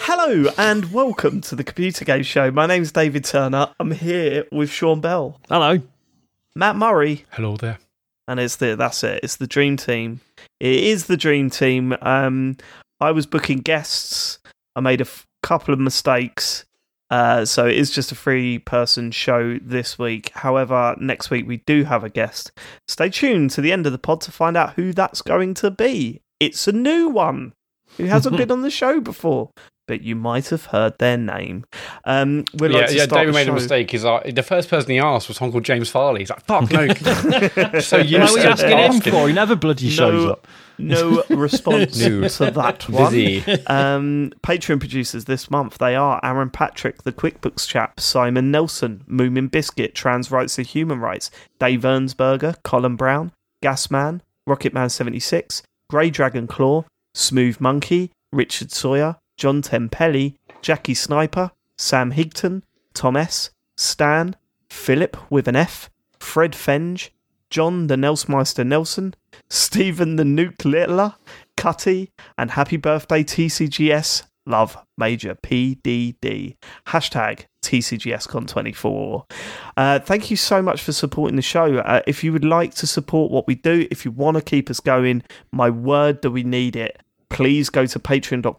Hello and welcome to the Computer Game Show. My name's David Turner. I'm here with Sean Bell. Hello. Matt Murray. Hello there. And that's it. It's the dream team. It is the dream team. I was booking guests. I made a couple of mistakes. So it is just a 3-person show this week. However, next week we do have a guest. Stay tuned to the end of the pod to find out who that's going to be. It's a new one who hasn't been on the show before, but you might have heard their name. David made a mistake. The first person he asked was Uncle James Farley. He's like, fuck, no. So you know what you're asking him for? He never bloody shows up. No response to that one. Busy. Patreon producers this month, they are Aaron Patrick, the QuickBooks chap, Simon Nelson, Moomin Biscuit, Trans Rights and Human Rights, Dave Ernsberger, Colin Brown, Gasman, Rocketman76, Grey Dragon Claw, Smooth Monkey, Richard Sawyer, John Tempelli, Jackie Sniper, Sam Higton, Tom S, Stan, Philip with an F, Fred Fenge, John the Nelsmeister Nelson, Stephen the Nuke Littler, Cutty, and happy birthday TCGS, love Major PDD. Hashtag TCGSCon24. Thank you so much for supporting the show. If you would like to support what we do, if you want to keep us going, my word that we need it, please go to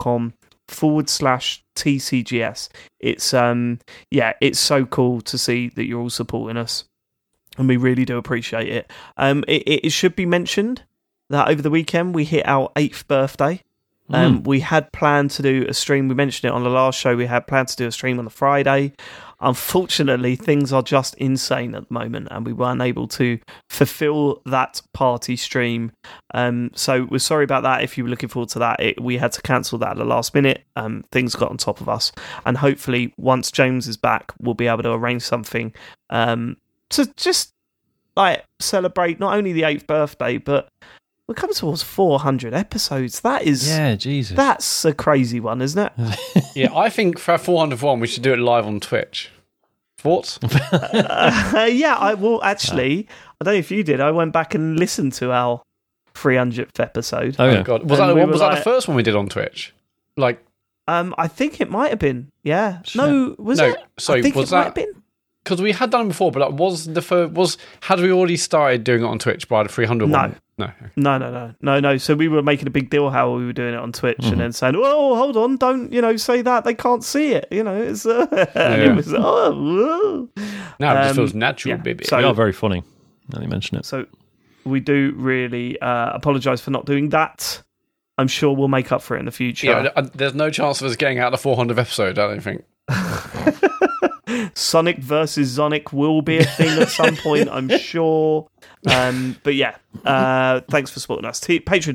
patreon.com/TCGS. It's so cool to see that you're all supporting us, and we really do appreciate it. It should be mentioned that over the weekend we hit our 8th birthday. We had planned to do a stream. We mentioned it on the last show. We had planned to do a stream on the Friday. Unfortunately, things are just insane at the moment, and we weren't able to fulfill that party stream. So we're sorry about that. If you were looking forward to that, we had to cancel that at the last minute. Things got on top of us, and hopefully, once James is back, we'll be able to arrange something to just like celebrate not only the 8th birthday, but we're coming towards 400 episodes. That is... Yeah, Jesus. That's a crazy one, isn't it? Yeah, I think for 401 we should do it live on Twitch. Thoughts? I don't know if you did. I went back and listened to our 300th episode. Oh God. Was that the first one we did on Twitch? Like... I think it might have been. Yeah. No, was it? Sorry, I think was it might have been. Because we had done it before, but had we already started doing it on Twitch by the 300 one? No. So we were making a big deal how we were doing it on Twitch, and then saying, "Oh, hold on, don't say that. They can't see it." It's it was now it just feels natural, baby. So you're very funny. Now you mention it. So we do really apologise for not doing that. I'm sure we'll make up for it in the future. Yeah, there's no chance of us getting out the 400th episode. I don't think. Sonic versus Sonic will be a thing at some point, I'm sure. But yeah, thanks for supporting us.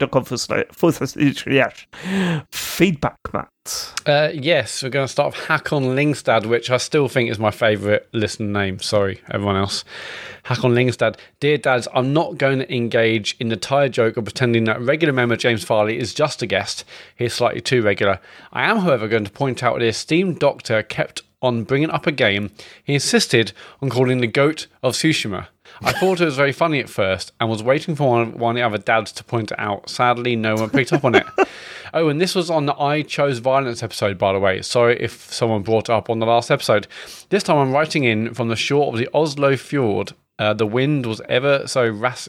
Patreon.com/feedback, Matt. Yes, we're going to start with Hakon Lingstad, which I still think is my favourite listener name. Sorry, everyone else. Hakon Lingstad. Dear Dads, I'm not going to engage in the tired joke of pretending that regular member James Farley is just a guest. He's slightly too regular. I am, however, going to point out the esteemed doctor kept on bringing up a game he insisted on calling the Goat of Tsushima. I thought it was very funny at first and was waiting for one of the other dads to point it out. Sadly, no one picked up on it. Oh, and this was on the I Chose Violence episode, by the way. Sorry if someone brought it up on the last episode. This time I'm writing in from the shore of the Oslo Fjord. The wind was ever so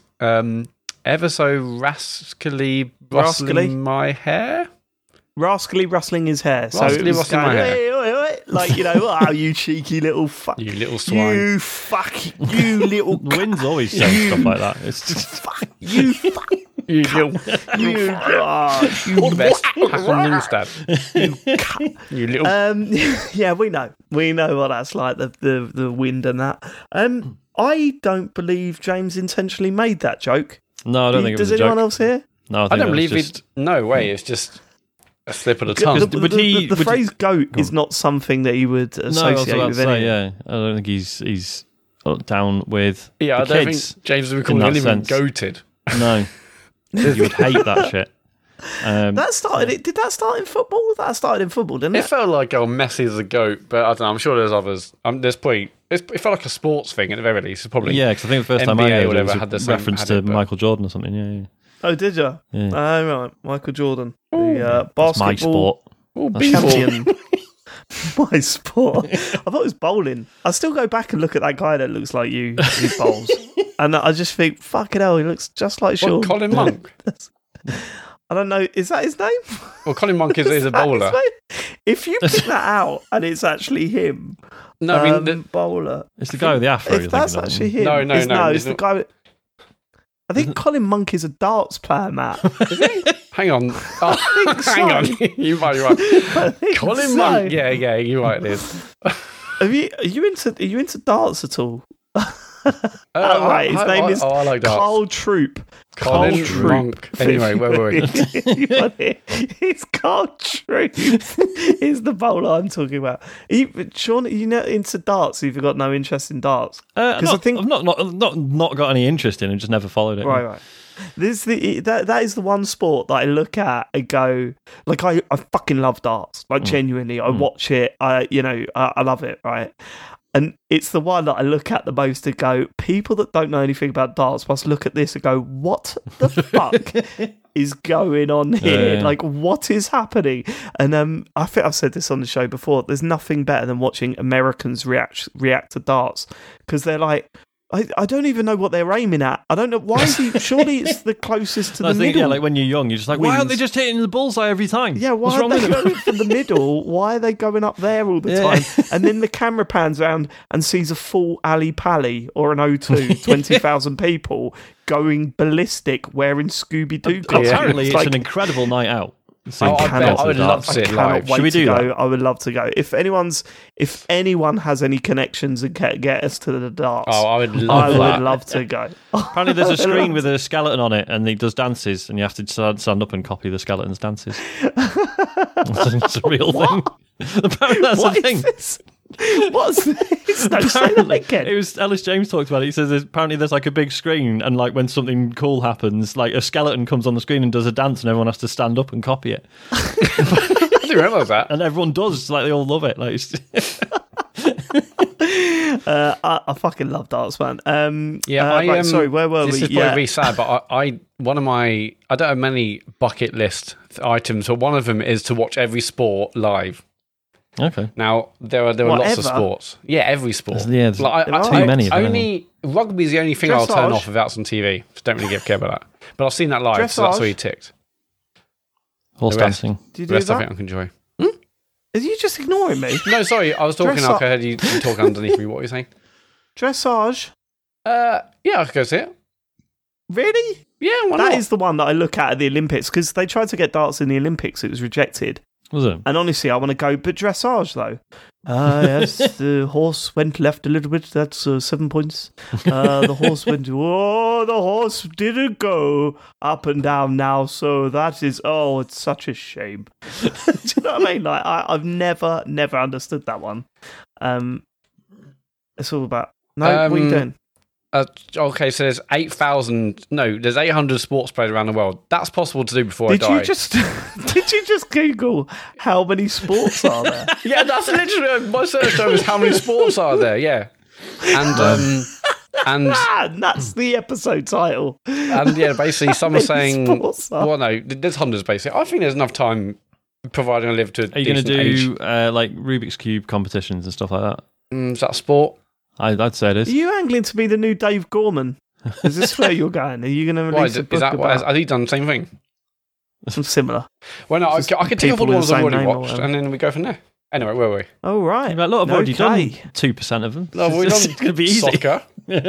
rascally rustling my hair. Rascally rustling his hair. Rascally rustling my hair. Like, oh, you cheeky little fuck. You little swine. You fuck. You little... The wind's always saying stuff like that. It's just... Fuck. You fuck. You little... You... All the best. Hakon Lingstad. You little... Yeah, we know. We know what that's like, the wind and that. I don't believe James intentionally made that joke. No, I don't think it was a joke. Does anyone else here? No, I don't believe it. No way. It's just... a slip of the tongue. The phrase "goat" is not something that he would associate with anything. Yeah, I don't think he's down with. Yeah, I don't think James would call anyone goated. No, you would hate that shit. That started. Did that start in football? That started in football, didn't it? It felt like Messi is a goat, but I don't know. I'm sure there's others. There's probably it felt like a sports thing at the very least. Probably because I think the first NBA time I heard or whatever it had was the a reference to Michael Jordan or something. Yeah. Oh, did you? Yeah. Oh, right, Michael Jordan, the basketball. It's my sport. Oh, b-ball. champion my sport. I thought it was bowling. I still go back and look at that guy that looks like you who bowls, and I just think, fucking hell, he looks just like Sean. What, Colin Monk? I don't know. Is that his name? Well, Colin Monk is a that bowler. his name? If you pick that out and it's actually him, No, I mean, bowler. It's the guy with the afro. If that's actually him, No, it's the guy. I think Colin Monk is a darts player, Matt. hang on. Oh, think so. hang on. You might be right. I think Colin so. Monk. Yeah, you're right, it is. Are you into darts at all? Oh, right. His name is I like darts. Carl Troop. Colin Monk. Anyway, where were we? It's Carl Troop. Is the bowler I'm talking about. Sean, are you not into darts? You've got no interest in darts? Because I think I've not got any interest in it, just never followed it. Right. That is the one sport that I look at and go, like, I fucking love darts. Like, genuinely, I watch it. I love it, right? And it's the one that I look at the most and go, people that don't know anything about darts must look at this and go, what the fuck is going on here? Yeah. Like, what is happening? And I think I've said this on the show before. There's nothing better than watching Americans react to darts, because they're like, I don't even know what they're aiming at. I don't know. Why is he? Surely it's the closest to the middle. Yeah, like when you're young, you're just like, why aren't they just hitting the bullseye every time? Yeah, why What's are wrong they with them? going from the middle? Why are they going up there all the time? And then the camera pans around and sees a full Ali Pally or an O2, 20,000 people going ballistic wearing Scooby-Doo costumes. Apparently, it's like, an incredible night out. I would love to see it live. Should we do that? I would love to go. If anyone has any connections and can get us to the darts, I would love that. would love to go. Apparently, there's a screen with a skeleton on it, and he does dances, and you have to stand up and copy the skeleton's dances. It's a real thing. Apparently, that's What a is thing. this? What's this? No, say that again. It was Ellis James talked about it. He says apparently there's like a big screen, and like when something cool happens, like a skeleton comes on the screen and does a dance, and everyone has to stand up and copy it. I didn't realise that. And everyone does. Like they all love it. Like it's I fucking love darts, man. Sorry, where were we? This is probably really sad, but I don't have many bucket list items, but one of them is to watch every sport live. okay. Now there are lots of sports. Yeah, every sport. Yeah, there's too many of them. Rugby is the only thing I'll turn Dressage. off without some TV. Just don't really care about that. But I've seen that live, so that's Dressage. why he ticked. Horse The rest. dancing. Do you The do rest I that? think I can enjoy. Are you just ignoring me? No, sorry, I was talking. Dressage. I heard you talking underneath me. What were you saying? Dressage? Yeah, I could go see it. Really? Yeah, why That not? is the one that I look at the Olympics, because they tried to get darts in the Olympics. It was rejected. Was it? And honestly, I want to go, but dressage, though. Yes, the horse went left a little bit. That's 7 points. The horse went, the horse didn't go up and down now. So that is, it's such a shame. Do you know what I mean? Like, I've never understood that one. It's all about, what are you doing? Okay, so there's 800 sports players around the world. That's possible to do before I die. Did you just Google how many sports are there? Yeah, that's literally my search term is how many sports are there. Yeah, and And that's the episode title. and yeah, basically, some are saying, sports are- well, no, there's hundreds. Basically, I think there's enough time, providing I live to. Are you going to decent do age. like Rubik's Cube competitions and stuff like that? Is that a sport? I'd say it Are is. you angling to be the new Dave Gorman? Is this where you're going? Are you going to Why release is a it? book Is that about has he done the same thing? something similar? Well, no, I Just could think of all people the with ones the I've same already name or watched, whatever. and then we go from there. Anyway, where were we? Oh, right. Like, look, I've already done Okay. 2% of them. No, we've It's done going to be easy. soccer.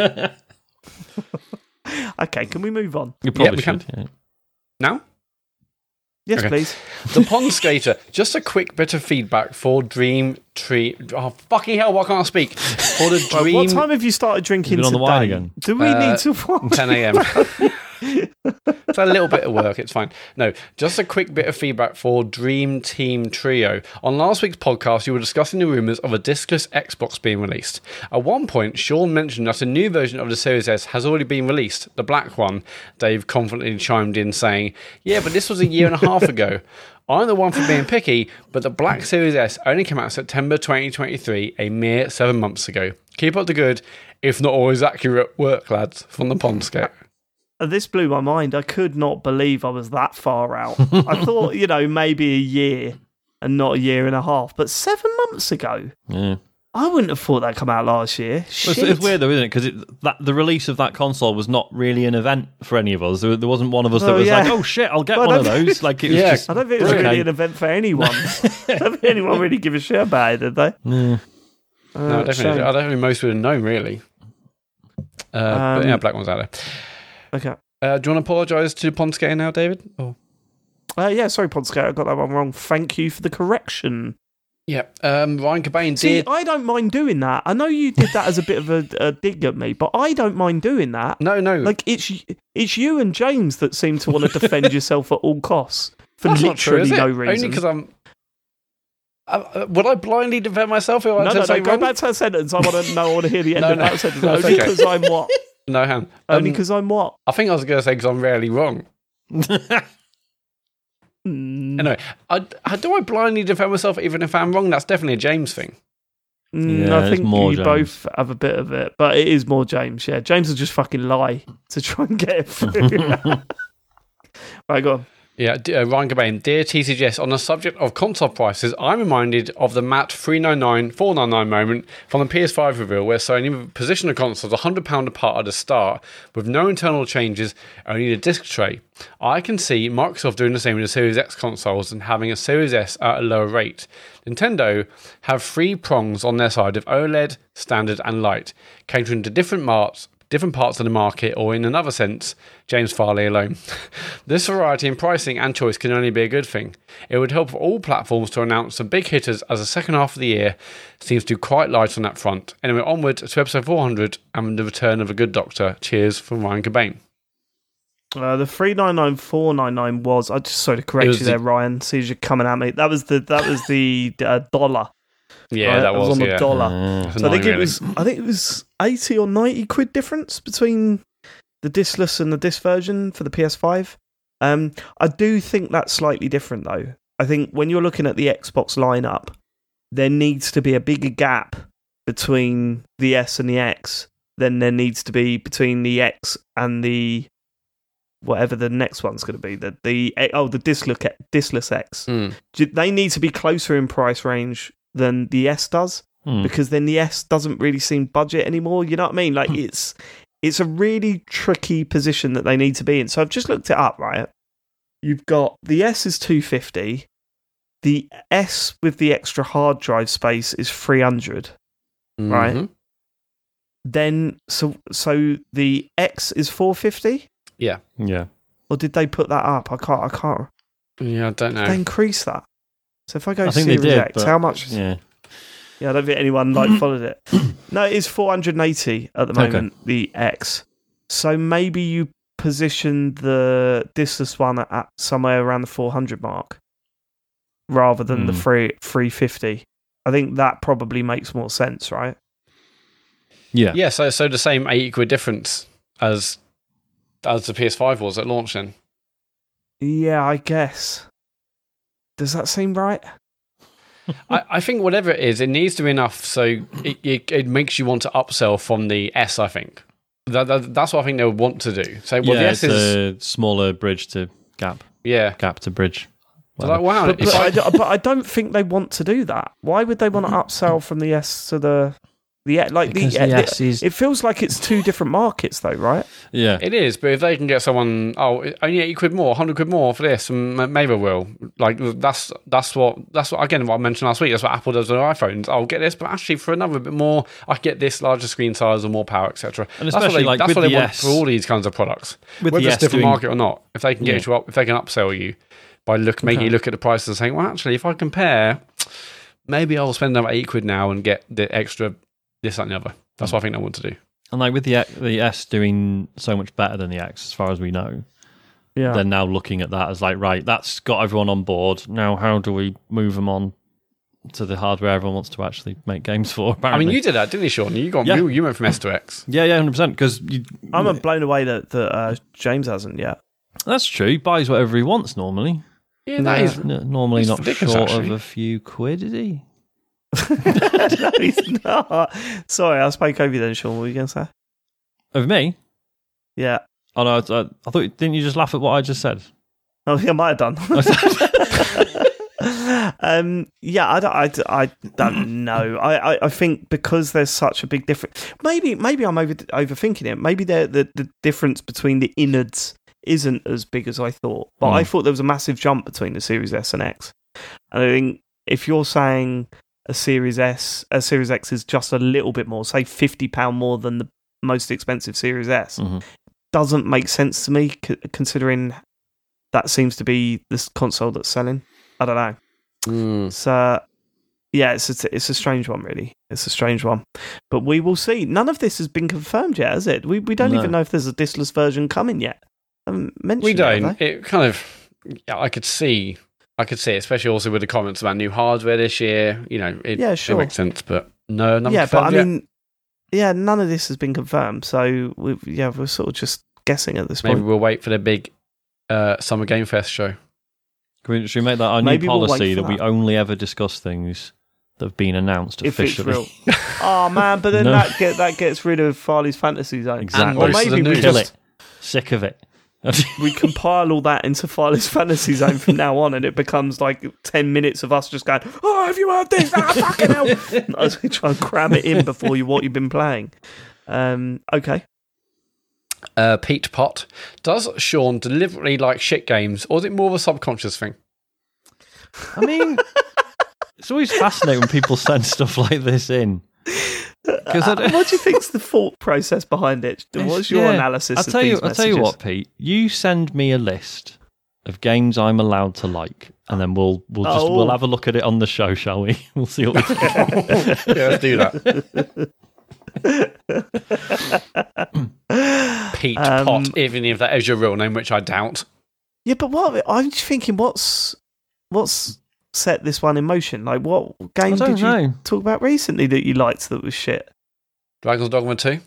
Okay, can we move on? You probably we can. should. Yeah. Now? Yes, Okay. please. The Pond Skater. Just a quick bit of feedback for Dream Tree. Oh, fucking hell, why can't I speak? For the Right, Dream what time have you started drinking You've been on the today? wine again? Do we need to... 10 a.m. It's a little bit of work, it's fine. No, just a quick bit of feedback for Dream Team Trio. On last week's podcast, you were discussing the rumours of a discless Xbox being released. At one point, Sean mentioned that a new version of the Series S has already been released, the black one. Dave confidently chimed in saying, yeah, but this was a year and a half ago. I'm the one for being picky, but the Black Series S only came out September 2023, a mere 7 months ago. Keep up the good, if not always accurate, work, lads, from the Pond Skate. This blew my mind. I could not believe I was that far out. I thought, maybe a year. and not a year and a half. But 7 months ago, Yeah. I wouldn't have thought that come out last year. Shit. It's weird though, isn't it? Because the release of that console was not really an event for any of us. There wasn't one of us that was like, "Oh shit, I'll get one of those." Like, it was just. I don't think it was really an event for anyone. I don't think anyone really give a shit about it, did they? Yeah. No, definitely. I don't think most would have known, really. But yeah, Black One's out there. Okay. Do you want to apologise to Ponscator now, David? Or? Yeah, sorry, Ponscator, I got that one wrong. Thank you for the correction. Yeah. Ryan Cobain See, did. I don't mind doing that. I know you did that as a bit of a dig at me, but I don't mind doing that. No. Like, it's you and James that seem to want to defend yourself at all costs for That's not true, literally is it? no reason. Only because I'm. Would I blindly defend myself if I No, said go wrong? back to that sentence. I want to know. I want to hear the end of that sentence. No, Only it's okay. because I'm what? No, Han. Only because I'm what? I think I was going to say because I'm rarely wrong. Mm, Anyway, do I blindly defend myself even if I'm wrong? That's definitely a James thing. Yeah, I it's think more you James. both have a bit of it, but it is more James. Yeah, James will just fucking lie to try and get it through. Right, go on. Yeah, Ryan Cobain, dear TCGS, on the subject of console prices, I'm reminded of the Matt 399-499 moment from the PS5 reveal where Sony positioned the consoles £100 apart at the start with no internal changes, only the disc tray. I can see Microsoft doing the same with the Series X consoles and having a Series S at a lower rate. Nintendo have 3 prongs on their side of OLED, standard and light, catering to different parts of the market, or in another sense, James Farley alone. This variety in pricing and choice can only be a good thing. It would help for all platforms to announce some big hitters, as the second half of the year seems to be quite light on that front. Anyway, onward to episode 400 and the return of a good doctor. Cheers from Ryan Cobain. The 399-499 was. I just sort of correct you there, Ryan. See as you're coming at me. That was the dollar. Yeah, right? that was on the yeah. dollar. So I think it was 80 or 90 quid difference between the discless and the disc version for the PS5. I do think that's slightly different though. I think when you're looking at the Xbox lineup, there needs to be a bigger gap between the S and the X than there needs to be between the X and the whatever the next one's going to be. The discless X. They need to be closer in price range than the S does, because then the S doesn't really seem budget anymore. You know what I mean? Like it's a really tricky position that they need to be in. So I've just looked it up, right? You've got the S is 250, the S with the extra hard drive space is 300, right? Then so the X is 450. Yeah. Or did they put that up? I can't. Yeah, I don't know. Did they increase that? So if I go I think Series they did, X, how much? Yeah. Yeah, I don't think anyone followed it. No, it is 480 at the moment, the X. So maybe you position the discless one at somewhere around the 400 mark rather than the 350. I think that probably makes more sense, right? Yeah. Yeah, so the same 80 quid difference as the PS5 was at launch then. Yeah, I guess. Does that seem right? I think whatever it is, it needs to be enough so it makes you want to upsell from the S, I think. That's what I think they would want to do. So, well, the S it's is a smaller bridge to gap. Yeah. Gap to bridge. So like, wow. But I don't think they want to do that. Why would they want to upsell from the S to the like because the S is... It feels like it's two different markets, though, right? Yeah, it is. But if they can get someone, only 80 quid more, 100 quid more for this, and maybe they will. Like that's what again what I mentioned last week. That's what Apple does with their iPhones. I'll get this, but actually for another bit more, I can get this larger screen size or more power, etc. And especially that's what they want S, for all these kinds of products, with whether the it's S different doing... market or not. If they can get you up, if they can upsell you by making you look at the prices and saying, well, actually, if I compare, maybe I'll spend another 8 quid now and get the extra this, that, and the other. That's what I think I want to do. And like with the S doing so much better than the X, as far as we know, they're now looking at that as like, right, that's got everyone on board. Now, how do we move them on to the hardware everyone wants to actually make games for? Apparently. I mean, you did that, didn't you, Sean? You went from S to X. Yeah, 100%. Because I'm blown away that James hasn't yet. That's true. He buys whatever he wants normally. Yeah, that is normally not short actually. of a few quid, is he? No, he's not. Sorry, I spoke over you then, Sean. What were you going to say? Of me? Yeah. Oh, no, I thought, didn't you just laugh at what I just said? Oh, yeah, I might have done. Yeah, I don't know. I think because there's such a big difference. Maybe I'm overthinking it. Maybe the difference between the innards isn't as big as I thought. But I thought there was a massive jump between the Series S and X. And I think if you're saying a Series X is just a little bit more, say £50 more than the most expensive Series S, doesn't make sense to me, considering that seems to be this console that's selling. I don't know. So, yeah, it's a strange one, really. It's a strange one. But we will see. None of this has been confirmed yet, has it? We don't even know if there's a discless version coming yet. We don't. It kind of... Yeah, I could see it, especially also with the comments about new hardware this year. You know, it makes sense, but no, nothing confirmed yet. None of this has been confirmed. So, we're sort of just guessing at this point. Maybe we'll wait for the big Summer Game Fest show. Should we make that our new policy that we only ever discuss things that have been announced officially? If it's real. Oh man, but then that gets rid of Farley's Fantasy Zone. Exactly. Or maybe we kill it. Sick of it. We compile all that into Farley's Fantasy Zone from now on, and it becomes like 10 minutes of us just going, "Oh, have you heard this? Ah, fucking hell!" I was going to try and cram it in before what you've been playing. Okay. Pete Pot, does Sean deliberately like shit games, or is it more of a subconscious thing? I mean, it's always fascinating when people send stuff like this in. What do you think's the thought process behind it? What's your analysis? I'll tell you what, Pete. You send me a list of games I'm allowed to like, and then we'll have a look at it on the show, shall we? We'll see what we think. Yeah, let's do that. Pete Pot, even if that is your real name, which I doubt. Yeah, but what I'm just thinking, what's set this one in motion? Like, what game did you talk about recently that you liked that was shit? Dragon's Dogma 2.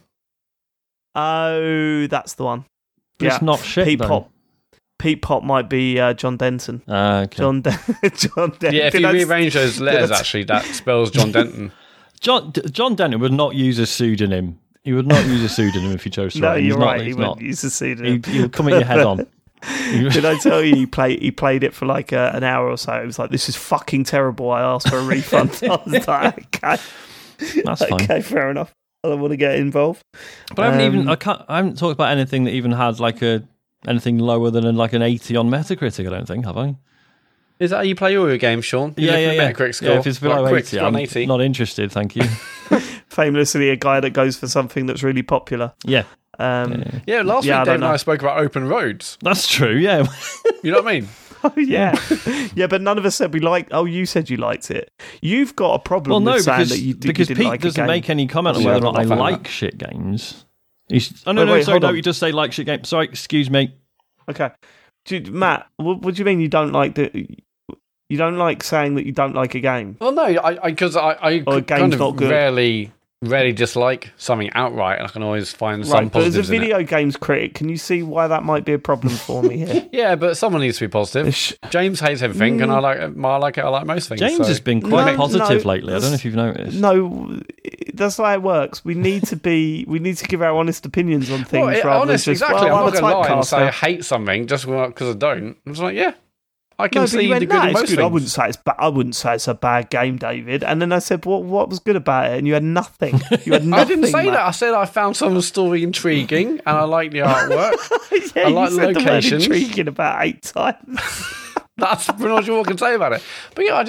Oh, that's the one. It's not shit. Pete Pot might be John Denton. Okay. John Denton. Yeah, if you rearrange those letters, actually, that spells John Denton. John Denton would not use a pseudonym. He would not use a pseudonym if he chose to. No, you're right. He wouldn't use a pseudonym. He would come at your head on. Did I tell you he played it for like an hour or so? It was like, this is fucking terrible. I asked for a refund. I was like, okay, that's fine. Okay, fair enough. I don't want to get involved. But I haven't talked about anything that even had like anything lower than like an 80 on Metacritic. I don't think, have I? Is that how you play all your games, Sean? Yeah. Metacritic score. Yeah, if it's below 80, I'm not interested. Thank you. Famously, a guy that goes for something that's really popular. Yeah. Last week Dave and I spoke about open roads. That's true, yeah. You know what I mean? Oh, yeah. Yeah, but none of us said we liked... Oh, you said you liked it. You've got a problem with saying that you didn't Because Pete like doesn't make any comment on whether or not I like shit games. You just say like shit games. Sorry, excuse me. Okay. Matt, what do you mean you don't like you don't like saying that you don't like a game? Well, no, because I kind of rarely dislike something outright, and I can always find some positives. But as a video games critic, can you see why that might be a problem for me here? Yeah, but someone needs to be positive. James hates everything, and I like it. I like most things. James has been quite positive lately. I don't know if you've noticed. No, that's how it works. We need to give our honest opinions on things. Exactly. I'm not going to lie and say I hate something just because I don't. I'm just like, yeah. I can see the good in most things. I wouldn't say it's a bad game, David. And then I said, what was good about it? And you had nothing. I didn't say that. I said I found some of the story intriguing, and I like the artwork. Yeah, I like the locations. Intriguing about 8 times. That's pretty much all I can say about it. But yeah,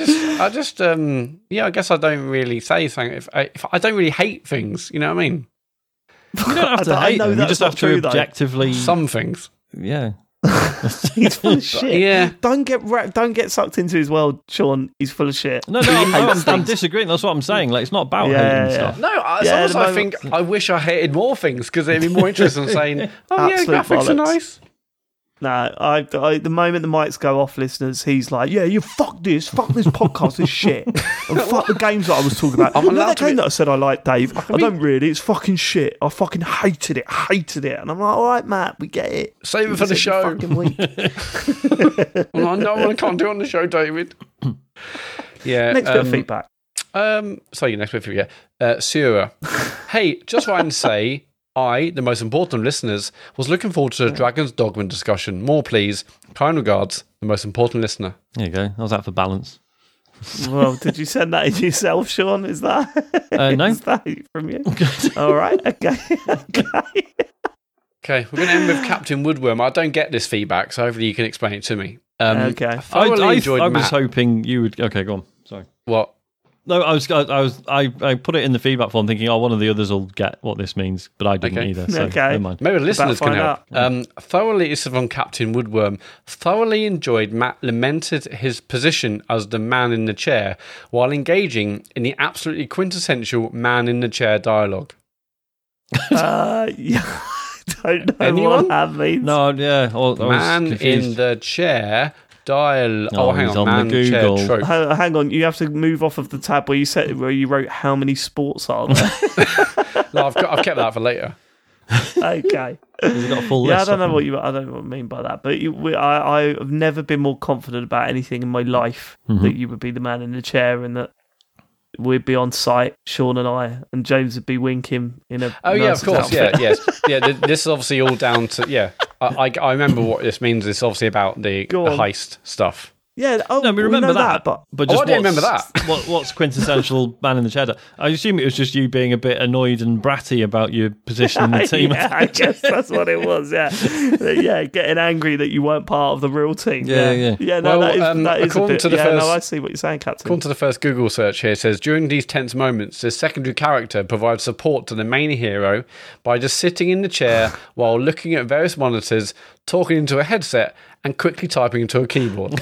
I guess I don't really say something. If I don't really hate things, you know what I mean? You don't have to hate them. You just have to objectively some things. Yeah. He's full of shit. Yeah. Don't get sucked into his world, Sean. He's full of shit. No, I'm disagreeing. That's what I'm saying. Like, it's not about hating stuff. No, sometimes I think I wish I hated more things because it'd be more interesting than saying, "Oh yeah, graphics are nice." No, the moment the mics go off, listeners, he's like, "Yeah, you fuck this podcast is shit, and fuck the games that I was talking about." That game that I said I liked, Dave. I don't really. It's fucking shit. I fucking hated it, and I'm like, "All right, Matt, we get it. Save it for the show." Fucking week. No, I can't do it on the show, David. Yeah. Next bit of feedback. Next bit of feedback. Sura. Hey, just write and say. I, the most important of listeners, was looking forward to the Dragon's Dogma discussion. More, please. Kind regards, the most important listener. There you go. How's that for balance? Well, did you send that in yourself, Sean? Is that no? Is that from you? All right. Okay. Okay, we're going to end with Captain Woodworm. I don't get this feedback, so hopefully you can explain it to me. Okay. I thoroughly enjoyed I Matt. was hoping you would. Okay, go on. Sorry. What? No, I put it in the feedback form thinking, one of the others will get what this means, but I didn't either. So never mind. Maybe the listeners can help. out. Thoroughly, this is from Captain Woodworm. Thoroughly enjoyed Matt lamented his position as the man in the chair while engaging in the absolutely quintessential man in the chair dialogue. Yeah. Don't know Anyone? what that means. No, yeah. Man in the chair dialogue. Oh, hang he's on. on Man the chair Google. trope. Hang on, you have to move off of the tab where you wrote how many sports are there. No, I've kept that for later. Okay. He's got a full Yeah, I list. don't know what you mean by that, but I've never been more confident about anything in my life that you would be the man in the chair and that we'd be on site, Sean and I, and James would be winking in a. Oh yeah, of course, outfit. This is obviously all down to I remember what this means. It's obviously about the heist stuff. Yeah. Oh, No, we remember that, but just I didn't remember that. What's quintessential man in the chair? I assume it was just you being a bit annoyed and bratty about your position in the team. Yeah, I guess that's what it was. Yeah, yeah, getting angry that you weren't part of the real team. Yeah. No, Well, that is a according bit. to the Yeah, first- no, I see what you're saying, Captain. According to the first Google search here, it says during these tense moments, the secondary character provides support to the main hero by just sitting in the chair while looking at various monitors, talking into a headset, and quickly typing into a keyboard.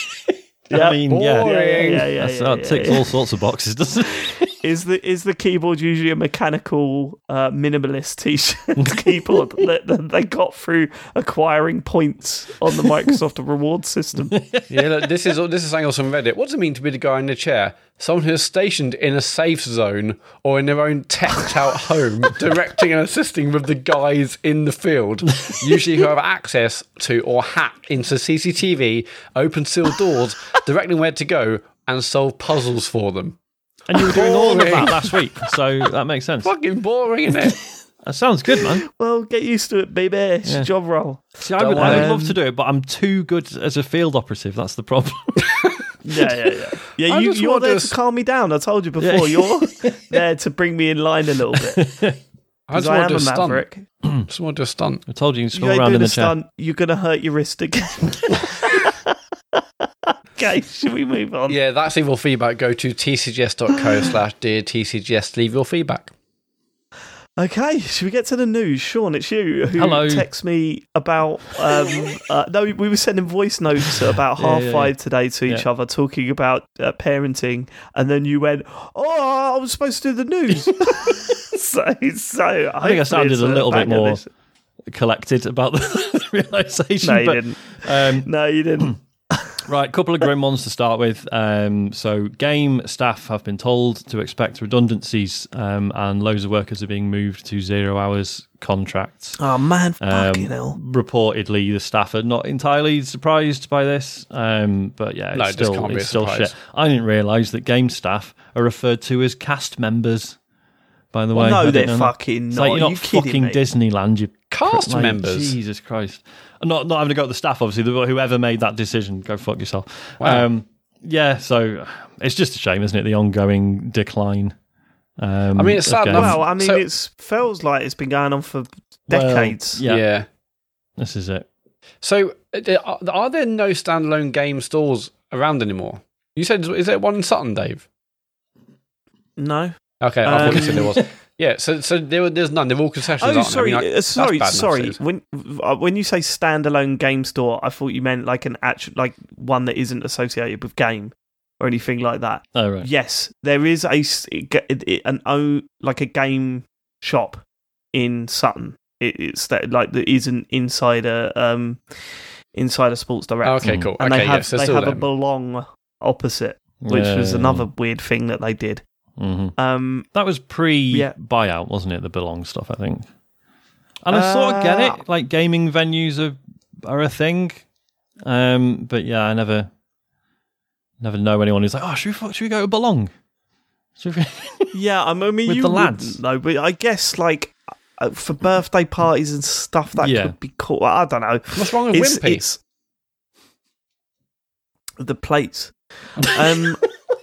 I mean, boring. That ticks all sorts of boxes, doesn't it? Is the keyboard usually a mechanical minimalist t-shirt keyboard that they got through acquiring points on the Microsoft reward system? Yeah, look, this is something else on Reddit. What does it mean to be the guy in the chair? Someone who is stationed in a safe zone or in their own teched-out home, directing and assisting with the guys in the field, usually who have access to or hack into CCTV, open sealed doors, directing where to go, and solve puzzles for them. And you were doing all of Boring. that last week, so that makes sense. Fucking boring, isn't it? That sounds good, man. Well, get used to it, baby. It's a job role. See, I would love to do it, but I'm too good as a field operative. That's the problem. Yeah. I You're just there want to to- calm me down. I told you before. You're there to bring me in line a little bit. I just I want am to do a a stunt. maverick. Just want to do a stunt. I told you you can You spill ain't around doing in a the chair. stunt. You're going to hurt your wrist again. Okay, should we move on? Yeah, that's evil feedback. Go to tcgs.co/dear TCGS. Leave your feedback. Okay, should we get to the news? Sean, it's you who Hello. texts me about. No, we were sending voice notes at about half five today to each other, talking about parenting, and then you went, "Oh, I was supposed to do the news." so I think I sounded a little bit more collected about the realization. No, you but, didn't. No, you didn't. Right, couple of grim ones to start with. So game staff have been told to expect redundancies, and loads of workers are being moved to 0 hours contracts. Oh man, fucking hell! Reportedly, the staff are not entirely surprised by this, but yeah, No, it's it just can't be a still surprise. shit. I didn't realise that game staff are referred to as cast members. By the way, No, I didn't they're know that. fucking It's not. like you're Are not you kidding fucking me? Disneyland. You Cast members? Jesus Christ! Not having to go to the staff. Obviously, whoever made that decision, go fuck yourself. Wow. Yeah, so it's just a shame, isn't it? The ongoing decline. I mean, it's of sad games. enough. Well, I mean, So- it feels like it's been going on for decades. Well, Yeah. This is it. So, are there no standalone game stores around anymore? You said, is there one in Sutton, Dave? No. Okay, I thought you said there was. Yeah, so there's none. They're all concessions. Oh, aren't sorry, they? I mean, that's bad enough, sorry. so- When you say standalone game store, I thought you meant like an actual, like one that isn't associated with game or anything like that. Oh right. Yes, there is like a game shop in Sutton. It's that like that isn't inside a Sports Direct. Okay, cool. And Okay, they have yes, they're they still have there. a Belong opposite, which was another weird thing that they did. Mm-hmm. That was pre-buyout, wasn't it? The Belong stuff, I think. And I sort of get it. Like gaming venues are a thing, but yeah, I never know anyone who's like, oh, should we go to Belong? Yeah, I mean, With you the lads. No, but I guess like for birthday parties and stuff that could be cool. I don't know. What's wrong with Wimpy? It's the plates.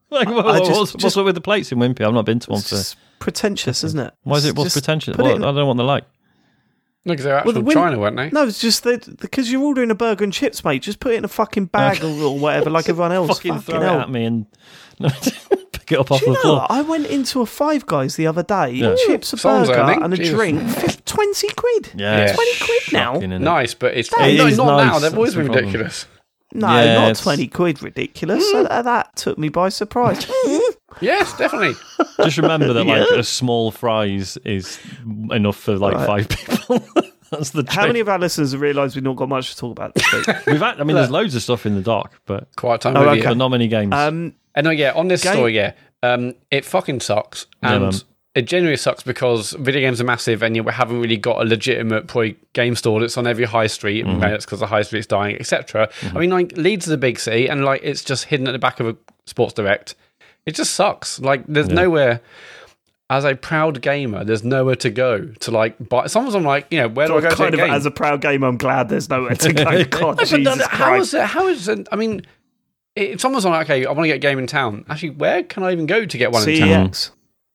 Like, what's up with the plates in Wimpy? I've not been to one for. Pretentious, isn't it? Why is it? What's pretentious? I don't know what they're like. No, because they're actual China, weren't they? No, it's just because you're ordering a burger and chips, mate. Just put it in a fucking bag or whatever, like everyone else. Fucking throw it at me and pick it up off the floor. I went into a Five Guys the other day. Chips, a burger, and a drink. 20 quid. Yeah, 20 quid now. Nice, but it's not nice. Now. They've always been ridiculous. No, not 20 quid ridiculous. That took me by surprise. Yes, definitely. Just remember that like a small fries is enough for like 5 people. That's the trick. How many of our listeners have realised we've not got much to talk about this week? There's loads of stuff in the dock, but quiet time but not many games. On this story, it fucking sucks. And it genuinely sucks because video games are massive and you haven't really got a legitimate game store that's on every high street, and it's because the high street's dying, etc. I mean, like, Leeds is a big city and like it's just hidden at the back of a Sports Direct. It just sucks. Like, there's nowhere, as a proud gamer, there's nowhere to go to like buy. Sometimes I'm like, where do I go to get a game? As a proud gamer, I'm glad there's nowhere to go. God, Jesus Christ. How is it? I mean, if someone's like, okay, I want to get a game in town. Actually, where can I even go to get one in town? CEX.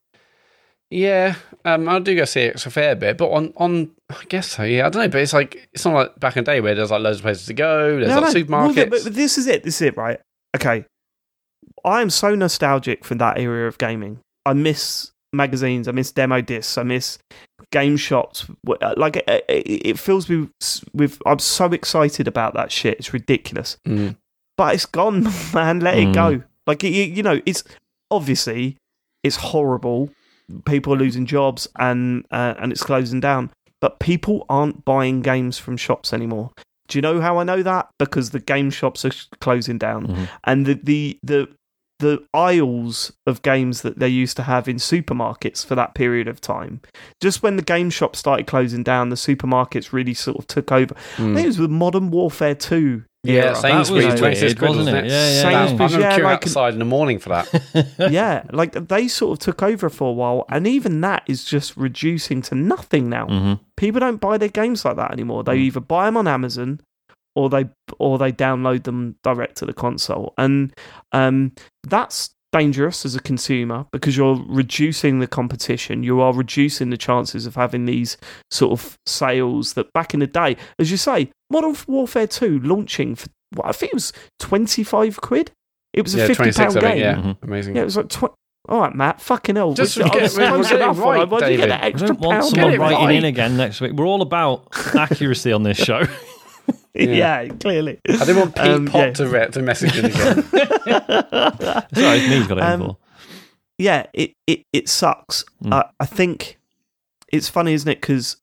Yeah, I do go CEX a fair bit, but on I guess so. Yeah, I don't know, but it's like it's not like back in the day where there's like loads of places to go. There's supermarkets. Well, but this is it, right? Okay, I am so nostalgic for that era of gaming. I miss magazines. I miss demo discs. I miss game shops. Like it fills me with. I'm so excited about that shit. It's ridiculous, but it's gone, man. Let it go. Like it's obviously it's horrible. People are losing jobs and it's closing down. But people aren't buying games from shops anymore. Do you know how I know that? Because the game shops are closing down, and the aisles of games that they used to have in supermarkets for that period of time. Just when the game shops started closing down, the supermarkets really sort of took over. I think it was with Modern Warfare 2. Yeah, Sainsbury's, wasn't it? Yeah. Sainsbury's, I'm queue outside in the morning for that. Yeah, like they sort of took over for a while, and even that is just reducing to nothing now. People don't buy their games like that anymore. They either buy them on Amazon or they download them direct to the console, and that's dangerous as a consumer because you're reducing the competition. You are reducing the chances of having these sort of sales that back in the day, as you say, Modern Warfare 2 launching for what I think it was 25 quid. It was a £50 game. Yeah, amazing. Yeah, it was like all right, Matt. Fucking hell. Just get it right, why do you get that extra pound? Want someone writing in again next week. We're all about accuracy on this show. Yeah, clearly. I didn't want Pete Pot to message in again. Sorry, it's me who's got it in for. Yeah, it sucks. I think it's funny, isn't it? Because,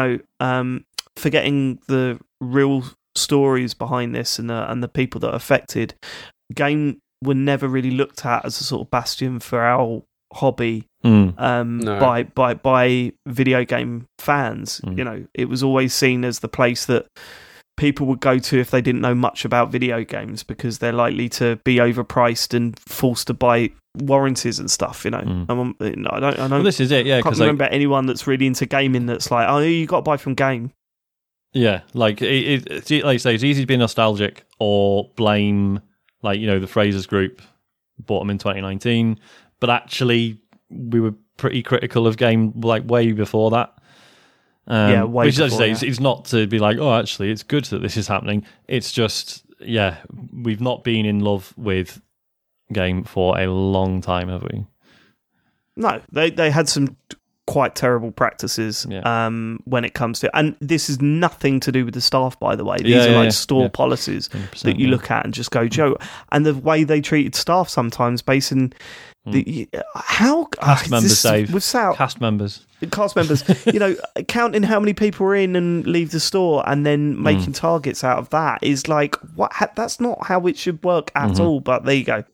forgetting the real stories behind this and the people that are affected, game were never really looked at as a sort of bastion for our hobby by video game fans. It was always seen as the place that people would go to if they didn't know much about video games because they're likely to be overpriced and forced to buy warranties and stuff. I don't. Well, this is it. Yeah, I can't remember anyone that's really into gaming that's like, oh, you got to buy from Game. Yeah, like like you say, it's easy to be nostalgic or blame, like the Frasers Group bought them in 2019, but actually we were pretty critical of Game like way before that. Way which, before, as you say, it's not to be like, oh, actually, it's good that this is happening. It's just, we've not been in love with Game for a long time, have we? No, they had some quite terrible practices when it comes to, and this is nothing to do with the staff, by the way. These are store policies that you look at and just go, Joe, and the way they treated staff sometimes based in cast members, Dave. Cast members, counting how many people are in and leave the store and then making targets out of that is like what? That's not how it should work at all. But there you go.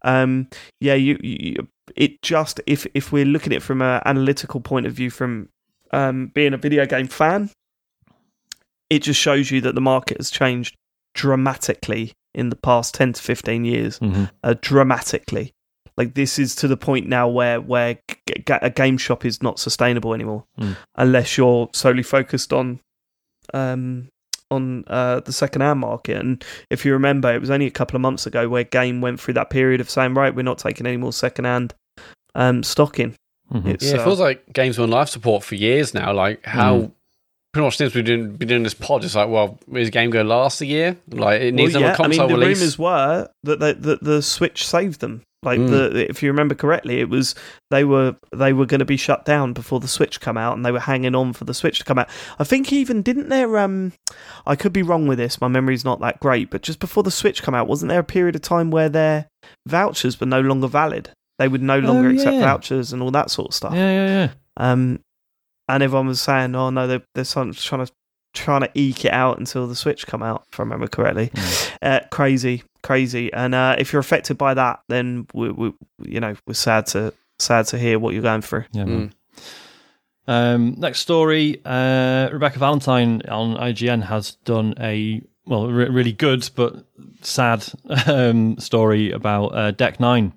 It just if we're looking at it from an analytical point of view, from being a video game fan, it just shows you that the market has changed dramatically in the past 10 to 15 years. Dramatically. Like, this is to the point now where a game shop is not sustainable anymore, unless you're solely focused on on the second-hand market. And if you remember, it was only a couple of months ago where Game went through that period of saying, right, we're not taking any more second-hand stock in. Mm-hmm. It feels like Games were on life support for years now. Like how pretty much since we've been doing this pod, it's like, well, is Game going to last a year? Like it needs another console release. The rumours were that the Switch saved them. Like if you remember correctly, it was they were going to be shut down before the Switch come out, and they were hanging on for the Switch to come out. I think even didn't there? I could be wrong with this. My memory's not that great, but just before the Switch come out, wasn't there a period of time where their vouchers were no longer valid? They would no longer accept vouchers and all that sort of stuff. Yeah. And everyone was saying, "Oh no, they're trying to eke it out until the Switch come out." If I remember correctly, crazy. And if you're affected by that, then we're sad to hear what you're going through. Yeah. Next story: Rebecca Valentine on IGN has done a really good but sad story about Deck Nine,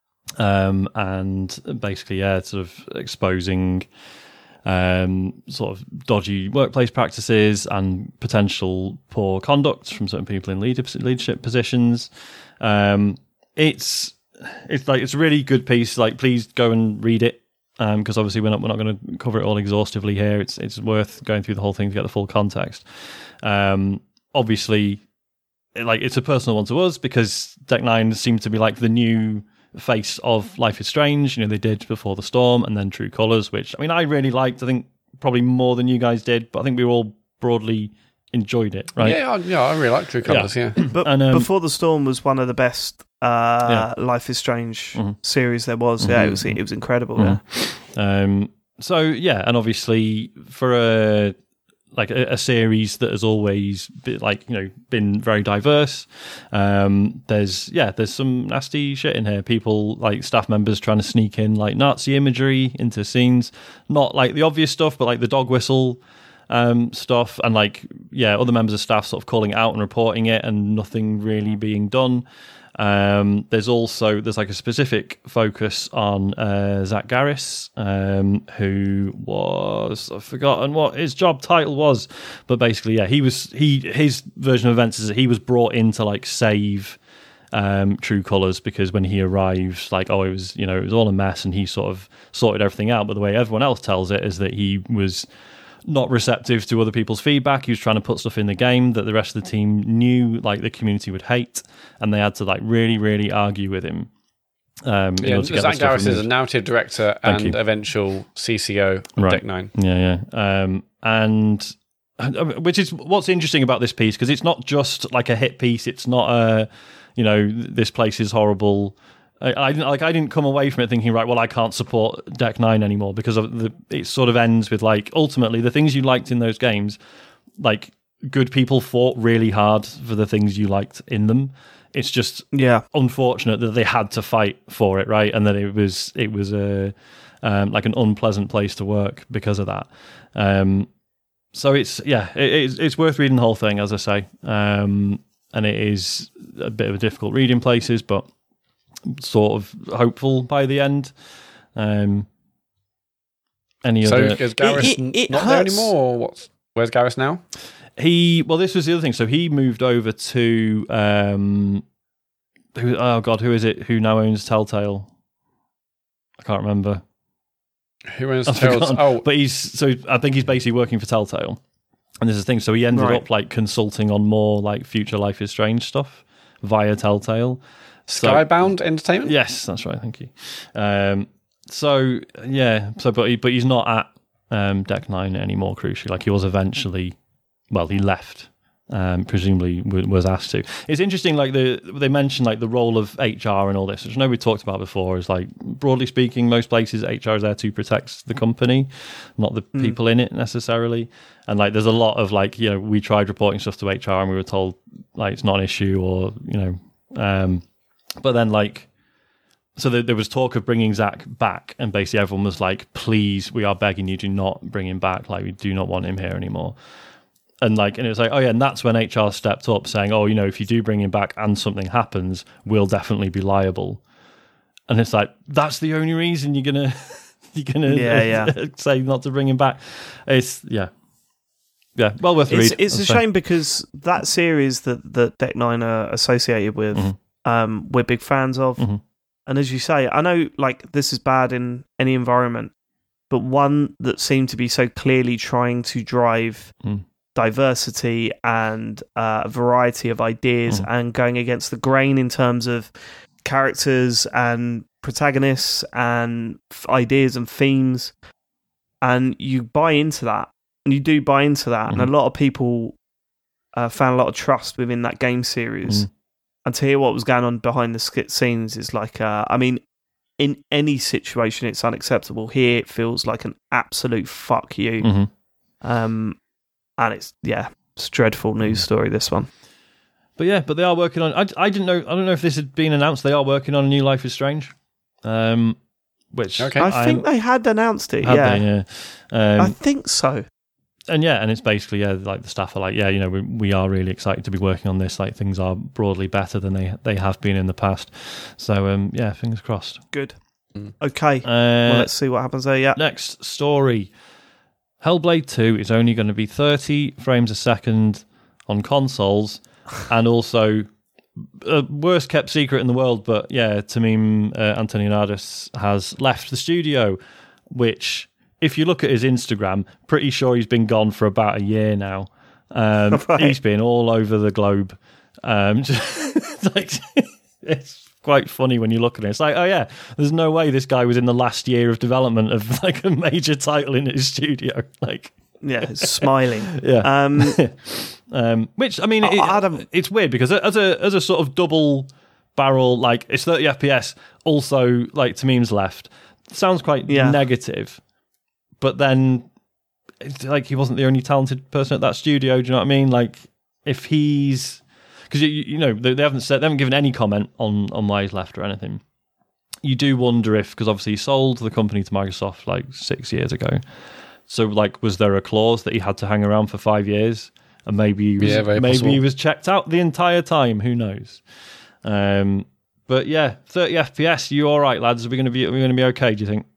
and basically, sort of exposing sort of dodgy workplace practices and potential poor conduct from certain people in leadership positions. It's a really good piece. Like, please go and read it, because obviously we're not going to cover it all exhaustively here. It's worth going through the whole thing to get the full context. Obviously, it's a personal one to us because Deck Nine seemed to be like the new face of Life is Strange. They did Before the Storm and then True Colors, which I really liked. I think probably more than you guys did, but I think we all broadly enjoyed it, right? Yeah, I really like True Colors. Yeah. But Before the Storm was one of the best Life is Strange series there was. Yeah, it was incredible. Yeah. And obviously for a series that has always been very diverse. There's some nasty shit in here. People, like staff members, trying to sneak in like Nazi imagery into scenes, not like the obvious stuff, but like the dog whistle stuff, and other members of staff sort of calling it out and reporting it, and nothing really being done. There's like a specific focus on Zach Garris, who was, I've forgotten what his job title was, but basically, his version of events is that he was brought in to save True Colors, because when he arrived, it was all a mess, and he sort of sorted everything out. But the way everyone else tells it is that he was not receptive to other people's feedback. He was trying to put stuff in the game that the rest of the team knew the community would hate, and they had to really, really argue with him. Zach Garris is a narrative director and eventual CCO of Deck Nine. And which is what's interesting about this piece, because it's not just like a hit piece. It's not a this place is horrible. I didn't come away from it thinking, right, well, I can't support Deck Nine anymore, because it sort of ends with ultimately the things you liked in those games, good people fought really hard for the things you liked in them. It's just unfortunate that they had to fight for it, right, and that it was a an unpleasant place to work because of that. So it's worth reading the whole thing, as I say, and it is a bit of a difficult read in places, but sort of hopeful by the end. Is Garris not there anymore, or what's? Where's Garris now? This was the other thing. So he moved over to who is it? Who now owns Telltale? I can't remember. Who owns Telltale? Oh, but I think he's basically working for Telltale. And this is the thing. So he ended up consulting on more future Life is Strange stuff via Telltale. Skybound Entertainment? Yes, that's right. Thank you. But he's not at Deck Nine anymore. Crucially, he was eventually. Well, he left. Presumably was asked to. It's interesting. They mentioned the role of HR and all this, which I know we talked about before. Is broadly speaking, most places HR is there to protect the company, not the people in it necessarily. And there's a lot of we tried reporting stuff to HR and we were told it's not an issue, or But then, so there was talk of bringing Zach back, and basically everyone was please, we are begging you, do not bring him back. We do not want him here anymore. And and it was and that's when HR stepped up saying, if you do bring him back and something happens, we'll definitely be liable. And it's that's the only reason you're gonna say not to bring him back. It's yeah, well worth the read. It's a shame because that series that Deck 9 are associated with, we're big fans of. And as you say, I know like this is bad in any environment, but one that seemed to be so clearly trying to drive diversity and a variety of ideas and going against the grain in terms of characters and protagonists and ideas and themes. And you buy into that. And you do buy into that. And a lot of people found a lot of trust within that game series. And to hear what was going on behind the scenes is like, I mean, in any situation, it's unacceptable. Here, it feels like an absolute fuck you. And it's a dreadful news story, this one. But they are working on. I don't know if this had been announced. They are working on a new Life is Strange. Which I think they had announced it. I think so. And it's basically like the staff are like, we are really excited to be working on this. Like things are broadly better than they have been in the past. So fingers crossed. Good. Okay. Well, let's see what happens there. Yeah. Next story. Hellblade 2 is only going to be 30 frames a second on consoles, and also worst kept secret in the world. But Tamim Antoniadis has left the studio, which, if you look at his Instagram, pretty sure he's been gone for about a year now. Right. He's been all over the globe. It's quite funny when you look at it. It's like, there's no way this guy was in the last year of development of like a major title in his studio. Like, it's smiling. Which I mean, it's weird because as a sort of double barrel, like it's 30 FPS. Also, like Tamim's left. Sounds quite negative. But then, it's like he wasn't the only talented person at that studio. Do you know what I mean? Like, if he's, because they haven't given any comment on why he's left or anything. You do wonder if, because obviously he sold the company to Microsoft like 6 years ago. So like, was there a clause that he had to hang around for 5 years, and maybe he was checked out the entire time? Who knows? But 30 FPS. You all right, lads? Are we going to be okay? Do you think?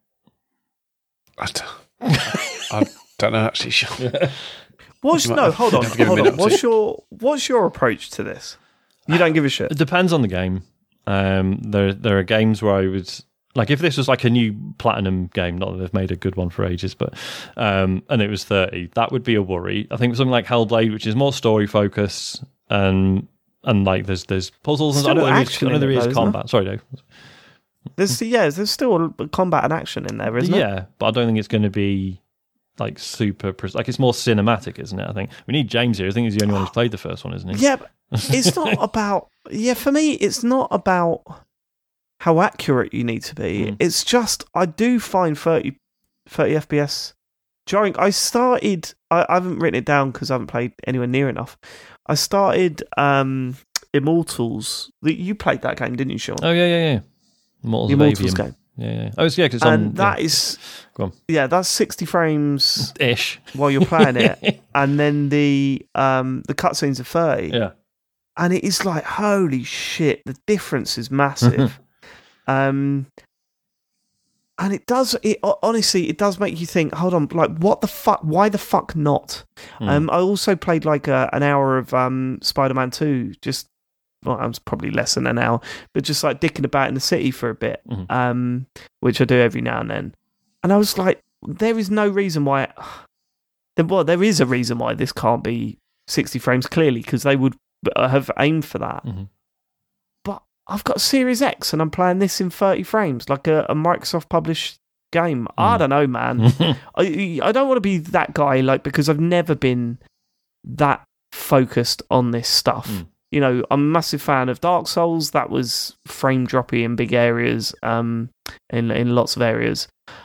I don't know, actually. Sure. Hold on. What's your approach to this? You don't give a shit. It depends on the game. There are games where I would like, if this was like a new Platinum game, not that they've made a good one for ages, but and it was 30, that would be a worry. I think something like Hellblade, which is more story focused and like there's puzzles and I know there is combat. Sorry, Dave. There's still combat and action in there, isn't it? Yeah, but I don't think it's going to be like super, like it's more cinematic, isn't it? I think we need James here. I think he's the only one who's played the first one, isn't he? Yeah, but it's not about. Yeah, for me, it's not about how accurate you need to be. It's just I do find 30 FPS jarring. I haven't written it down because I haven't played anywhere near enough. I started Immortals. You played that game, didn't you, Sean? Oh yeah. Immortals game. Yeah. Oh, yeah, because is go on. Yeah, that's 60 frames ish while you're playing it, and then the cutscenes are 30. Yeah, and it is like, holy shit, the difference is massive. And it does. Honestly, it does make you think. Hold on, like what the fuck? Why the fuck not? I also played like an hour of Spider-Man 2. Well, I was probably less than an hour, but just like dicking about in the city for a bit, which I do every now and then. And I was like, there is no reason why. There is a reason why this can't be 60 frames, clearly, because they would have aimed for that. But I've got a Series X and I'm playing this in 30 frames, like a Microsoft published game. I don't know, man. I don't want to be that guy, like, because I've never been that focused on this stuff. I'm a massive fan of Dark Souls. That was frame droppy in big areas, in lots of areas.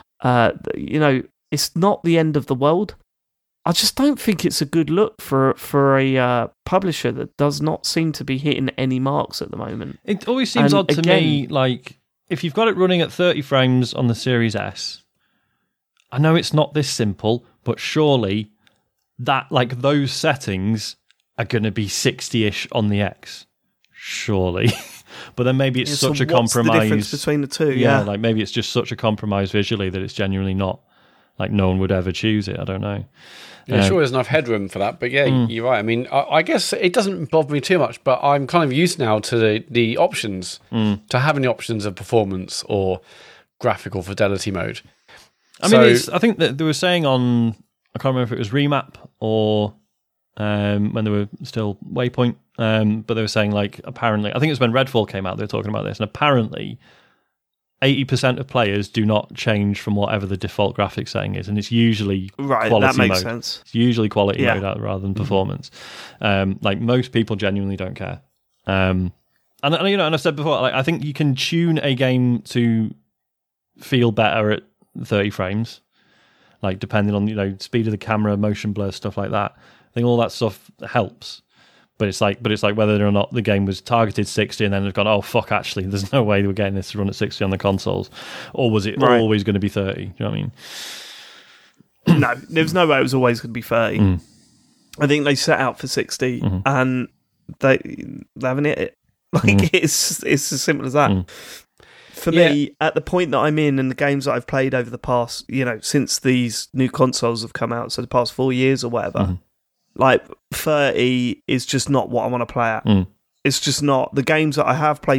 It's not the end of the world. I just don't think it's a good look for a publisher that does not seem to be hitting any marks at the moment. It always seems odd to me, like, if you've got it running at 30 frames on the Series S, I know it's not this simple, but surely that, like, those settings are going to be 60-ish on the X, surely. But then maybe it's such a compromise. The difference between the two? Yeah, like maybe it's just such a compromise visually that it's genuinely not like no one would ever choose it. I don't know. Yeah, sure, there's enough headroom for that, but yeah, you're right. I mean, I guess it doesn't bother me too much, but I'm kind of used now to the options, to having the options of performance or graphical fidelity mode. I mean, I think that they were saying on, I can't remember if it was Remap or when they were still Waypoint, but they were saying like apparently, I think it was when Redfall came out, they were talking about this, and apparently 80% of players do not change from whatever the default graphics setting is, and it's usually quality that makes mode. Sense. It's usually quality mode rather than performance. Like most people genuinely don't care. And you know, and I've said before, like I think you can tune a game to feel better at 30 frames, like depending on speed of the camera, motion blur, stuff like that. I think all that stuff helps. But it's like whether or not the game was targeted 60 and then they've gone, oh fuck, actually, there's no way we're getting this to run at 60 on the consoles, or was it always going to be 30? Do you know what I mean? No, there was no way it was always going to be 30. I think they set out for 60, and they haven't hit it. Like it's as simple as that. For me, at the point that I'm in and the games that I've played over the past, since these new consoles have come out, so the past 4 years or whatever. Like 30 is just not what I want to play at. It's just not. The games that I have played,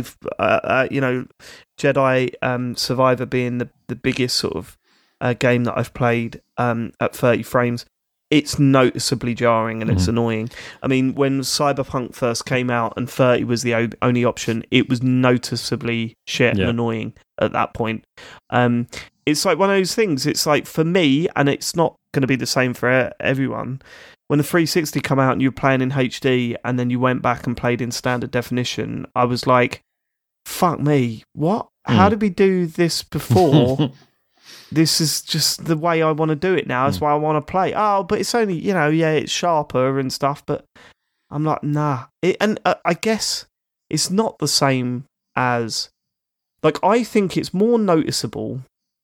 Jedi Survivor being the biggest sort of game that I've played at 30 frames, it's noticeably jarring and it's annoying. I mean, when Cyberpunk first came out and 30 was the only option, it was noticeably shit and annoying at that point. It's like one of those things. It's like for me, and it's not going to be the same for everyone. When the 360 come out and you were playing in HD and then you went back and played in standard definition, I was like, fuck me, what? How did we do this before? This is just the way I want to do it now. That's why I want to play. Oh, but it's only, it's sharper and stuff, but I'm like, nah. I guess it's not the same as, like, I think it's more noticeable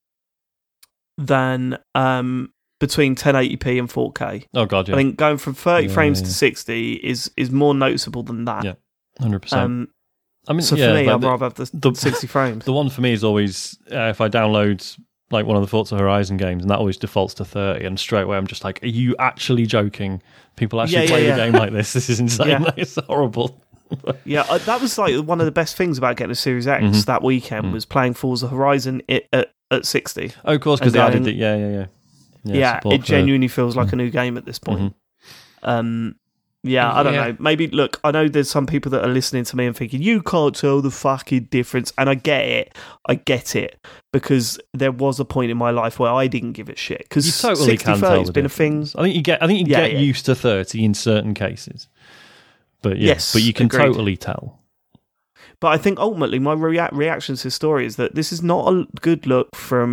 than between 1080p and 4K. Oh god, yeah. I think going from 30 frames to 60 is more noticeable than that. Yeah, 100%. I mean, so for me, I'd rather have the 60 frames. The one for me is always if I download like one of the Forza Horizon games, and that always defaults to 30, and straight away I'm just like, are you actually joking? People actually play a game like this? This is insane. It's horrible. That was like one of the best things about getting a Series X that weekend was playing Forza Horizon at 60. Oh, of course, because they added it. Yeah, it genuinely feels like a new game at this point. I don't know. Maybe, look, I know there's some people that are listening to me and thinking, you can't tell the fucking difference. And I get it. Because there was a point in my life where I didn't give a shit. Because you totally 60 30 has been a thing. I think you get used to 30 in certain cases. But but you can totally tell. But I think ultimately my reaction to this story is that this is not a good look for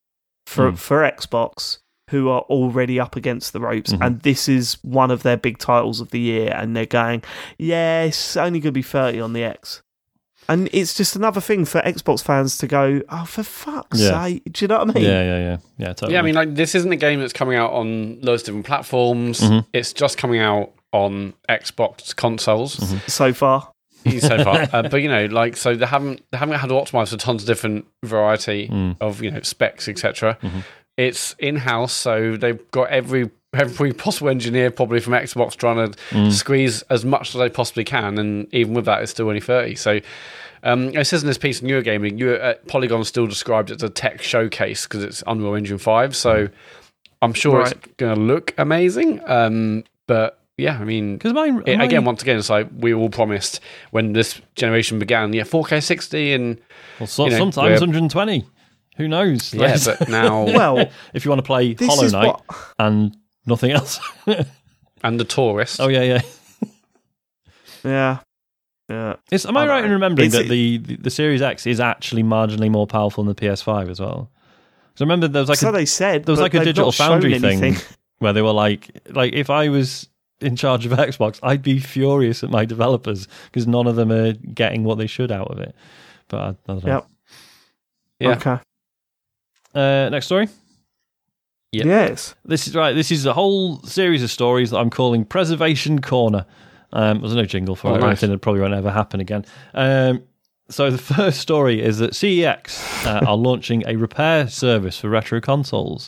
Xbox, who are already up against the ropes, and this is one of their big titles of the year, and they're going, it's only going to be 30 on the X. And it's just another thing for Xbox fans to go, oh, for fuck's sake. Do you know what I mean? Yeah, totally. Yeah, I mean, like, this isn't a game that's coming out on loads of different platforms. It's just coming out on Xbox consoles. So far. But so they haven't had to optimize for tons of different variety of specs, etc. It's in-house, so they've got every possible engineer probably from Xbox trying to squeeze as much as they possibly can, and even with that, it's still only 30. So it says in this piece in Eurogaming, Polygon still described it as a tech showcase because it's Unreal Engine 5, so I'm sure it's going to look amazing. But yeah, I mean, once again, it's like we all promised when this generation began, 4K 60 and... Well, sometimes 120. Who knows? Yeah, but now... if you want to play Hollow Knight and nothing else. And The Tourist. Oh, yeah. Yeah. Am I right in remembering that the Series X is actually marginally more powerful than the PS5 as well? Because I remember there was they said, there was like a Digital Foundry thing where they were like if I was in charge of Xbox, I'd be furious at my developers because none of them are getting what they should out of it. But I don't know. Yeah. Okay. Next story. Yep. Yes. This is a whole series of stories that I'm calling Preservation Corner. There's no jingle for it. Nice. I think it probably won't ever happen again. So the first story is that CEX are launching a repair service for retro consoles.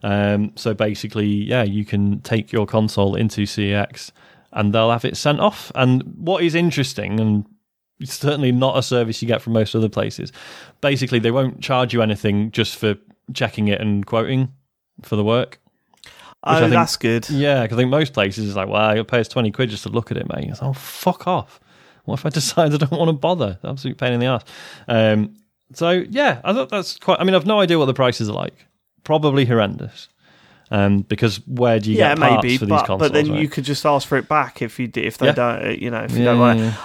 So basically, you can take your console into CEX and they'll have it sent off. And what is interesting, and it's certainly not a service you get from most other places, basically they won't charge you anything just for checking it and quoting for the work. That's good. Yeah, because I think most places is like, well, you'll pay us 20 quid just to look at it, mate. It's like, oh, fuck off. What if I decide I don't want to bother? Absolute pain in the ass. So, yeah, I thought that's quite... I mean, I've no idea what the prices are like. Probably horrendous. Because where do you get parts for these consoles? But then right? You could just ask for it back if they don't, if you don't want it.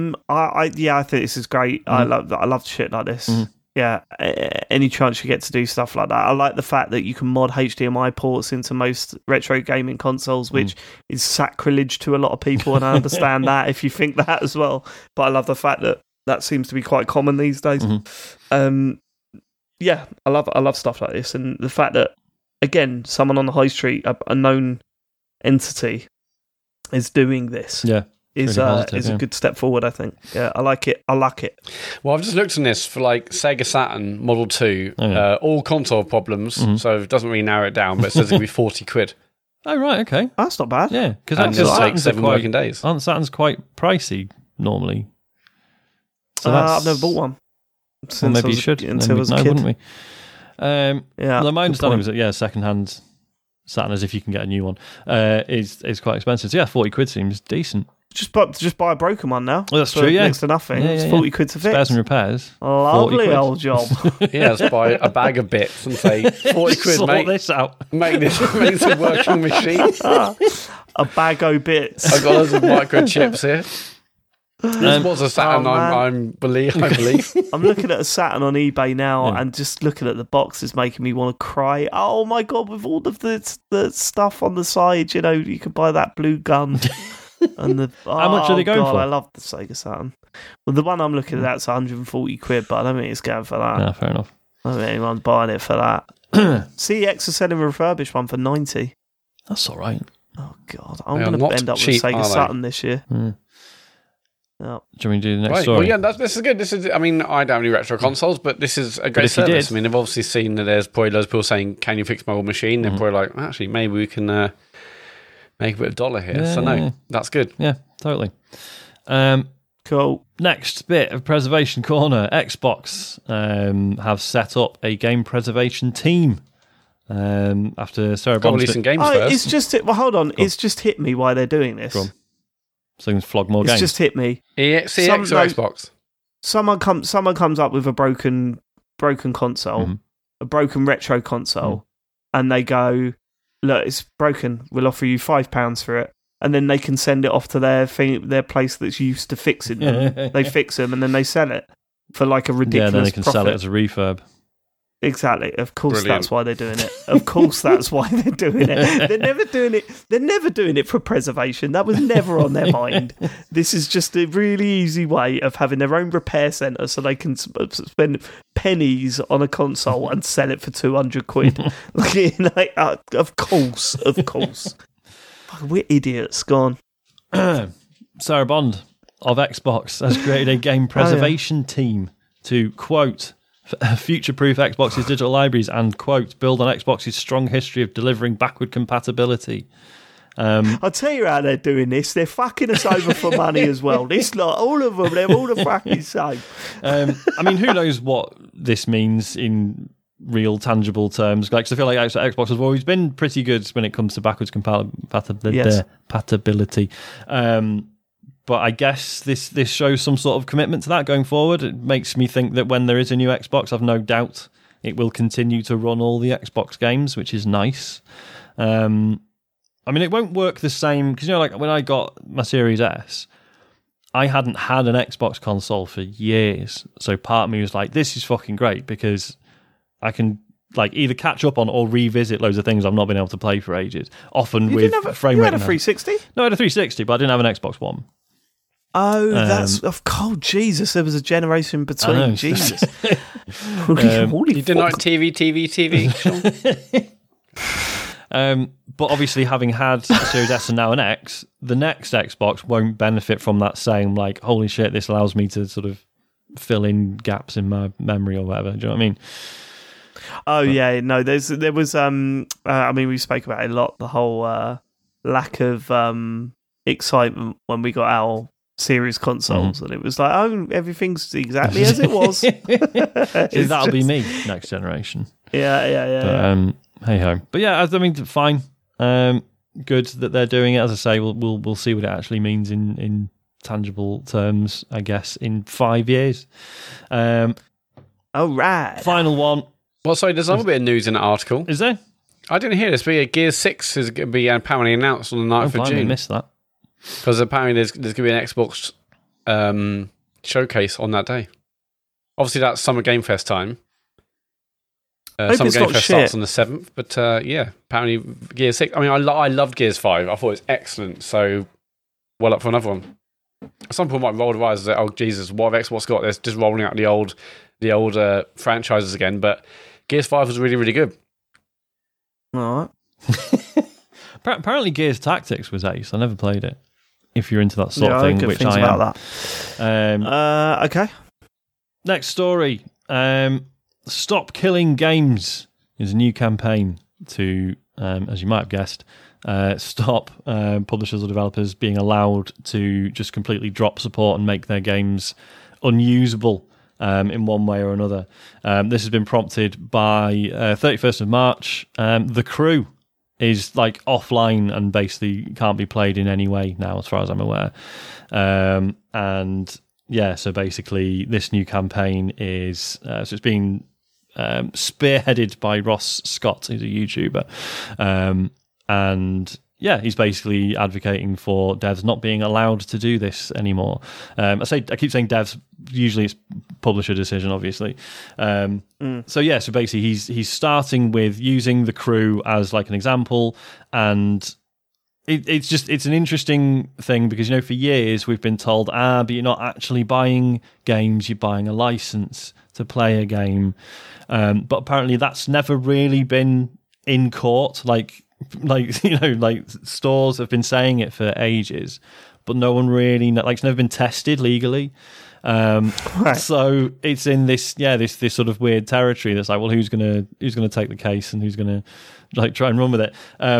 I think this is great. Mm-hmm. I love shit like this. Mm-hmm. Yeah, any chance you get to do stuff like that. I like the fact that you can mod HDMI ports into most retro gaming consoles, which is sacrilege to a lot of people, and I understand that if you think that as well. But I love the fact that seems to be quite common these days. Mm-hmm. I love stuff like this, and the fact that, again, someone on the high street, a known entity, is doing this. Yeah. Is a good step forward, I think. Yeah, I like it. Well, I've just looked on this for like Sega Saturn Model 2, all console problems, so it doesn't really narrow it down, but it says it'll be 40 quid. Oh, right, okay. That's not bad. Yeah, because it'll take 7 working days. Saturn's quite pricey normally. So I've never bought one. Well, maybe you should. Until I was a kid. Wouldn't we? My understanding was that, second-hand Saturn, as if you can get a new one, is quite expensive. So, yeah, 40 quid seems decent. Just buy a broken one now. Well, that's true, yeah. Next to nothing. It's 40 quid to fix. Spares and repairs. Lovely old job. Let's buy a bag of bits and say, 40 quid, sort mate. This out. Make this a working machine. A bag of bits. I've got loads of microchips here. This was a Saturn, I believe. I'm looking at a Saturn on eBay now, and just looking at the box is making me want to cry. Oh my God, with all of the stuff on the side, you could buy that blue gun. And how much are they going for? I love the Sega Saturn. Well, the one I'm looking at is 140 quid, but I don't think it's going for that. Yeah, fair enough. I don't think anyone's buying it for that. CEX are selling a refurbished one for 90. That's all right. Oh God, I'm going to end up with Sega Saturn this year. No. Do you want me to do the next story? Well, yeah, this is good. I mean, I don't have any retro consoles, but this is a great service. I mean, I've obviously seen that there's probably loads of people saying, "Can you fix my old machine?" They're probably like, "Actually, maybe we can make a bit of dollar here." So no, that's good. Yeah, totally. Cool. Next bit of Preservation Corner. Xbox have set up a game preservation team. After Sarah Bond... releasing games first. It's just... hold on. It's just hit me why they're doing this. Go on. So you can flog more games. It's just hit me. CX or Xbox? Someone comes up with a broken console, a broken retro console, and they go, "Look, it's broken. We'll offer you £5 for it." And then they can send it off to their place that's used to fixing them. They fix them and then they sell it for like a ridiculous then they can profit. sell it as a refurb. Exactly. Of course, Brilliant. That's why they're doing it. Of course, that's why they're doing it. They're never doing it. They're never doing it for preservation. That was never on their mind. This is just a really easy way of having their own repair centre, so they can spend pennies on a console and sell it for 200 quid. Of course. We're idiots. Go on. Sarah Bond of Xbox has created a game preservation team to, quote, future-proof Xbox's digital libraries and, quote, build on Xbox's strong history of delivering backward compatibility. I'll tell you how they're doing this. They're fucking us over for money as well. This lot, all of them, they're all the fucking same. I mean, who knows what this means in real, tangible terms? Like, 'cause I feel like Xbox has always been pretty good when it comes to backwards compatibility. But I guess this shows some sort of commitment to that going forward. It makes me think that when there is a new Xbox, I've no doubt it will continue to run all the Xbox games, which is nice. I mean, it won't work the same, because, like when I got my Series S, I hadn't had an Xbox console for years. So part of me was like, this is fucking great, because I can like either catch up on or revisit loads of things I've not been able to play for ages. Often with frame rate. You had a 360? No, I had a 360, but I didn't have an Xbox One. Oh, that's of course. Jesus, there was a generation between. Jesus, you didn't like TV, Sean? But obviously, having had a Series S and now an X, the next Xbox won't benefit from that same like, holy shit, this allows me to sort of fill in gaps in my memory or whatever. Do you know what I mean? Oh yeah, no. There was. I mean, we spoke about it a lot. The whole lack of excitement when we got our series consoles, and it was like, oh, everything's exactly as it was. That'll be me next generation. Yeah. But, hey ho. But yeah, I mean, fine. Good that they're doing it. As I say, we'll see what it actually means in tangible terms, I guess, in 5 years. All right. Final one. Well, sorry, there's another bit of news in the article. Is there? I didn't hear this, but Gears 6 is going to be apparently announced on the 9th of June. I missed that. Because apparently there's going to be an Xbox showcase on that day. Obviously, that's Summer Game Fest time. Summer Game Fest starts on the 7th, but yeah, apparently Gears 6. I mean, I loved Gears 5. I thought it was excellent, so well up for another one. Some people might roll their eyes and say, oh, Jesus, what have Xbox got? They're just rolling out the old franchises again, but Gears 5 was really, really good. All right. Apparently Gears Tactics was ace. I never played it. If you're into that sort of thing, which I am. That. Okay. Next story. Stop Killing Games is a new campaign to, as you might have guessed, stop publishers or developers being allowed to just completely drop support and make their games unusable in one way or another. This has been prompted by 31st of March. The Crew is like offline and basically can't be played in any way now, as far as I'm aware. And yeah, so basically this new campaign is so it's being spearheaded by Ross Scott, who's a YouTuber, and yeah, he's basically advocating for devs not being allowed to do this anymore. I keep saying devs. Usually, it's publisher decision, obviously. So yeah, so basically, he's starting with using The Crew as like an example, and it's an interesting thing because for years we've been told, but you're not actually buying games; you're buying a license to play a game. But apparently, that's never really been in court. Like stores have been saying it for ages, but no one really it's never been tested legally. Right. So it's in this sort of weird territory that's like, well, who's gonna take the case and who's gonna try and run with it.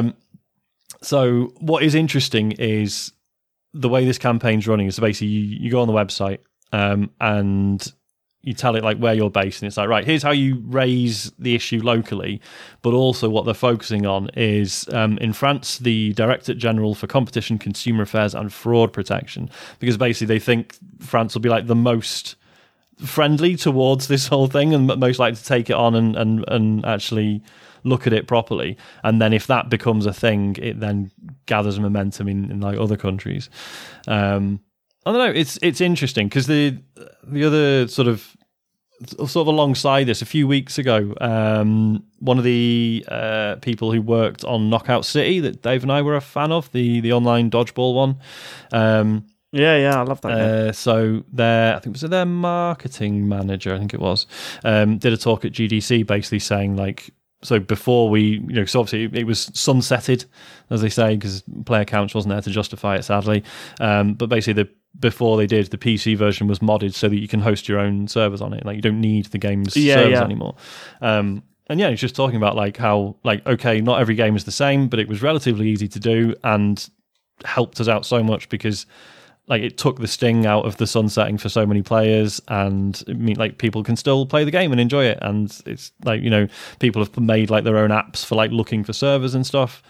So what is interesting is the way this campaign's running. So basically, you go on the website and you tell it where you're based, and it's like, right, here's how you raise the issue locally, but also what they're focusing on is in France, the Directorate General for Competition, Consumer Affairs and Fraud Protection, because basically they think France will be the most friendly towards this whole thing and most likely to take it on and actually look at it properly. And then if that becomes a thing, it then gathers momentum in other countries. I don't know. It's interesting because the other sort of alongside this, a few weeks ago, one of the people who worked on Knockout City that Dave and I were a fan of, the online dodgeball one. Yeah, I love that. So I think it was their marketing manager, I think it was, did a talk at GDC basically saying so before we, so obviously it was sunsetted, as they say, because player counts wasn't there to justify it, sadly. But basically before they did, the PC version was modded so that you can host your own servers on it. You don't need the game's servers anymore. And yeah, it's just talking about how okay, not every game is the same, but it was relatively easy to do and helped us out so much because it took the sting out of the sunsetting for so many players, and people can still play the game and enjoy it. And it's people have made their own apps for looking for servers and stuff.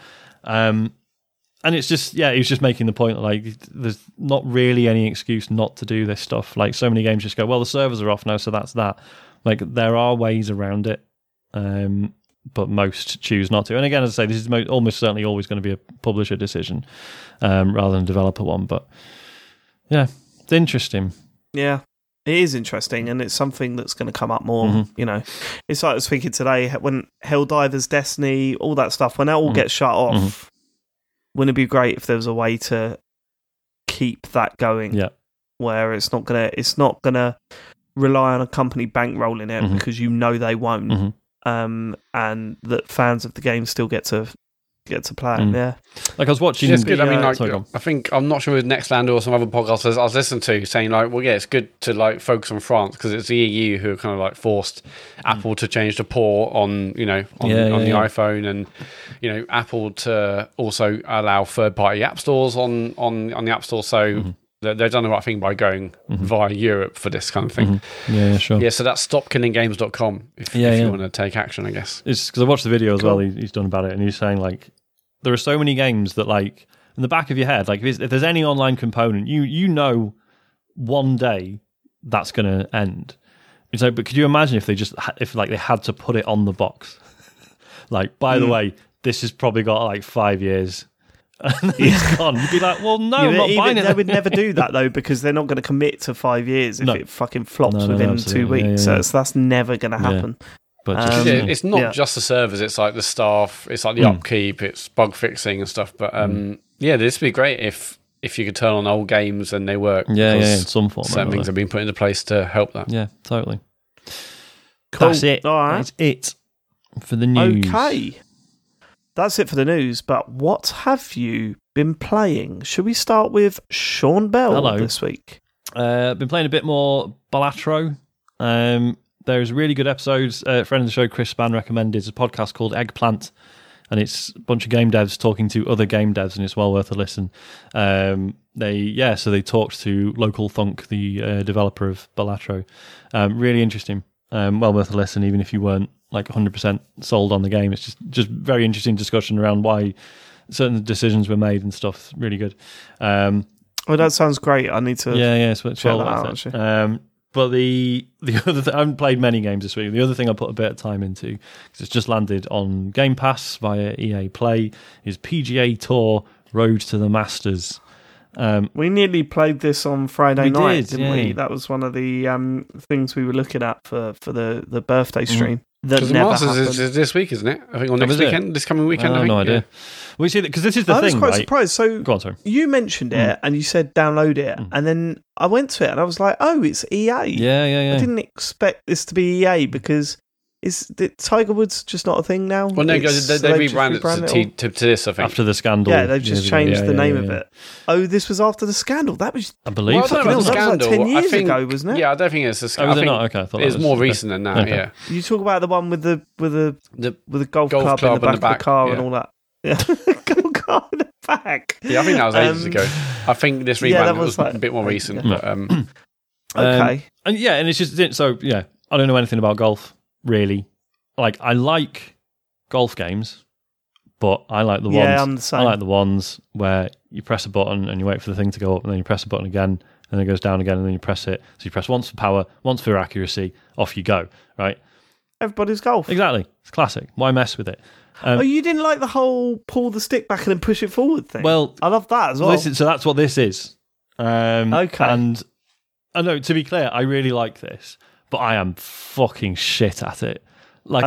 And it's just, he was just making the point that there's not really any excuse not to do this stuff. So many games just go, well, the servers are off now, so that's that. There are ways around it, but most choose not to. And again, as I say, this is almost certainly always going to be a publisher decision rather than a developer one. But yeah, it's interesting. Yeah, it is interesting, and it's something that's going to come up more. Mm-hmm. It's like I was thinking today when Helldivers, Destiny, all that stuff, when that all gets shut off. Mm-hmm. Wouldn't it be great if there was a way to keep that going? Yeah, where it's not gonna rely on a company bankrolling it because they won't, and that fans of the game still get to get to play it. Yeah, like I was watching. It's good. I mean, like, I think I'm not sure with Nextlander or some other podcasts I was listening to saying like, well, yeah, it's good to like focus on France because it's the EU who are kind of like forced Apple to change the port on the iPhone, and Apple to also allow third-party app stores on the App Store. So. They've done the right thing by going via Europe for this kind of thing. Yeah, sure. Yeah, so that's stopkillinggames.com if you want to take action, I guess. It's because I watched the video as well he's done about it, and he's saying, like, there are so many games that, like, in the back of your head, like, if there's any online component, you know one day that's going to end. It's like, but could you imagine if they had to put it on the box? Like, by the way, this has probably got, like, 5 years... and it's gone. You'd be like, well, no, I'm not buying it. They would never do that, though, because they're not going to commit to 5 years if it fucking flops within 2 weeks. So that's never going to happen. But it's not just the servers, it's like the staff, it's like the upkeep, it's bug fixing and stuff. But this would be great if you could turn on old games and they work. Yeah, in some form. Certain things have been put into place to help that. Yeah, totally. Cool. That's it. All right. That's it for the news. Okay. That's it for the news, but what have you been playing? Should we start with Sean Bell this week? Been playing a bit more Balatro. There's really good episodes. A friend of the show, Chris Spann, recommended a podcast called Eggplant, and it's a bunch of game devs talking to other game devs, and it's well worth a listen. So they talked to Local Thunk, the developer of Balatro. Really interesting. Well worth a listen, even if you weren't like 100% sold on the game. It's just very interesting discussion around why certain decisions were made and stuff. Really good. Well, that sounds great. I need to it's well worth it. But the other thing, I haven't played many games this week. The other thing I put a bit of time into, because it's just landed on Game Pass via EA Play, is PGA Tour Road to the Masters. We nearly played this on Friday night, didn't we? That was one of the things we were looking at for the birthday stream. Because the Masters is this week, isn't it? I think, or next weekend, this coming weekend. I think. No idea. Well, you see, because this is the thing. I was quite surprised. So go on, sorry. You mentioned it, and you said download it, and then I went to it, and I was like, "Oh, it's EA." Yeah. I didn't expect this to be EA because Tiger Woods just not a thing now? Well, no, they rebranded it to this, I think. After the scandal. Yeah, they've just changed the name of it. Oh, this was after the scandal. That was, I believe. Well, that was like 10 years ago, wasn't it? Yeah, I don't think it's a scandal. Oh, was it not? Okay, I thought it was more recent than that. Okay. Yeah. You talk about the one with the golf club in the back of the car and all that. Yeah, golf club in the back. Yeah, I think that was ages ago. I think this rebrand was like, a bit more recent. But, okay. And it's just so I don't know anything about golf really. Like, I like golf games, but I like the ones. I'm the same. I like the ones where you press a button and you wait for the thing to go up, and then you press a button again, and then it goes down again, and then you press it. So you press once for power, once for accuracy, off you go. Right? Everybody's golf. Exactly. It's classic. Why mess with it? You didn't like the whole pull the stick back and then push it forward thing? Well, I love that as well. So that's what this is. Okay. And I know, to be clear, I really like this, but I am fucking shit at it. Like,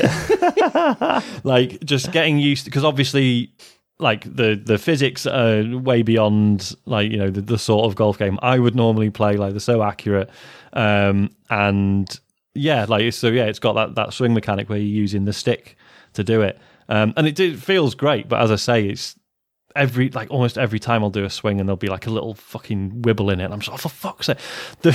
like just getting used to, because obviously, like the physics are way beyond like the sort of golf game I would normally play. Like they're so accurate, and it's got that swing mechanic where you're using the stick to do it, and it feels great. But as I say, it's almost every time I'll do a swing and there'll be like a little fucking wibble in it. And I'm just like, for fuck's sake.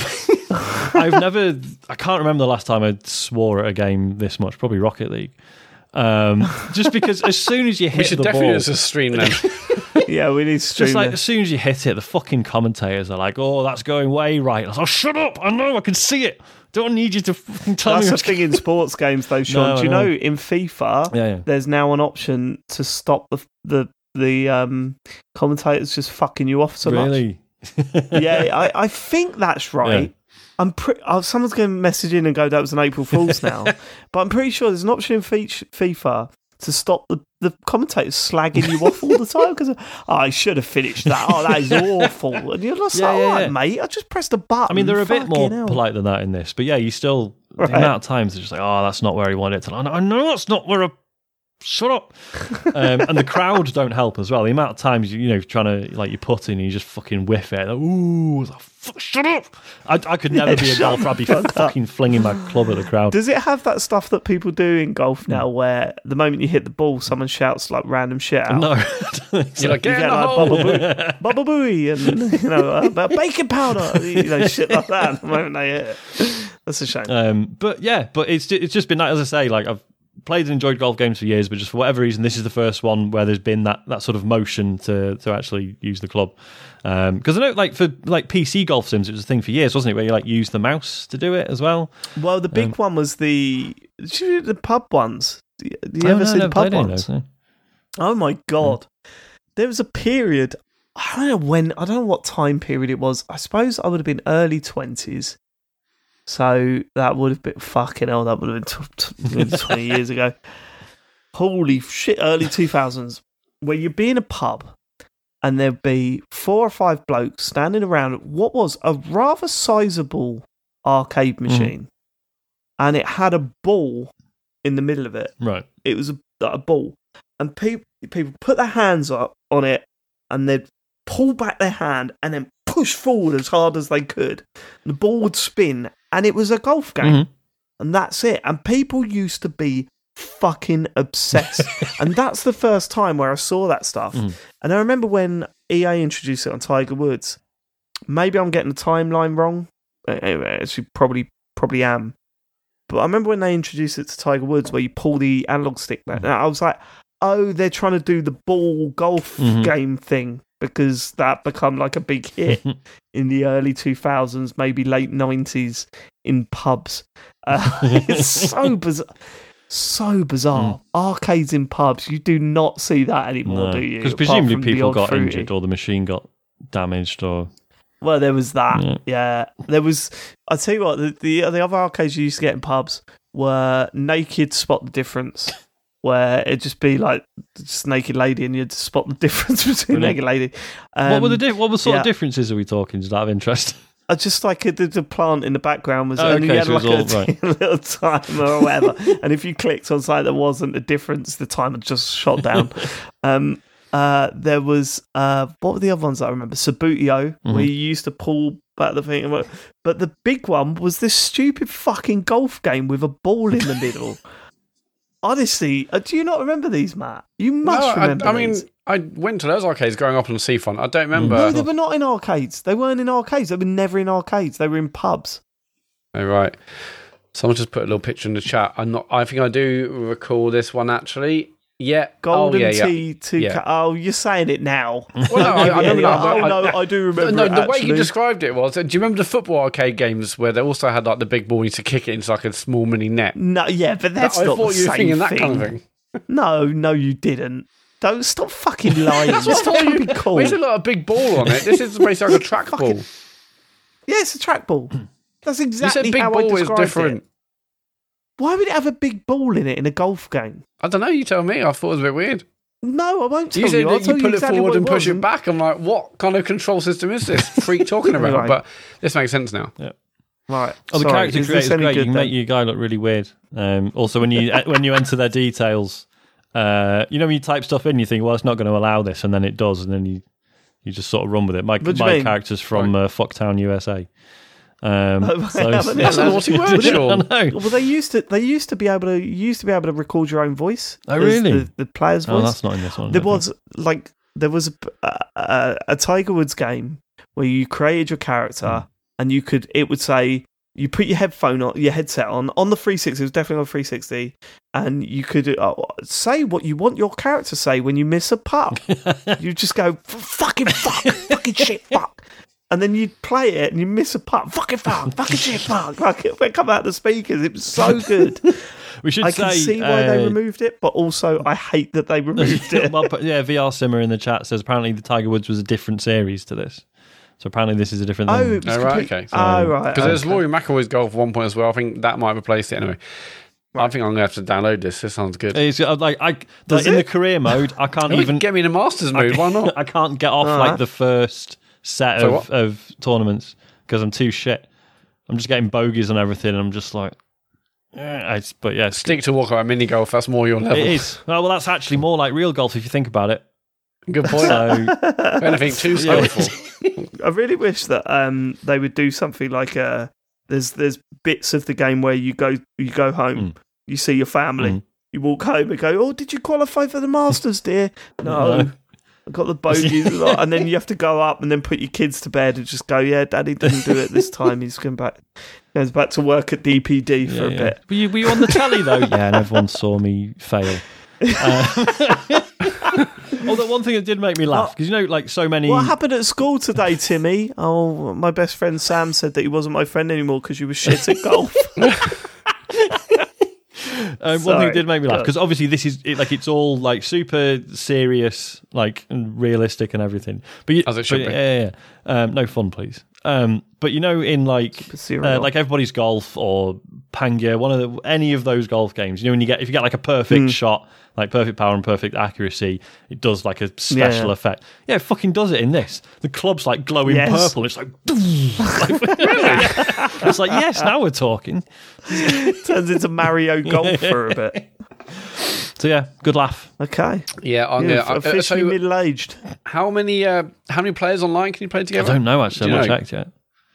I can't remember the last time I swore at a game this much, probably Rocket League. Just because as soon as you hit the ball... We should definitely do a stream then. Yeah, we need to stream just like as soon as you hit it, the fucking commentators are like, oh, that's going way right. I was like, oh, shut up. I know, I can see it. Don't need you to fucking tell me. That's the thing in sports games though, Sean. Do you know in FIFA, there's now an option to stop the commentators just fucking you off so much. Yeah, I think that's right. Yeah. Someone's going to message in and go, that was an April Fool's now. But I'm pretty sure there's an option in FIFA to stop the commentators slagging you off all the time because I should have finished that. Oh, that is awful. And you're just all right, mate. I just pressed a button. I mean, they're a bit more polite than that in this. But yeah, you still, the amount of times they're just like, oh, that's not where I want it to. I know that's not where I shut up. And the crowd don't help as well. The amount of times trying to you put in and you just fucking whiff it. Ooh, shut up. I could never be a golfer. I'd be fucking flinging my club at the crowd. Does it have that stuff that people do in golf now, where the moment you hit the ball, someone shouts random shit out? No, you're like, get Baba Booey, and baking powder, shit like that. The moment they hit it. That's a shame. But it's just been as I say, I've played and enjoyed golf games for years, but just for whatever reason, this is the first one where there's been that sort of motion to actually use the club. Because I know, for PC golf sims, it was a thing for years, wasn't it? Where you use the mouse to do it as well. Well, the big one was the pub ones. Do you ever see the pub ones? Those, no. Oh my god! There was a period. I don't know what time period it was. I suppose I would have been early 20s. So that would have been fucking hell. That would have been 20 years ago. Holy shit! Early 2000s, where you'd be in a pub, and there'd be 4 or 5 blokes standing around what was a rather sizable arcade machine, and it had a ball in the middle of it. Right. It was a ball, and people put their hands up on it, and they'd pull back their hand and then push forward as hard as they could. The ball would spin, and it was a golf game, and that's it. And people used to be fucking obsessed, and that's the first time where I saw that stuff. And I remember when EA introduced it on Tiger Woods. Maybe I'm getting the timeline wrong. Actually, probably am. But I remember when they introduced it to Tiger Woods, where you pull the analog stick back. I was like, oh, they're trying to do the ball golf game thing, because that become a big hit in the early 2000s, maybe late 90s in pubs. It's so bizarre. Arcades in pubs, you do not see that anymore, do you? Because presumably people got injured or the machine got damaged or... Well, there was that. Yeah. There was... I'll tell you what, the other arcades you used to get in pubs were Naked Spot the Difference, where it'd just be just naked lady, and you'd spot the difference between naked lady. What were sort of differences are we talking? Just out of interest. Just the plant in the background was only had a little timer or whatever, and if you clicked on something that wasn't a difference, the timer just shot down. There was what were the other ones that I remember? Sabutio, where you used to pull back the thing, but the big one was this stupid fucking golf game with a ball in the middle. Honestly, do you not remember these, Matt? You must remember these. I went to those arcades growing up on the seafront. I don't remember. No, they were not in arcades. They weren't in arcades. They were never in arcades. They were in pubs. Oh, right. Someone just put a little picture in the chat. I think I do recall this one, actually. Yeah. Golden Tee. Oh, you're saying it now. Well, no, I remember that. I do remember No, the way you described it was... Do you remember the football arcade games where they also had the big ball and you used to kick it into a small mini net? No, yeah, but that's not the same thing. I thought you were thinking that kind of thing. No, you didn't. Don't stop fucking lying. Stop trying to be cool. There's a big ball on it. This is basically a trackball. Yeah, it's a trackball. That's exactly you said how big I ball described is different. It. Why would it have a big ball in it in a golf game? I don't know. You tell me. I thought it was a bit weird. No, I won't tell you. You said that you pull exactly it forward and push and it back. I'm like, what kind of control system is this? Freak talking about. Right. But this makes sense now. Yeah. Right. Oh, the character creator is great. You can make your guy look really weird. Also, when you enter their details, when you type stuff in, you think, well, it's not going to allow this, and then it does, and then you just sort of run with it. My character's from Fucktown, USA. That's a naughty word, Sean. Well, they used to be able to record your own voice. Oh, really? The player's voice. Oh, that's not in this one. There was a Tiger Woods game where you created your character, and it would say, you put your headset on the 360. It was definitely on 360, and you could say what you want your character to say when you miss a putt. You just go fucking shit, fuck. And then you'd play it and you miss a putt. Fucking fuck, fucking shit, fuck. Like it would come out the speakers. It was so good. I can see why they removed it, but also I hate that they removed it. Well, VR Simmer in the chat says apparently the Tiger Woods was a different series to this. So apparently this is a different thing. Okay. Right. Because there's Rory McIlroy's golf at one point as well. I think that might have replaced it anyway. Right. I think I'm going to have to download this. This sounds good. It's in the career mode, I can't even... Get me in a Masters mood, why not? I can't get off the first set of tournaments because I'm too shit. I'm just getting bogeys and everything, and I'm just like, But yeah, stick to walk around mini golf. That's more your level. It is. Well, that's actually more like real golf if you think about it. Good point. So, anything too skillful. I really wish that they would do something like there's bits of the game where you go home, you see your family, you walk home and go, oh, did you qualify for the Masters, dear? No. I got the bogeys, and then you have to go up and then put your kids to bed and just go, yeah, Daddy didn't do it this time. He's goes back to work at DPD for a bit. Were you on the telly though? Yeah, and everyone saw me fail. Although one thing that did make me laugh, because like so many... What happened at school today, Timmy? Oh, my best friend Sam said that he wasn't my friend anymore because you were shit at golf. One thing that did make me laugh, because obviously this is it's all like super serious, like and realistic and everything. But as it should be. No fun, please. But in like Everybody's Golf or Pangia, any of those golf games, when if you get like a perfect shot, like perfect power and perfect accuracy, it does like a special effect. Yeah, it fucking does it in this. The club's like glowing purple. It's like, it's like, yes, now we're talking. Turns into Mario Golf for a bit. So yeah, good laugh. Okay. Yeah, I'm officially middle-aged. How many players online can you play together? I don't know actually. I've not checked yet.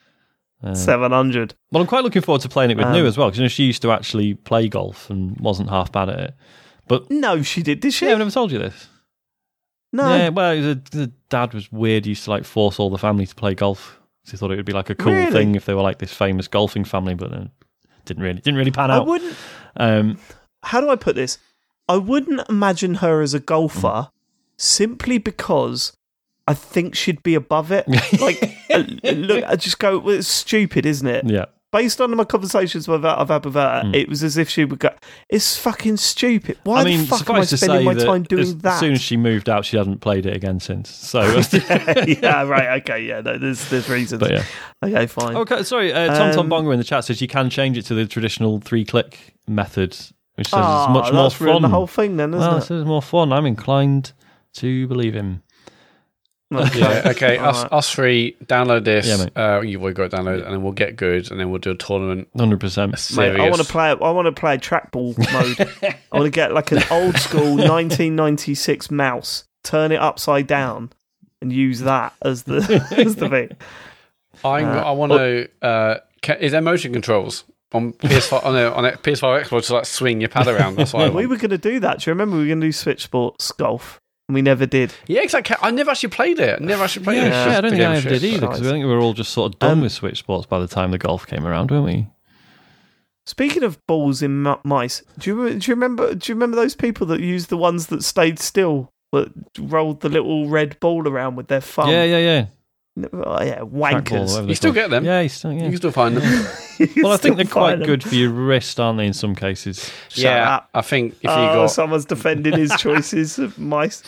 700. Well, I'm quite looking forward to playing it with Nu as well, because she used to actually play golf and wasn't half bad at it. But no, she did she? Yeah, I've never told you this. No. Yeah, well, the dad was weird. He used to like force all the family to play golf. So he thought it would be like a cool thing if they were like this famous golfing family, but didn't really pan out. I wouldn't. How do I put this? I wouldn't imagine her as a golfer simply because I think she'd be above it. Like, look, I just go, well, it's stupid, isn't it? Yeah. Based on my conversations I've had with her, it was as if she would go, it's fucking stupid. Why the fuck am I spending my time doing that? As soon as she moved out, she hadn't played it again since. So yeah, right, okay, yeah, no, there's reasons. But yeah. Okay, fine. Okay, sorry, Tom Bongo in the chat says you can change it to the traditional 3-click method, which says it's much more fun. The whole thing then, isn't it? It says more fun. I'm inclined to believe him. Okay. Yeah, okay. Right. Us three, download this. Yeah, mate. You've got to download it, and then we'll get good, and then we'll do a tournament. 100%. Mate, I want to play trackball mode. I want to get like an old school 1996 mouse, turn it upside down, and use that as the thing. I want to. Is there motion controls on PS5 on a PS5 Xbox to like swing your pad around? That's what I want. We were going to do that. Do you remember we were going to do Switch Sports Golf? And we never did. Yeah, exactly. I never actually played it. Yeah, I don't think I ever did either, because I think we were all just sort of done with Switch Sports by the time the golf came around, weren't we? Speaking of balls in mice, do you remember those people that used the ones that stayed still, that rolled the little red ball around with their thumb? Yeah. Oh, yeah, wankers. You still get them? Yeah, you can still find them. Well, I think they're quite good for your wrist, aren't they, in some cases? Yeah, I think if you got... someone's defending his choices of mice.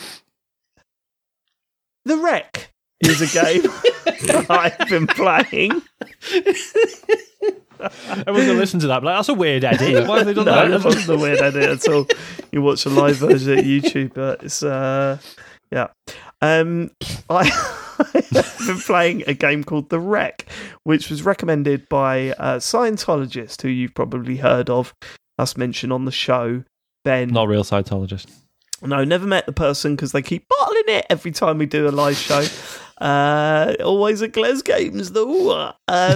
The Wreck is a game I've been playing. Everyone's going to listen to that, but like, that's a weird edit. Why have they done that? No, that wasn't a weird edit at all. You watch a live version at YouTube, but it's... yeah. I've been playing a game called The Wreck, which was recommended by a Scientologist who you've probably heard of, us mention on the show, Ben. Not a real Scientologist. No, never met the person because they keep bottling it every time we do a live show. Always at Gles Games, though.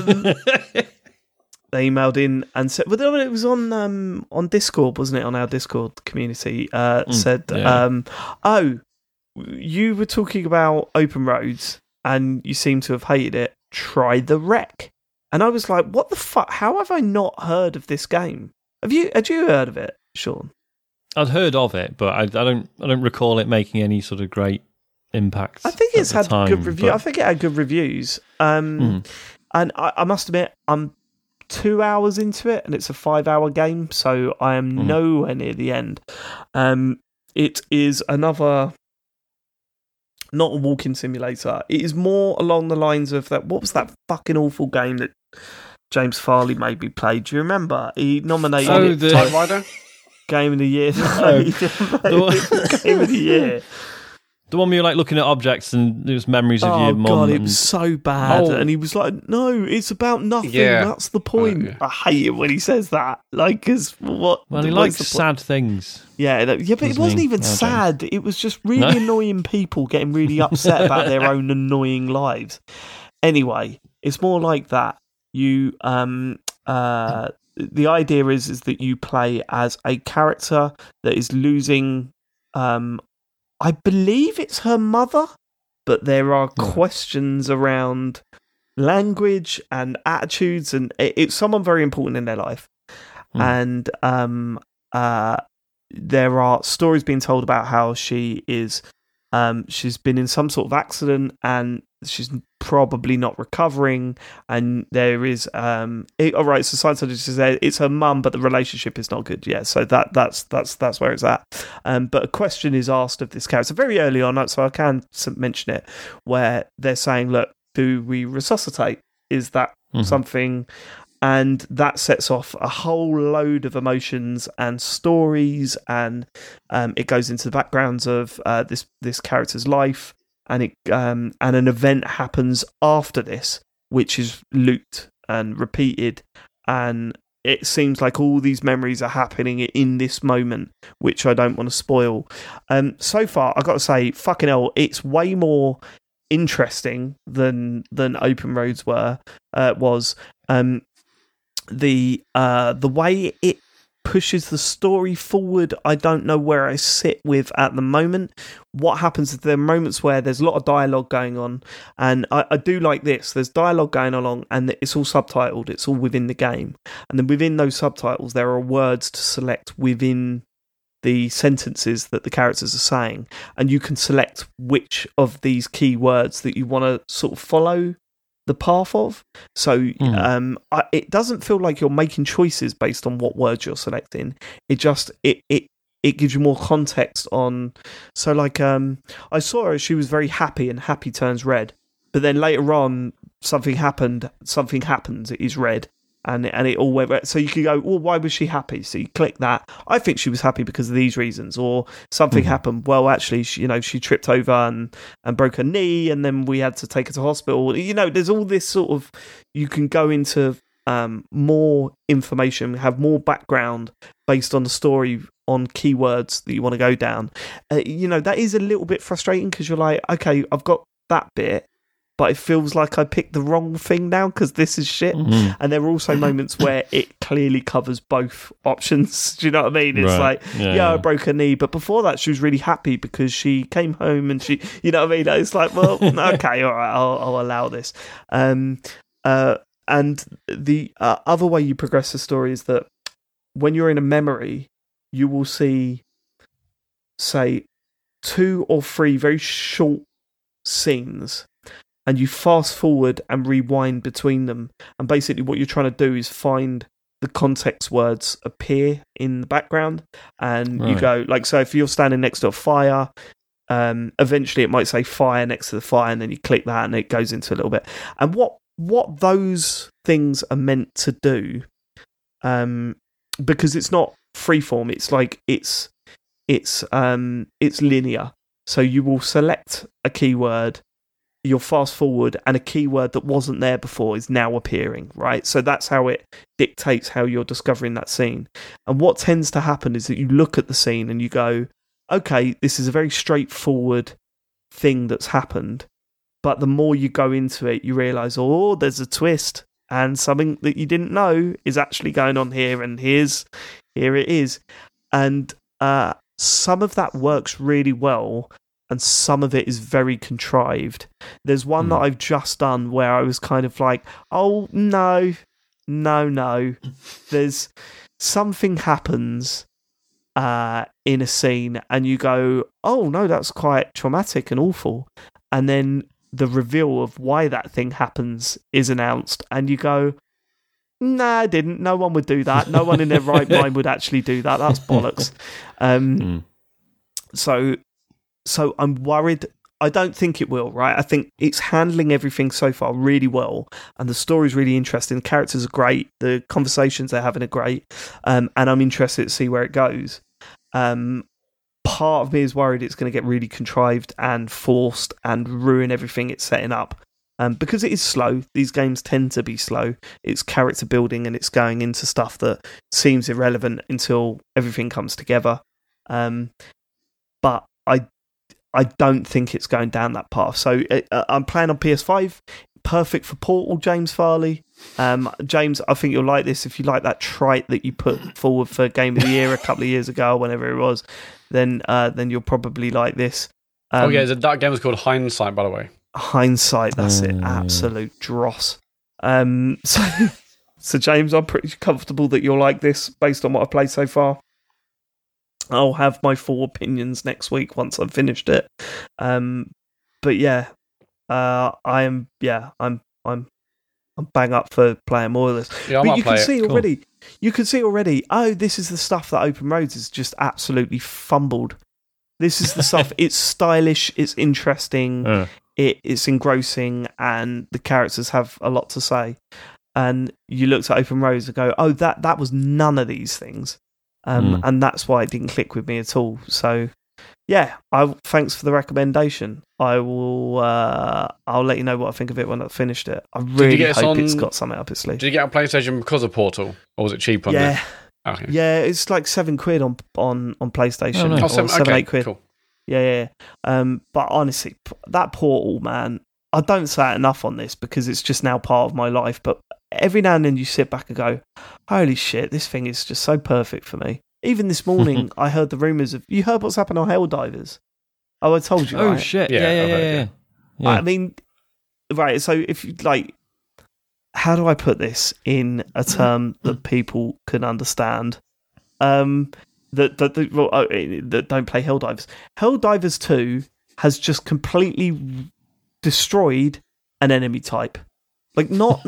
They emailed in and said, well, it was on Discord, wasn't it? On our Discord community. Said, oh, you were talking about Open Roads and you seem to have hated it. Try The Wreck. And I was like, what the fuck? How have I not heard of this game? Had you heard of it, Sean? I'd heard of it, but I don't recall it making any sort of great impact. I think it's had good reviews. I think it had good reviews. And I must admit, I'm 2 hours into it, and it's a 5-hour game, so I am nowhere near the end. It is another, not a walking simulator. It is more along the lines of that. What was that fucking awful game that James Farley made me play? Do you remember? He nominated the Type Rider Game of the Year. Game of the Year. The one where you're like looking at objects and there's memories of your mum. Oh god, it was so bad. And he was like, "No, it's about nothing. Yeah. That's the point." I hate it when he says that. Like, because what? Well, he likes sad things. Yeah, but it wasn't even sad. It was just really annoying people getting really upset about their own annoying lives. Anyway, it's more like that. You, the idea is that you play as a character that is losing. I believe it's her mother, but there are questions around language and attitudes, and it's someone very important in their life. And there are stories being told about how she is, she's been in some sort of accident and she's probably not recovering, and there is all right, so science scientist says it's her mum, but the relationship is not good. Yeah, so that's where it's at. But a question is asked of this character very early on, so I can mention it, where they're saying, look, do we resuscitate? Is that something? And that sets off a whole load of emotions and stories, and it goes into the backgrounds of this character's life. And an event happens after this, which is looped and repeated, and it seems like all these memories are happening in this moment, which I don't want to spoil. So far, I've got to say, fucking hell, it's way more interesting than Open Roads was. The way it pushes the story forward, I don't know where I sit with at the moment. What happens is there are moments where there's a lot of dialogue going on, and I do like this. There's dialogue going along, and it's all subtitled. It's all within the game. And then within those subtitles, there are words to select within the sentences that the characters are saying, and you can select which of these key words that you want to sort of follow the path of. So it doesn't feel like you're making choices based on what words you're selecting. It just it gives you more context on. So like I saw her, she was very happy, and happy turns red, but then later on something happens, it is red, and it all went red. So you could go, well, why was she happy? So you click that. I think she was happy because of these reasons, or something happened. Well, actually, she tripped over and broke her knee, and then we had to take her to hospital. There's all this sort of, you can go into more information, have more background based on the story, on keywords that you want to go down. That is a little bit frustrating because you're like, okay, I've got that bit, but it feels like I picked the wrong thing now because this is shit. And there are also moments where it clearly covers both options. Do you know what I mean? It's I broke her knee, but before that she was really happy because she came home and she, you know what I mean? It's like, well, okay, all right, I'll allow this. And the other way you progress the story is that when you're in a memory, you will see, say, 2 or 3 very short scenes, and you fast forward and rewind between them. And basically what you're trying to do is find the context words appear in the background. And you go, like, so if you're standing next to a fire, eventually it might say fire next to the fire, and then you click that and it goes into a little bit. And what those things are meant to do, because it's not freeform, it's like it's linear. So you will select a keyword, you'll fast forward, and a keyword that wasn't there before is now appearing, right? So that's how it dictates how you're discovering that scene. And what tends to happen is that you look at the scene and you go, okay, this is a very straightforward thing that's happened. But the more you go into it, you realise, oh, there's a twist, and something that you didn't know is actually going on here, and here it is. And some of that works really well, and some of it is very contrived. There's one that I've just done where I was kind of like, oh, no. There's something happens in a scene, and you go, oh, no, that's quite traumatic and awful. And then the reveal of why that thing happens is announced, and you go, nah, I didn't. No one would do that. No one in their right mind would actually do that. That's bollocks. So I'm worried. I don't think it will, right? I think it's handling everything so far really well, and the story's really interesting. The characters are great. The conversations they're having are great, and I'm interested to see where it goes. part of me is worried it's going to get really contrived and forced and ruin everything it's setting up. Because it is slow, these games tend to be slow. It's character building and it's going into stuff that seems irrelevant until everything comes together. But I don't think it's going down that path. So I'm playing on PS5. Perfect for Portal, James Farley. James, I think you'll like this. If you like that trite that you put forward for Game of the Year a couple of years ago, whenever it was, then you'll probably like this. That game was called Hindsight, by the way. Hindsight, that's it. Absolute dross. So James, I'm pretty comfortable that you'll like this based on what I've played so far. I'll have my full opinions next week once I've finished it. But yeah, I'm bang up for playing more of this. Yeah, but you can see already. You can see already. Oh, this is the stuff that Open Roads has just absolutely fumbled. This is the stuff. It's stylish. It's interesting. It's engrossing, and the characters have a lot to say. And you looked at Open Roads and go, "Oh, that was none of these things," and that's why it didn't click with me at all. So, yeah, thanks for the recommendation. I will. I'll let you know what I think of it when I've finished it. I really hope it's got something up its sleeve. Did you get a PlayStation because of Portal, or was it cheap on there? Okay. Yeah, it's like £7 on PlayStation. Oh, no. Or 7-8 quid. Cool. Yeah. But honestly, that Portal, man, I don't say it enough on this because it's just now part of my life. But every now and then you sit back and go, "Holy shit, this thing is just so perfect for me." Even this morning, I heard the rumours of. You heard what's happened on Helldivers? Oh, I told you. Oh right? shit! Yeah. I mean, right. So if you like, how do I put this in a term that people can understand? That don't play Helldivers. Helldivers 2 has just completely destroyed an enemy type. Like not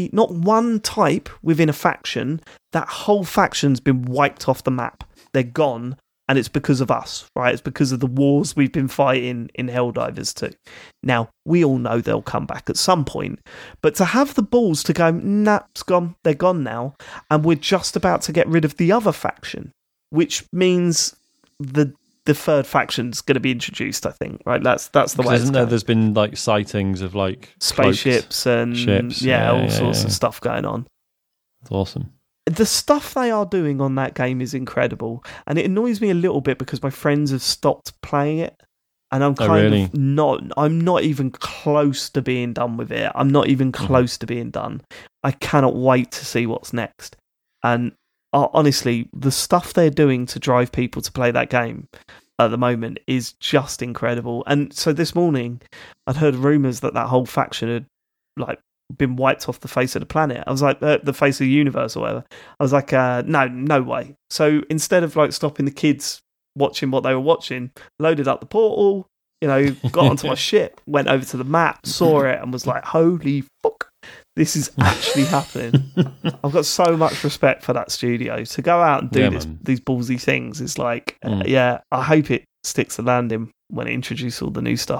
one type within a faction. That whole faction's been wiped off the map. They're gone, and it's because of us, right? It's because of the wars we've been fighting in Helldivers 2. Now, we all know they'll come back at some point, but to have the balls to go, nah, it's gone, they're gone now, and we're just about to get rid of the other faction, which means the third faction's going to be introduced, I think, right? That's the way. Isn't there? There's been like sightings of like spaceships and ships, all sorts of stuff going on. It's awesome. The stuff they are doing on that game is incredible, and it annoys me a little bit because my friends have stopped playing it, and I'm of not. I'm not even close to being done with it. I'm not even close to being done. I cannot wait to see what's next. And honestly, the stuff they're doing to drive people to play that game at the moment is just incredible. And so this morning, I'd heard rumours that whole faction had like been wiped off the face of the planet. I was like, the face of the universe or whatever. I was like, no way. So instead of like stopping the kids watching what they were watching, loaded up the Portal, got onto my ship, went over to the map, saw it, and was like, holy fuck, this is actually happening. I've got so much respect for that studio to go out and do these ballsy things. It's like, I hope it sticks the landing when it introduces all the new stuff.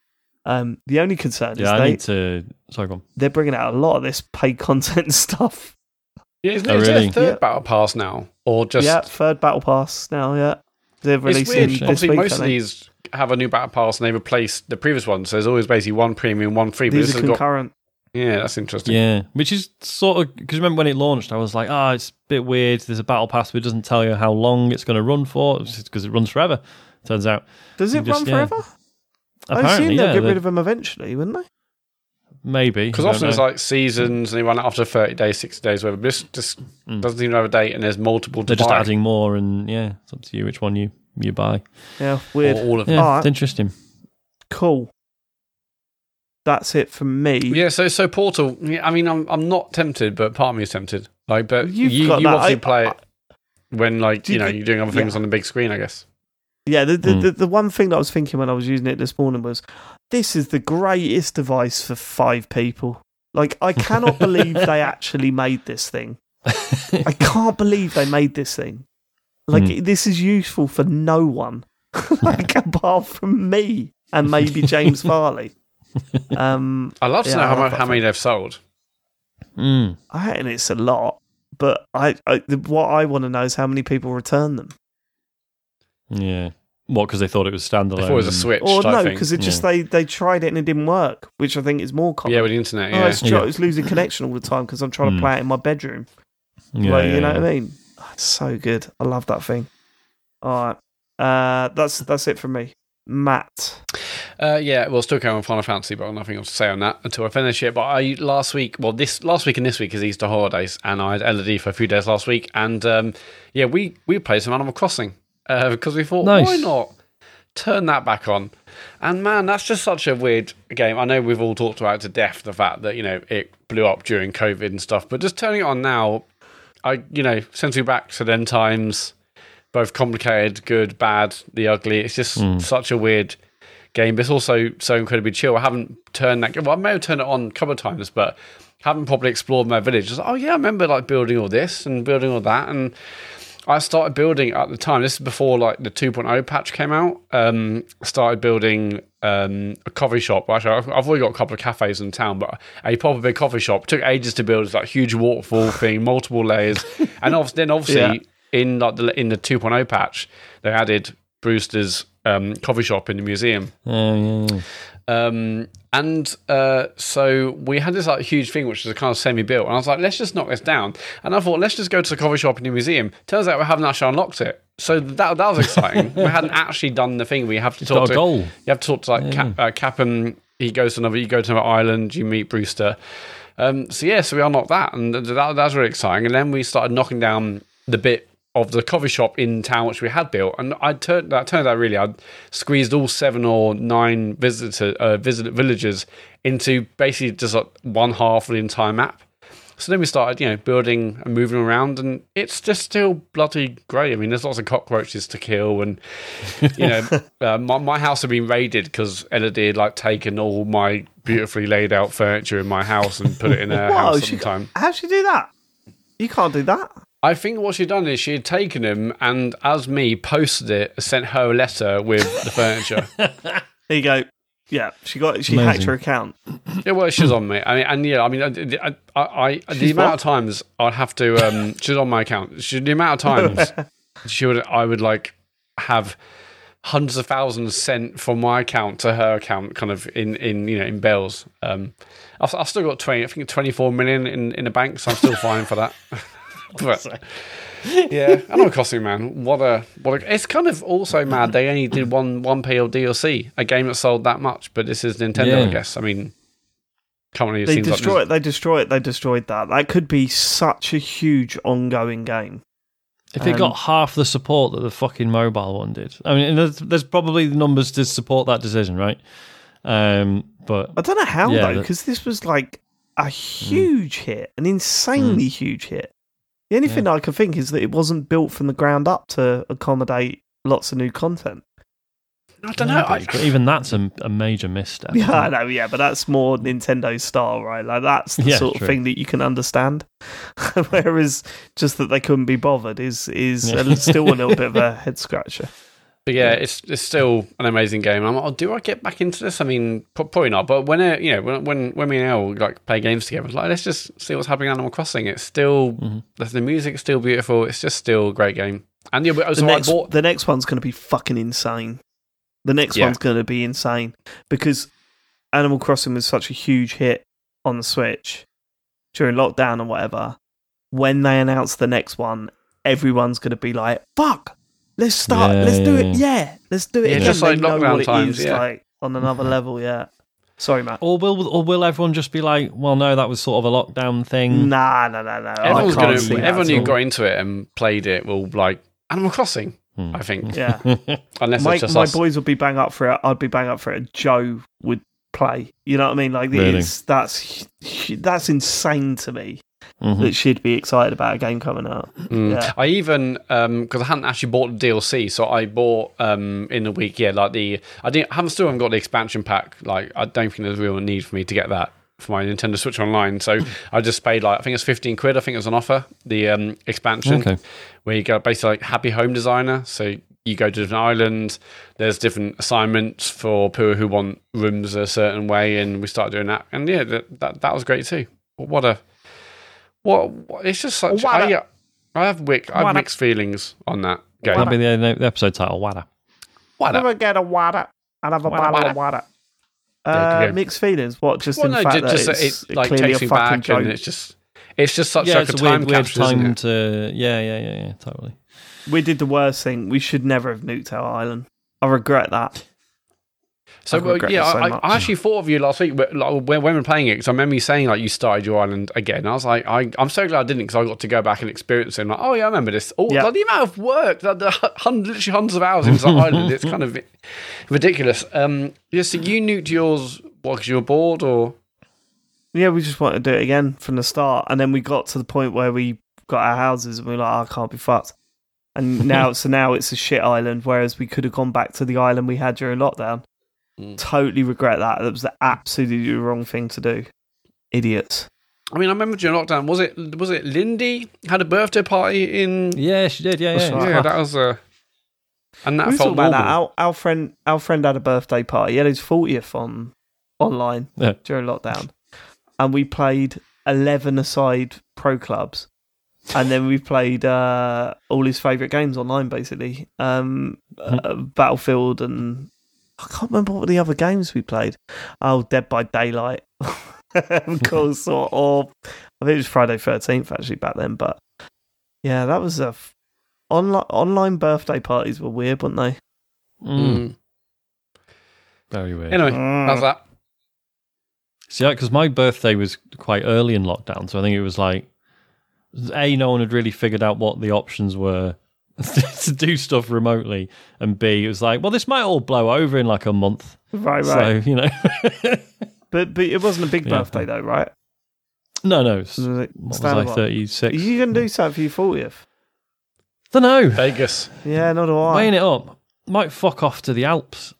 The only concern is they're bringing out a lot of this paid content stuff. Yeah, isn't it a third battle pass now, or just third battle pass now? Yeah, they're releasing this obviously week, most of these have a new battle pass and they replace the previous one, so there's always basically one premium, one free. These are concurrent. Yeah, that's interesting. Yeah, which is sort of because remember when it launched, I was like, it's a bit weird. There's a battle pass, but it doesn't tell you how long it's going to run for because it runs forever. Turns out, does it run forever? Apparently, I assume they'll get rid of them eventually, wouldn't they? Maybe. Because often it's like seasons and they run it after 30 days, 60 days, whatever. This just doesn't even have a date and there's multiple to They're just adding more and it's up to you which one you buy. Yeah, weird. Or all of them. Yeah, it's interesting. Cool. That's it from me. Yeah, so Portal, I mean, I'm not tempted, but part of me is tempted. Like, but you obviously play it when, like, you're doing other things on the big screen, I guess. Yeah, the one thing that I was thinking when I was using it this morning was, this is the greatest device for 5 people. Like, I cannot believe they actually made this thing. I can't believe they made this thing. Like, this is useful for no one, like, apart from me and maybe James Farley. I'd love to know how many they've sold. I reckon it's a lot, but what I want to know is how many people return them. Yeah. What, because they thought it was standalone? They thought it was a Switch or type no, thing. because it just they tried it and it didn't work, which I think is more common. Yeah, with the internet, Oh, yeah. it's losing connection all the time because I'm trying to play it in my bedroom. You know what I mean? Oh, it's so good. I love that thing. All right. That's it from me. Matt. Well, still going on Final Fantasy, but I've nothing else to say on that until I finish it. But last week and this week is Easter holidays, and I had LED for a few days last week, and we played some Animal Crossing because we thought, why not turn that back on? And man, that's just such a weird game. I know we've all talked about to death the fact that it blew up during COVID and stuff, but just turning it on now, sends me back to them times. Both complicated, good, bad, the ugly. It's just such a weird game, but it's also so incredibly chill. I haven't turned that. Well, I may have turned it on a couple of times, but haven't properly explored my village. I was like, oh yeah, I remember like building all this and building all that, and I started building at the time. This is before like the 2.0 patch came out. Started building a coffee shop. Actually, I've already got a couple of cafes in town, but a proper big coffee shop. It took ages to build. It's like huge waterfall thing, multiple layers, and obviously. Yeah. In the 2.0 patch, they added Brewster's coffee shop in the museum. So we had this like huge thing which was kind of semi-built, and I was like, let's just knock this down. And I thought, let's just go to the coffee shop in the museum. Turns out we haven't actually unlocked it, so that was exciting. We hadn't actually done the thing where you have to talk to goal. You have to talk to like Cap, and you go to another island, you meet Brewster. So we unlocked that, and that was really exciting. And then we started knocking down the bit of the coffee shop in town which we had built, and I'd squeezed all 7 or 9 villagers into basically just like one half of the entire map. So then we started, building and moving around, and it's just still bloody great. I mean, there's lots of cockroaches to kill, and my house had been raided because Elodie had like taken all my beautifully laid out furniture in my house and put it in her house at the time. How'd she do that? You can't do that. I think what she'd done is she had taken him and, as me, posted it, sent her a letter with the furniture. There you go. Yeah, she hacked her account. Yeah, well, she's on me. The amount of times I'd have to. She's on my account. The amount of times I would like have hundreds of thousands sent from my account to her account, kind of in bells. I've still got 24 million in the bank, so I'm still fine for that. But, yeah, Animal Crossing, man. What a! It's kind of also mad. They only did one PL DLC, a game that sold that much. But this is Nintendo, I guess. I mean, currently they destroyed that. That could be such a huge ongoing game. If it got half the support that the fucking mobile one did, I mean, there's probably the numbers to support that decision, right? But I don't know how though, because this was like a huge hit, an insanely huge hit. The only thing I can think is that it wasn't built from the ground up to accommodate lots of new content. I don't know. But even that's a major misstep. Yeah, I know. Yeah, but that's more Nintendo style, right? Like that's the sort of thing that you can understand. Whereas just that they couldn't be bothered is still a little bit of a head scratcher. But yeah, it's still an amazing game. I'm like, do I get back into this? I mean, probably not. But when me and Elle like play games together, like let's just see what's happening in Animal Crossing. It's still the music's still beautiful. It's just still a great game. And the next one's going to be fucking insane. The next one's going to be insane because Animal Crossing was such a huge hit on the Switch during lockdown and whatever. When they announce the next one, everyone's going to be like, "Fuck." Let's start. Let's do it. Yeah, let's do it. Yeah, again. just like lockdown times. Like on another level. Yeah. Sorry, Matt. Or will everyone just be like, well, no, that was sort of a lockdown thing? Nah. Everyone who got into it and played it will like Animal Crossing. I think. Yeah. Unless it's just my boys would be bang up for it. I'd be bang up for it. Joe would play. You know what I mean? Like really? That's insane to me. That she'd be excited about a game coming out. Yeah. I even because I hadn't actually bought the DLC, so I bought in the week. Yeah, like I haven't got the expansion pack. Like I don't think there's a real need for me to get that for my Nintendo Switch Online. So I just paid I think it's £15. I think it was on offer. The expansion where you go basically like Happy Home Designer. So you go to different islands. There's different assignments for people who want rooms a certain way, and we started doing that. And yeah, that was great too. What? It's just such. I have mixed feelings on that game. That'll be the episode title. Wada. Water. Never get a water. I'll have a bottle of water. Mixed feelings. What? Just in the fact that it's like clearly takes a me fucking back, joke. and it's just such like it's a time weird capsule, time isn't it? to yeah, totally. We did the worst thing. We should never have nuked our island. I regret that. So I actually thought of you last week, but like, when we were playing it, because I remember you saying like you started your island again. I was like, I'm so glad I didn't, because I got to go back and experience it. And like, oh yeah, I remember this. Like, the amount of work, literally hundreds of hours into that island, it's kind of ridiculous. So you nuked yours, what? Because you were bored, or? Yeah, we just wanted to do it again from the start, and then we got to the point where we got our houses, and we were like, I can't be fucked. And now it's a shit island, whereas we could have gone back to the island we had during lockdown. Totally regret that. That was the absolutely wrong thing to do. Idiots. I mean, I remember during lockdown, was it Lindy had a birthday party in? Yeah, she did. Yeah. That was and that we felt about normal. that. Our friend had a birthday party. He had his 40th online during lockdown, and we played 11-a-side pro clubs, and then we played all his favourite games online, basically. Battlefield and. I can't remember what the other games we played. Oh, Dead by Daylight, of course, or I think it was Friday 13th actually back then. But yeah, that was online birthday parties were weird, weren't they? Very weird. Anyway, how's that? See, because my birthday was quite early in lockdown, so I think it was like no one had really figured out what the options were to do stuff remotely, and B, it was like, well, this might all blow over in like a month, right. So but it wasn't a big birthday though, right? No, what was I, 36? Are you gonna do something for your 40th? Don't know. Vegas. Yeah, not do I. Weighing it up, might fuck off to the Alps.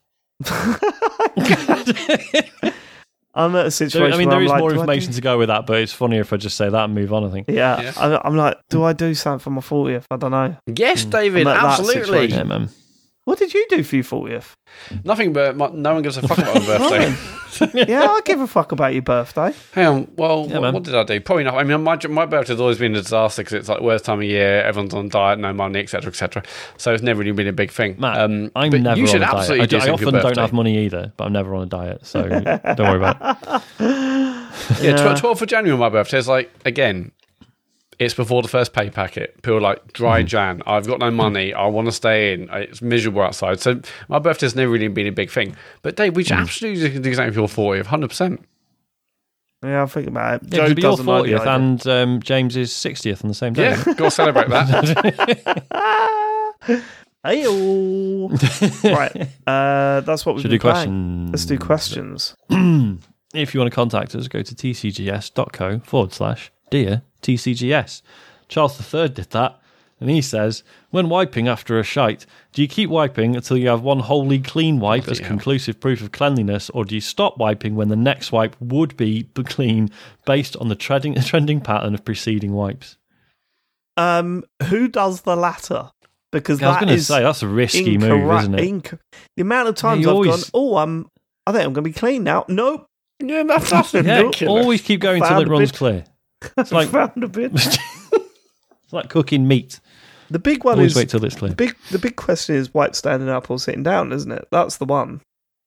I'm at a situation. I mean, where there is like, more information to go with that, but it's funnier if I just say that and move on, I think. Yeah. I'm like, do I do something for my 40th? I don't know. Yes, David, absolutely. Yeah, man. What did you do for your 40th? Nothing, but no one gives a fuck about my birthday. Yeah, I give a fuck about your birthday. Hang on, well, what did I do? Probably not. I mean, my birthday's always been a disaster, because it's like the worst time of year, everyone's on diet, no money, etc., etc. So it's never really been a big thing. Matt, I'm never you should on a absolutely diet. I often don't have money either, but I'm never on a diet, so don't worry about it. Yeah, 12th of January, my birthday is like, again, it's before the first pay packet. People are like, dry Jan, I've got no money, I want to stay in, it's miserable outside. So my birthday's never really been a big thing. But Dave, we should absolutely do something for your 40th, 100%. Yeah, I'll think about it. Yeah, it'll be your 40th and James's 60th on the same day. Yeah, go celebrate that. Hey-o. Right, that's what we've been playing. Let's do questions. If you want to contact us, go to tcgs.co/Dear TCGS. Charles III did that, and he says, when wiping after a shite, do you keep wiping until you have one wholly clean wipe as conclusive proof of cleanliness, or do you stop wiping when the next wipe would be clean based on the trending pattern of preceding wipes? Who does the latter? Because I was going to say, that's a risky move, isn't it? The amount of times I've gone, I think I'm going to be clean now. Nope. Yeah, that's ridiculous. Always keep going till it runs clear. It's like found a bit. It's like cooking meat. The big one always is wait till it's clear. The big question is wipe standing up or sitting down, isn't it? That's the one.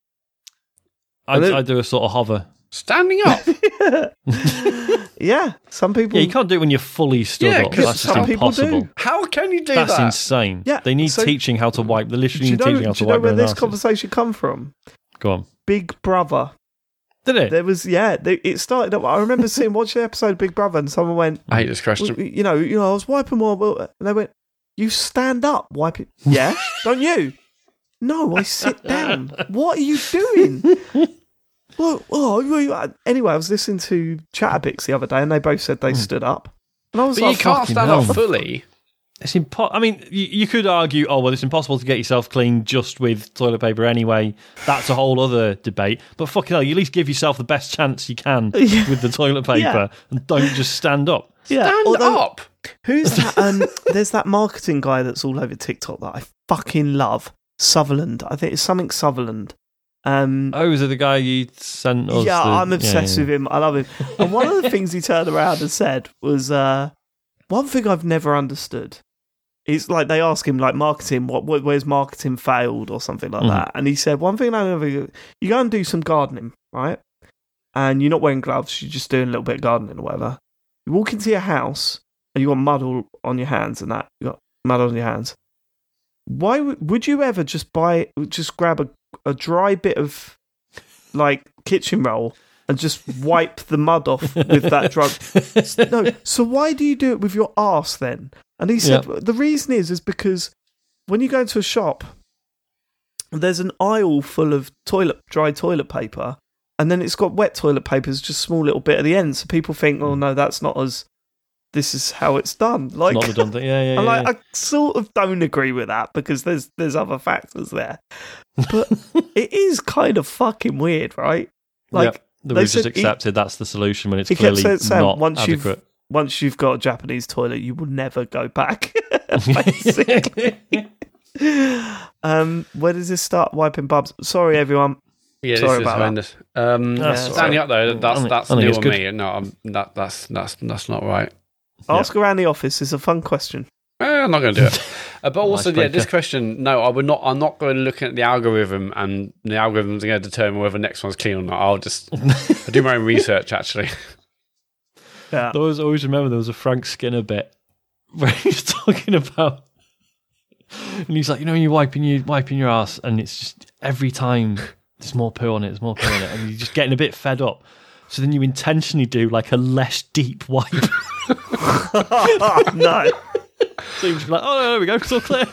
I do a sort of hover. Standing up. Yeah, some people. Yeah, you can't do it when you're fully stood up. That's some just impossible. do. How can you do that? That's insane. Yeah, they need teaching how to wipe. They literally need teaching how to wipe. Do you know where this conversation come from? Go on. Big Brother. Did it? There was, it started up. I remember watching the episode of Big Brother, and someone went, I hate this question. Well, I was wiping more, and they went, you stand up, wipe it. Yeah, don't you? No, I sit down. What are you doing? Anyway, I was listening to Chatterbix the other day, and they both said they stood up. And I was but you can't stand up fully. It's I mean, you could argue, it's impossible to get yourself clean just with toilet paper anyway. That's a whole other debate. But fucking hell, you at least give yourself the best chance you can with the toilet paper and don't just stand up. Yeah. Stand up! Who's that? There's that marketing guy that's all over TikTok that I fucking love. Sutherland. I think it's something Sutherland. Is it the guy you sent us? Yeah, I'm obsessed with him. I love him. And one of the things he turned around and said was, one thing I've never understood it's like they ask him like marketing, where's marketing failed or something like that, and he said one thing I never. You go and do some gardening, right? And you're not wearing gloves, you're just doing a little bit of gardening or whatever. You walk into your house and you got mud all on your hands and that. You got mud on your hands. Why would you ever just grab a dry bit of like kitchen roll and just wipe the mud off with that drug? No. So why do you do it with your arse then? And he said the reason is because when you go into a shop, there's an aisle full of dry toilet paper. And then it's got wet toilet paper, it's just a small little bit at the end. So people think, oh no, that's not as. This is how it's done. Like, not the done thing. Yeah. I sort of don't agree with that because there's other factors there, but it is kind of fucking weird, right? Like we've just accepted that's the solution when it's clearly not adequate. Once you've got a Japanese toilet, you will never go back. Basically. Where does this start? Wiping bubs. Sorry, everyone. Yeah, sorry this is horrendous. Standing up though, that's new on me. No, that's not right. Ask around the office is a fun question. I'm not going to do it. But also, this question, no, I would not. I'm not going to look at the algorithm, and the algorithm's going to determine whether the next one's clean or not. I'll do my own research. Actually, yeah. I always remember there was a Frank Skinner bit where he's talking about, and he's like, you're wiping your ass, and it's just every time. There's more poo on it, and you're just getting a bit fed up. So then you intentionally do like a less deep wipe. No. So you're just like, oh, there we go, it's all clear.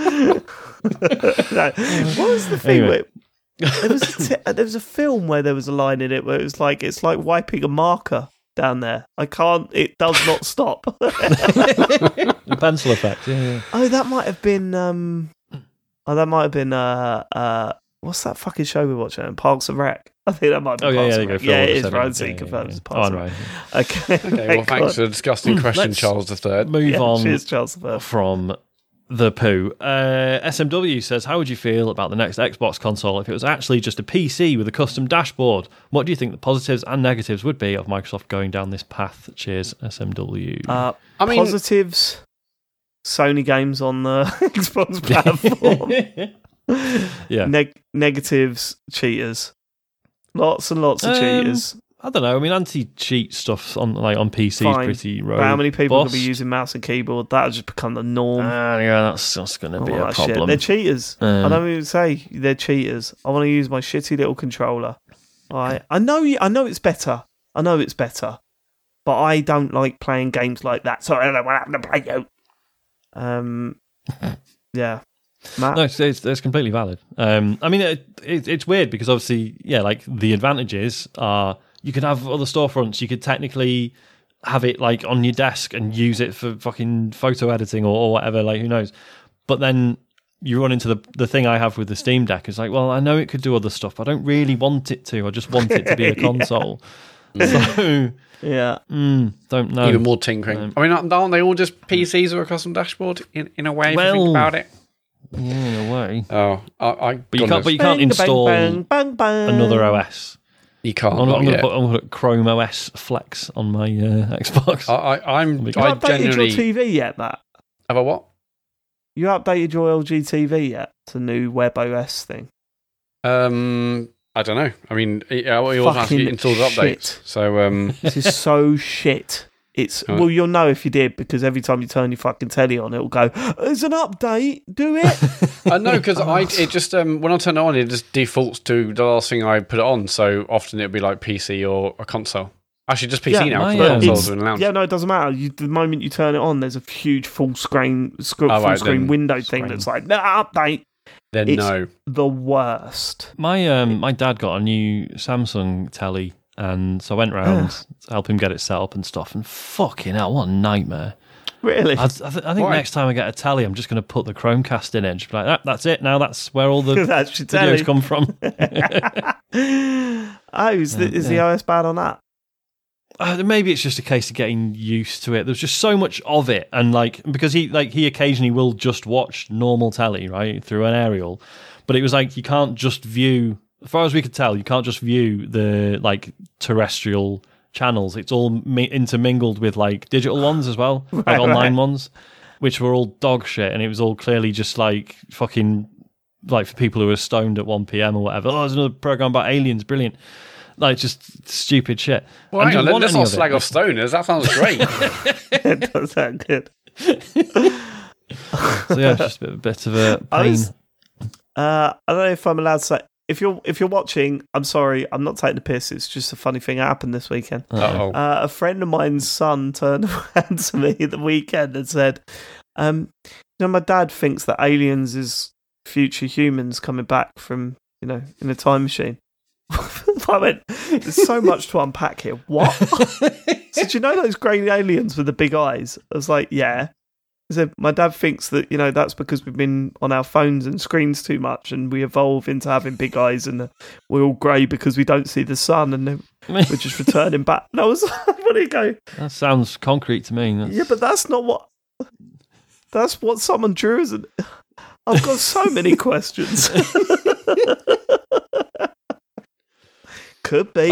No. What was the thing? Anyway. There was a film where there was a line in it where it was like, it's like wiping a marker down there. It does not stop. The pencil effect, yeah. Oh, that might have been, what's that fucking show we're watching? Parks and Rec. I think that might be Parks and Rec. Yeah, it is. Ryan C confirms Parks and Rec. Okay, well, thanks for the disgusting question, Charles III. Move on cheers, Charles III. From the poo. SMW says, how would you feel about the next Xbox console if it was actually just a PC with a custom dashboard? What do you think the positives and negatives would be of Microsoft going down this path? Cheers, SMW. Positives, Sony games on the Xbox platform. Yeah. Negatives, cheaters. Lots and lots of cheaters. I don't know. I mean, anti-cheat stuff on PC is pretty robust. How many people could be using mouse and keyboard? That'll just become the norm. Yeah, that's going to be a problem. Shit. They're cheaters. I don't even say they're cheaters. I want to use my shitty little controller. Right? I know it's better. But I don't like playing games like that. So I don't want to play you. Yeah. Matt? No, it's completely valid. I mean, it's weird because obviously, like the advantages are you could have other storefronts. You could technically have it like on your desk and use it for fucking photo editing or whatever. Like, who knows? But then you run into the thing I have with the Steam Deck. It's like, well, I know it could do other stuff, but I don't really want it to. I just want it to be a console. So yeah, don't know. Even more tinkering. I mean, aren't they all just PCs with a custom dashboard in a way? If you think about it. Yeah, in a way. Oh, but you can't install another OS. You can't. I'm going to put Chrome OS Flex on my Xbox. I'm you updated your TV yet, Matt? Have I what? You updated your LG TV yet to new Web OS thing? I don't know. I mean, you also have to install the updates. So this is so shit. Well, you'll know if you did because every time you turn your fucking telly on, it'll go, "There's an update. Do it." I know because it just when I turn it on, it just defaults to the last thing I put it on. So often it'll be like PC or a console. Actually, just PC now. Consoles are in the lounge. Yeah, no, it doesn't matter. The moment you turn it on, there's a huge full screen window thing that's like, update. Then it's the worst. My dad got a new Samsung telly. And so I went round to help him get it set up and stuff. And fucking hell, what a nightmare. Really? I think next time I get a telly, I'm just going to put the Chromecast in it and just be like, that's it. Now that's where all the videos come from. Is the OS bad on that? Maybe it's just a case of getting used to it. There's just so much of it. And because he occasionally will just watch normal telly, right, through an aerial. But it was like, you can't just view... As far as we could tell, you can't just view the terrestrial channels. It's all intermingled with digital ones as well, like online ones. which were all dog shit, and it was all clearly just like fucking like for people who were stoned at 1 p.m. or whatever. Oh, there's another program about aliens, brilliant. Like just stupid shit. Well, hang on, let's not slag off stoners. That sounds great. It does sound good. So yeah, it's just a bit of a pain. I don't know if I'm allowed to say. If you're watching, I'm sorry, I'm not taking the piss. It's just a funny thing that happened this weekend. A friend of mine's son turned around to me the weekend and said, my dad thinks that aliens is future humans coming back from, in a time machine. I went, there's so much to unpack here. What? So do you know those grey aliens with the big eyes? I was like, yeah. I said, my dad thinks that, that's because we've been on our phones and screens too much and we evolve into having big eyes and we're all grey because we don't see the sun and then we're just returning back. And I was like, where do you go? That sounds concrete to me. Yeah, but that's not what... That's what someone drew, isn't it? I've got so many questions. Could be.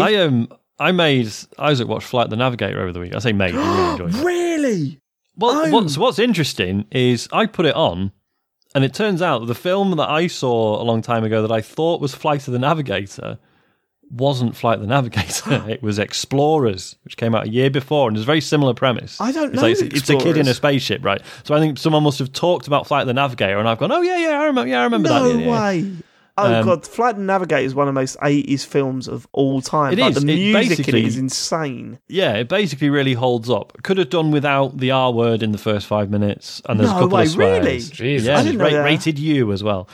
Isaac watched Flight the Navigator over the week. I say made. I really enjoyed it. Really? Well, what's interesting is I put it on, and it turns out the film that I saw a long time ago that I thought was Flight of the Navigator wasn't Flight the Navigator. It was Explorers, which came out a year before, and it's a very similar premise. I don't know. It's a kid in a spaceship, right? So I think someone must have talked about Flight the Navigator, and I've gone, I remember that. No way. Oh, God, Flight and Navigator is one of the most 80s films of all time. It is. The music in it is insane. Yeah, it basically really holds up. Could have done without the R word in the first 5 minutes, and there's a couple of swears. Really? Jesus. Yeah, it's rated U as well.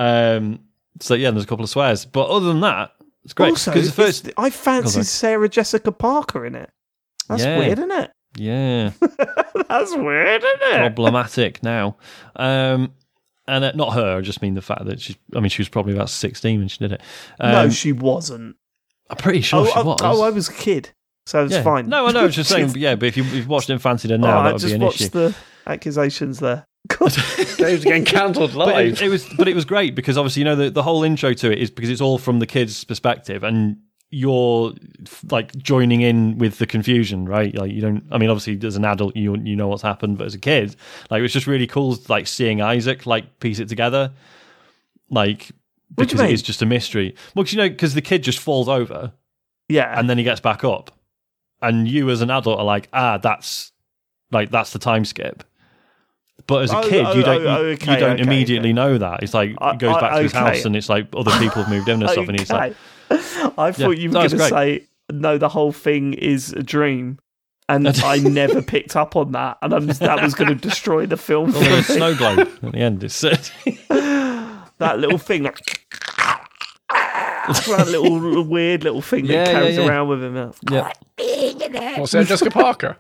So, yeah, there's a couple of swears. But other than that, it's great. Also, I fancy Sarah Jessica Parker in it. That's weird, isn't it? Yeah. That's weird, isn't it? Problematic now. And not her, I just mean the fact that she was probably about 16 when she did it. No, she wasn't. I'm pretty sure she was. Oh, I was a kid, so it's fine. No, I know, I was just saying, but if you've watched it and fancied her now, that would be an issue. I just watched the accusations there. Dave's getting cancelled live. But it was great because obviously, the whole intro to it is because it's all from the kid's perspective and you're like joining in with the confusion, right? Like obviously as an adult you know what's happened, but as a kid, like it was just really cool like seeing Isaac like piece it together, like because it is just a mystery. Well, because the kid just falls over, and then he gets back up, and you as an adult are like, that's the time skip. But as a kid, you don't immediately know that. It's like it goes back to his house, and it's like other people have moved in and stuff, and he's like. I thought you were going to say, no, the whole thing is a dream. And I never picked up on that. And that was going to destroy the film. Well, there's a snow globe at the end. It's that little thing. That little weird little thing that carries around with him. Yeah. What's that, Jessica Parker?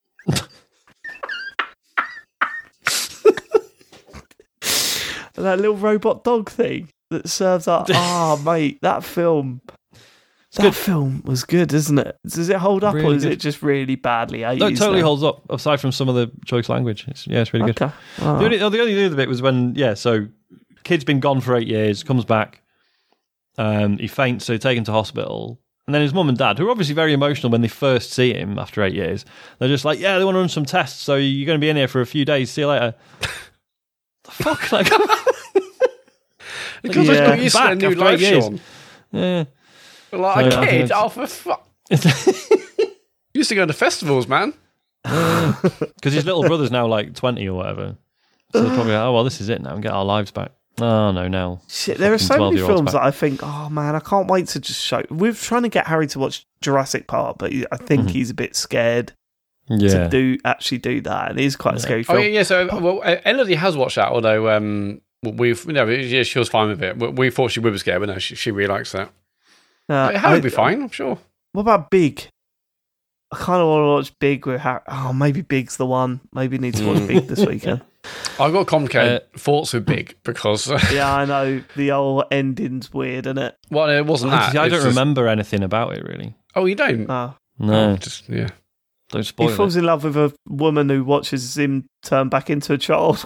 That little robot dog thing. That serves up. Mate, that film. Film was good, isn't it? Does it hold up, really, or is it just really badly 80s? No, it totally holds up. Aside from some of the choice language, it's really good. Oh. The only other bit was when so kid's been gone for 8 years, comes back, he faints, so taken to hospital, and then his mum and dad, who are obviously very emotional when they first see him after 8 years, they're just like, they want to run some tests, so you're going to be in here for a few days. See you later. The fuck, like. Because I got used to a new life, Sean. Yeah. Like a kid, for fuck. Used to go to festivals, man. Because his little brother's now like 20 or whatever. So they're probably like, this is it now and get our lives back. Oh, no, now. Shit, there are so many films that I think, man, I can't wait to just show. We're trying to get Harry to watch Jurassic Park, but I think he's a bit scared to actually do that. It is quite a scary film. Oh, yeah, so Elodie has watched that, although... she was fine with it. We thought she would be scared, but no, she really likes that. Harry would be fine, I'm sure. What about Big? I kind of want to watch Big with Harry. Oh, maybe Big's the one. Maybe need to watch Big this weekend. I've got complicated thoughts with Big because... yeah, I know. The old ending's weird, isn't it? Well, it wasn't that. I don't remember anything about it, really. Oh, you don't? No. Don't spoil it. He falls in love with a woman who watches him turn back into a child.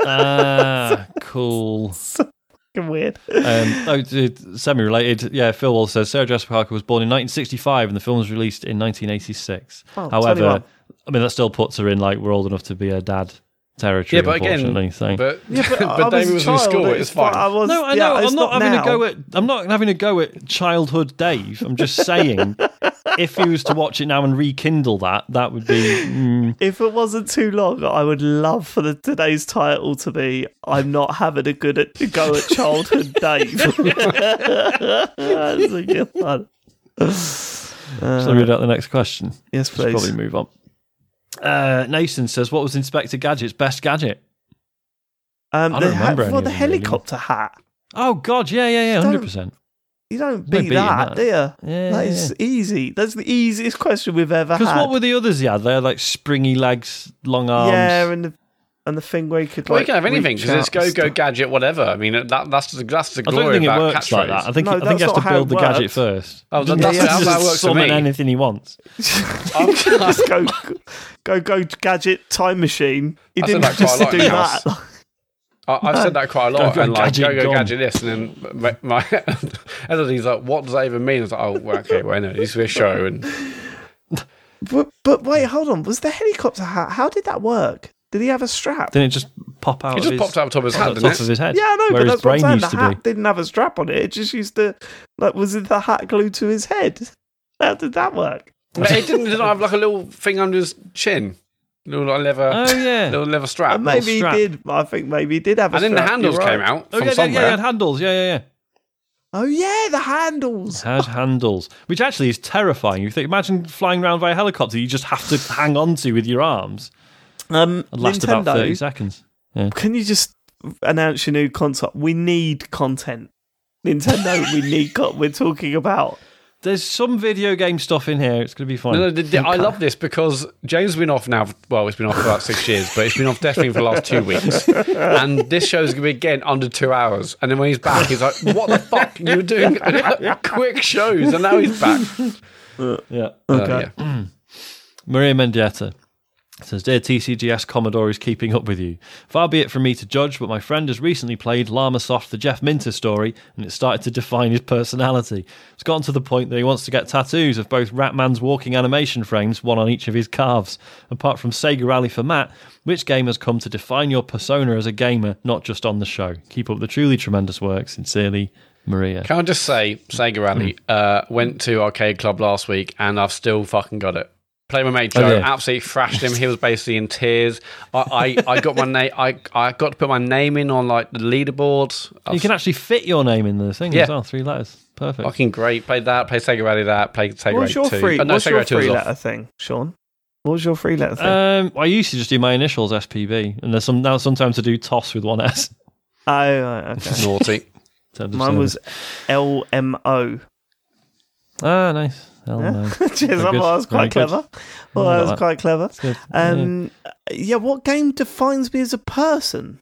Cool. Fucking weird. Semi-related. Yeah, Phil Wall says Sarah Jessica Parker was born in 1965 and the film was released in 1986. However, 21. I mean, that still puts her in like we're old enough to be her dad territory. Yeah, but unfortunately. again, so. but I David was in school. It's fine. No, I know. I'm not having a go at childhood Dave. I'm just saying, if he was to watch it now and rekindle that would be. If it wasn't too long, I would love for today's title to be "I'm not having a go at childhood Dave." That's a good one. Shall I read out the next question? Yes, please. Probably move on. Nathan says, "What was Inspector Gadget's best gadget?" I don't remember any of the them, helicopter hat. Oh God, yeah, 100%. You don't beat that, do you? Yeah, that is easy. That's the easiest question we've ever had. Because what were the others he had? They had like springy legs, long arms. Yeah, and the thing where you could. Well, you can have anything because it's go gadget, whatever. I mean, that's the glory. I don't think about it works like that. I think he has to build the gadget first. Oh, that's how that works for summon me. anything he wants. Just go gadget time machine. He didn't just do that. I've said that quite a lot, and like go gadget this, and then my editor's like, "What does that even mean?" I was like, "Oh, well, okay, well, no, it used to be a show." And but wait, hold on. Was the helicopter hat? How did that work? Did he have a strap? Didn't it just pop out? It just popped out of top of his head, top of his head. Yeah, I know, where but his that's what I'm brain saying. used The to be. hat didn't have a strap on it. It just used to was it the hat glued to his head? How did that work? It didn't have like a little thing under his chin. Little leather, little leather strap. Maybe he did. I think maybe he did have a strap. And then the handles came out from somewhere. Yeah, it had handles. Yeah. Oh yeah, the handles. It had handles, which actually is terrifying. You think, imagine flying around by a helicopter you just have to hang on to with your arms. It'd last Nintendo, about 30 seconds. Yeah. Can you just announce your new console? We need content. Nintendo, we need we're talking about. There's some video game stuff in here. It's going to be fine. No, I love this because James has been off now. Well, it's been off for about 6 years, but it's been off definitely for the last 2 weeks. And this show's going to be again under 2 hours. And then when he's back, he's like, "What the fuck? You were doing quick shows, and now he's back." Yeah. Okay. Maria Mendieta says, "Dear TCGS, Commodore is keeping up with you. Far be it from me to judge, but my friend has recently played Llamasoft, the Jeff Minter story, and it started to define his personality. It's gotten to the point that he wants to get tattoos of both Ratman's walking animation frames, one on each of his calves. Apart from Sega Rally for Matt, which game has come to define your persona as a gamer, not just on the show? Keep up the truly tremendous work. Sincerely, Maria." Can I just say, Sega Rally went to Arcade Club last week, and I've still fucking got it. Played my mate Joe, absolutely thrashed him. He was basically in tears. I got my name. I got to put my name in on like the leaderboard. You can actually fit your name in the thing as well. 3 letters, perfect. Fucking great. Played that. Played Sega Rally. Played Sega Rally 2. What's your 3-letter thing, Sean? What was your 3-letter thing? I used to just do my initials SPB, and there's sometimes to do TOS with one S. Oh, right, okay. Naughty. Mine was LMO. Ah, nice. Cheers, I was quite clever. Well, that was quite clever. Yeah, what game defines me as a person?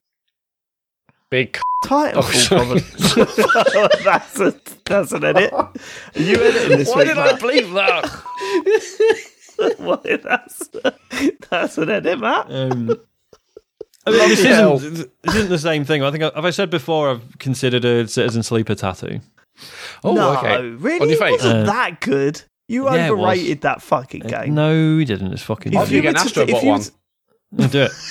Big title. Probably. That's an edit. Are you editing this Why week, did Matt? I believe that? Why, that's an edit, Matt. I mean, this isn't the same thing. I think, have I said before I've considered a Citizen Sleeper tattoo? Oh, no, okay. Really? On your face. It wasn't that good. You overrated that fucking game. No, we didn't. It's fucking... If you get an Astrobot one. I'll do it.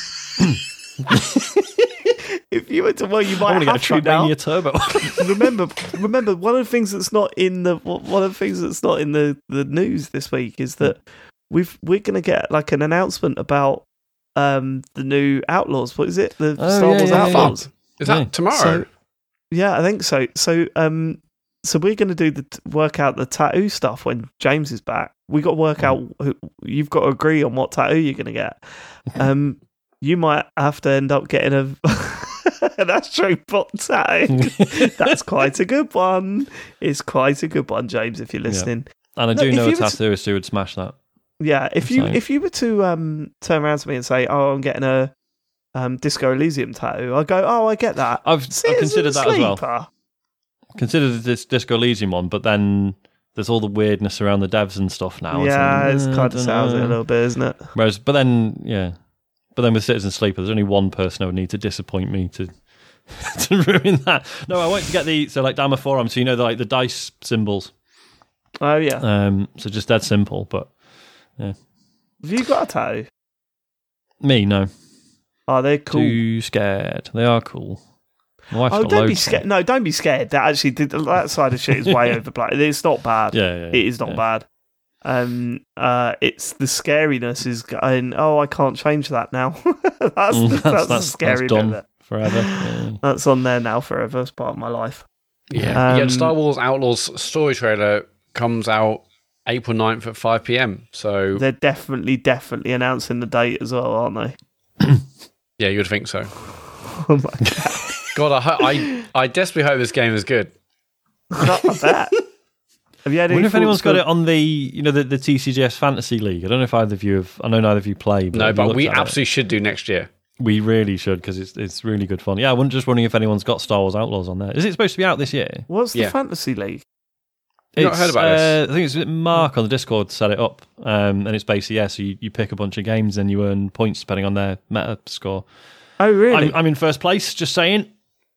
If you were to, well, you might I have to now. Trackmania Turbo. remember, one of the things that's not in the the news this week is that we're going to get like an announcement about the new Outlaws. What is it? The Star Wars Outlaws. Is that tomorrow? Yeah, I think so. So we're going to work out the tattoo stuff when James is back. We got to work out. You've got to agree on what tattoo you're going to get. You might have to end up getting an Astrobot tattoo. That's quite a good one. It's quite a good one, James. If you're listening, and I do know a tattooist who would smash that. Yeah, if you were to turn around to me and say, "Oh, I'm getting a Disco Elysium tattoo," I go, "Oh, I get that." I've considered that as well. Considered this Disco Elysium one, but then there's all the weirdness around the devs and stuff now. Yeah, it's kind of sours it a little bit, isn't it? But then with Citizen Sleeper, there's only one person I would need to disappoint me to ruin that. No, I want to get like Dama Forum, so the dice symbols. Oh yeah. So just dead simple, but yeah. Have you got a tattoo? Me, no. Oh, they're cool. Too scared. They are cool. My wife's got don't be loads scared. No, don't be scared. That side of shit is way overplayed. It's not bad. Yeah. It is not bad. It's the scariness is going, I can't change that now. that's scary. That's done forever. Yeah. That's on there now forever. It's part of my life. Yeah. Star Wars Outlaws story trailer comes out April 9th at 5 p.m. So they're definitely announcing the date as well, aren't they? Yeah, you'd think so. Oh my god! God, I desperately hope this game is good. Not that. Have you had I wonder if anyone's got it on the the TCGS Fantasy League. I don't know if either of you have. I know neither of you play. No, but we absolutely should do next year. We really should, because it's really good fun. Yeah, I was just wondering if anyone's got Star Wars Outlaws on there. Is it supposed to be out this year? What's the Fantasy League? You've not heard about this? I think it's Mark on the Discord set it up, and it's basically so you pick a bunch of games and you earn points depending on their meta score. Oh, really? I'm in first place, just saying.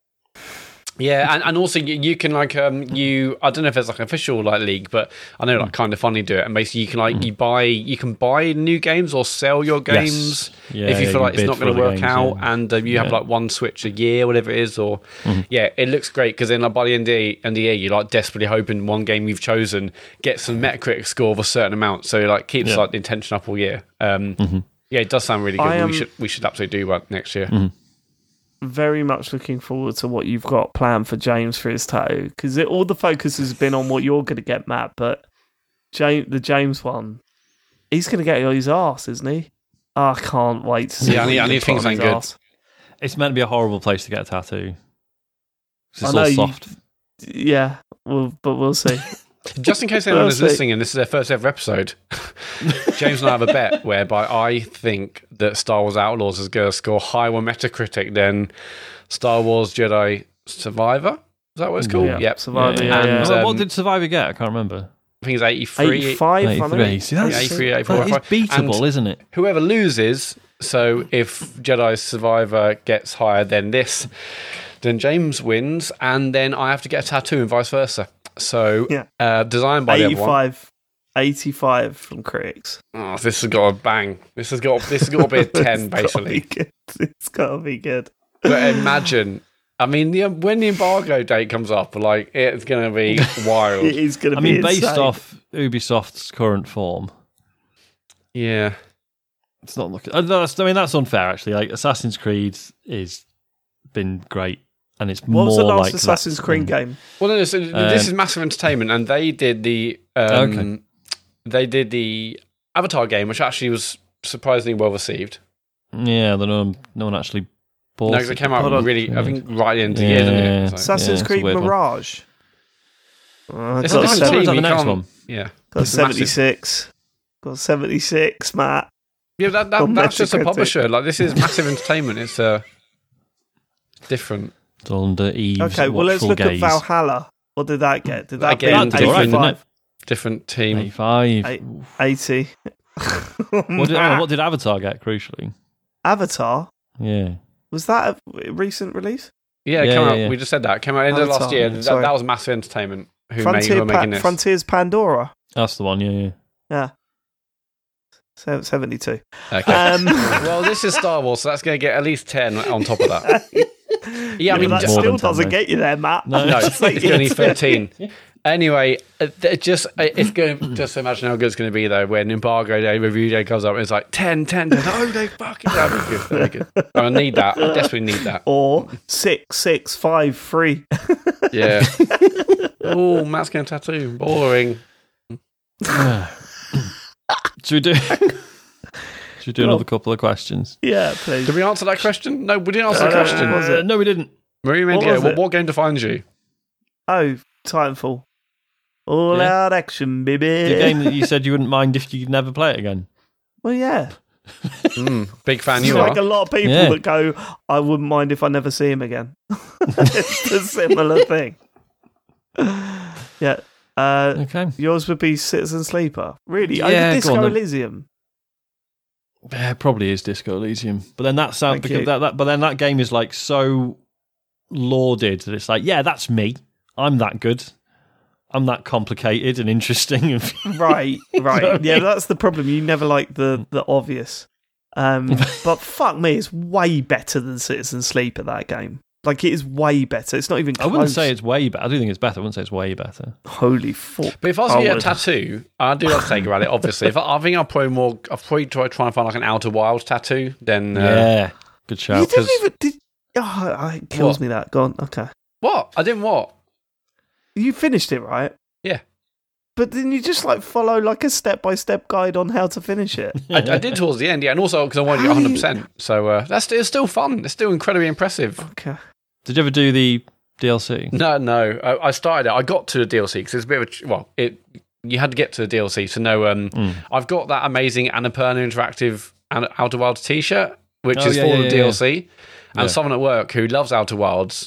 Yeah, and also you can I don't know if there's like an official like league, but I know like Kind of Funny do it, and basically you can you can buy new games or sell your games if you feel like it's not going to work out, and you have like one Switch a year, whatever it is, or it looks great because then like by the end of the year you're like desperately hoping one game you've chosen gets a Metacritic score of a certain amount, so it like keeps like the intention up all year. Yeah, it does sound really good. We should absolutely do that next year. Very much looking forward to what you've got planned for James for his tattoo, because all the focus has been on what you're going to get, Matt, but the James one, he's going to get his arse, isn't he? I can't wait to see. Yeah, I need things ain't good. It's meant to be a horrible place to get a tattoo. It's all soft. Yeah, but we'll see. Just in case anyone is listening and this is their first ever episode, James and I have a bet whereby I think that Star Wars Outlaws is going to score higher on Metacritic than Star Wars Jedi Survivor. Is that what it's called? Yeah. Yep. Survivor, And, what did Survivor get? I can't remember. I think it's 83. 85, 83. See, that's 83, 84, that is beatable, and isn't it? Whoever loses, so if Jedi Survivor gets higher than this, then James wins, and then I have to get a tattoo and vice versa. So, designed by 85 from critics. Oh, this has got a bang. This has got to be a 10, basically. It's got to be good. But imagine, I mean, when the embargo date comes up, like, it's going to be wild. It is going to be insane. Based off Ubisoft's current form. Yeah. It's not looking... that's unfair, actually. Like, Assassin's Creed has been great. And it's what was the last like Assassin's Creed game? Well, no, so this is Massive Entertainment, and they did the Avatar game, which actually was surprisingly well received. Yeah, no one actually bought it. No, because it came out I think, right at the end of the year, didn't it? So. Assassin's Creed Mirage. It's a different team. The next one. Yeah. Got 76. Got 76, Matt. Yeah, that's just a publisher. Like, this is Massive Entertainment. It's different. It's under Eve's okay, well, let's look at Valhalla. What did that get? Did that get 85? Different team. 85. 80. What did Avatar get, crucially? Avatar? Yeah. Was that a recent release? Yeah, it came out. We just said that. It came out end of last year. That was Massive Entertainment who were making this. Frontiers Pandora. That's the one, yeah. 72. Okay. Well, this is Star Wars, so that's going to get at least 10 on top of that. Yeah, I mean, that still doesn't get you there, Matt. No, it's going to need 13. Anyway, just imagine how good it's going to be though when Embargo Day, Review Day comes up and it's like 10. Oh, they fucking that'd be good. I need that. I desperately need that. Or 6, 6, 5, 3. Yeah. Oh, Matt's getting a tattoo. Boring. Should we do another couple of questions? Yeah, please. Did we answer that question? No, we didn't answer the question. Was it? No, we didn't. Marie Mendigo, what game defines you? Oh, Titanfall. All out action, baby. The game that you said you wouldn't mind if you could never play it again. Well, yeah. Big fan you are. Like a lot of people that go, I wouldn't mind if I never see him again. It's a similar thing. Yeah. Okay. Yours would be Citizen Sleeper. Really? Yeah, Disco Elysium. Yeah, it probably is Disco Elysium. But then that game is like so lauded that it's like, yeah, that's me. I'm that good. I'm that complicated and interesting. Right. Yeah, that's the problem. You never like the obvious. But fuck me, it's way better than Citizen Sleep at that game. Like, it is way better. It's not even close. I wouldn't say it's way better. I do think it's better. I wouldn't say it's way better. Holy fuck. But if I was to get a tattoo, I do like to take about it, obviously. I think I'll probably try and find like an Outer Wilds tattoo. Then yeah, good shout. You didn't even... it kills me that. Go on, okay. What? I didn't what? You finished it, right? Yeah. But then you just like follow like a step-by-step guide on how to finish it. I did towards the end, yeah, and also because I wanted to get 100%. So it's still fun. It's still incredibly impressive. Okay. Did you ever do the DLC? No. I started it. I got to the DLC because it's a bit of you had to get to the DLC to know. I've got that amazing Annapurna Interactive Outer Wilds T-shirt, which is for the DLC. And someone at work who loves Outer Wilds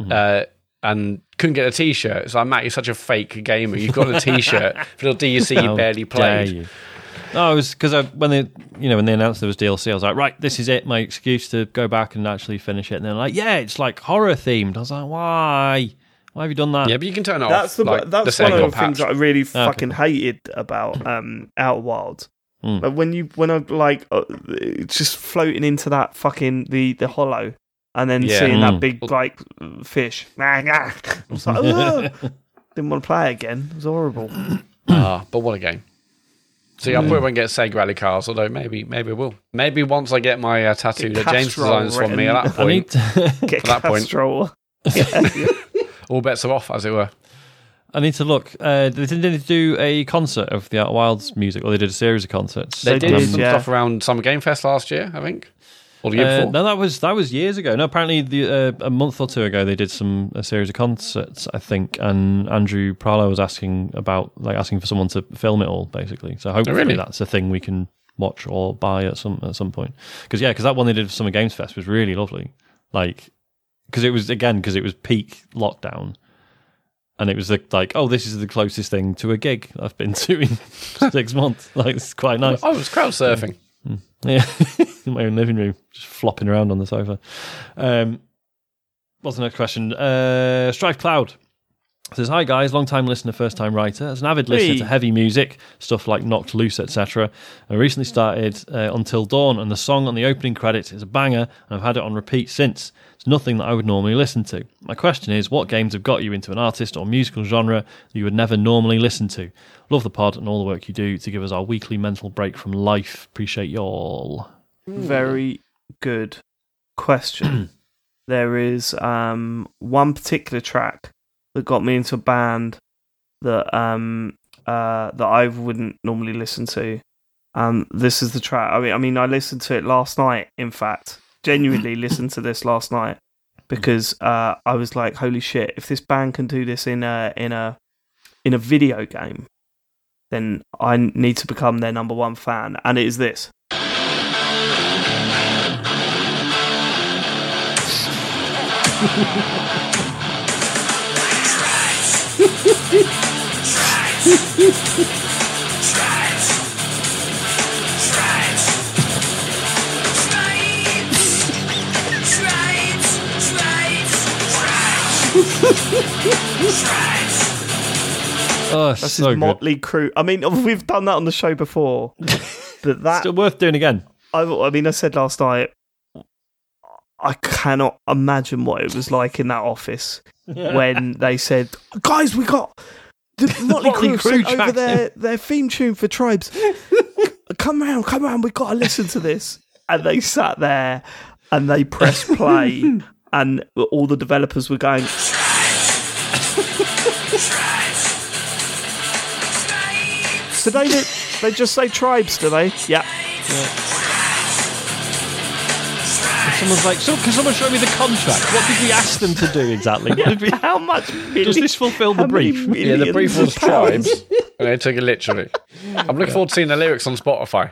and couldn't get a T-shirt. So I'm Matt, you're such a fake gamer. You've got a T-shirt for the DLC you barely played. No, it was because when they announced there was DLC, I was like, right, this is it, my excuse to go back and actually finish it. And they're like, yeah, it's like horror themed. I was like, why have you done that? Yeah, but you can turn it that's off. That's one of the things that I really fucking hated about Outer Wilds. But when I like just floating into that fucking the hollow and then seeing that big like fish, I was like, didn't want to play it again. It was horrible. But what a game! See, I probably won't get Sega Rally cars, although maybe I will. Maybe once I get my tattoo that James designs for me at that point. Get Castrol. All bets are off, as it were. I need to look. They didn't do a concert of the Outer Wilds music, or they did a series of concerts. They did some stuff around Summer Game Fest last year, I think. Or the year before. No, that was years ago. No, apparently a month or two ago they did a series of concerts, I think, and Andrew Pralo was asking for someone to film it all, basically. So hopefully that's a thing we can watch or buy at some point. Because that one they did for Summer Games Fest was really lovely. Like, because it was peak lockdown. And it was this is the closest thing to a gig I've been to in 6 months. Like, it's quite nice. I was crowd surfing. Yeah, in my own living room, just flopping around on the sofa. What's the next question? Strife Cloud says, hi guys, long time listener, first time writer. As an avid listener to heavy music, stuff like Knocked Loose, etc., I recently started Until Dawn, and the song on the opening credits is a banger, and I've had it on repeat since. It's nothing that I would normally listen to. My question is, what games have got you into an artist or musical genre that you would never normally listen to? Love the pod and all the work you do to give us our weekly mental break from life. Appreciate y'all. Very good question. There is one particular track that got me into a band that that I wouldn't normally listen to. This is the track. I mean, I listened to it last night. In fact, genuinely listened to this last night because I was like, "Holy shit! If this band can do this in a video game, then I need to become their number one fan." And it is this. Oh, that's so his Motley Crue. I mean, we've done that on the show before, but that's still worth doing again. I mean, I said last night, I cannot imagine what it was like in that office when they said, "Guys, we got the Motley Crue sent over their theme tune for Tribes. Come round, we got to listen to this." And they sat there and they pressed play, and all the developers were going. Do they just say Tribes, do they? Yeah. Someone's like, can someone show me the contract? What did we ask them to do exactly? How much? Does this fulfill the brief? Yeah, the brief was Tribes, and they took it literally. I'm looking forward to seeing the lyrics on Spotify.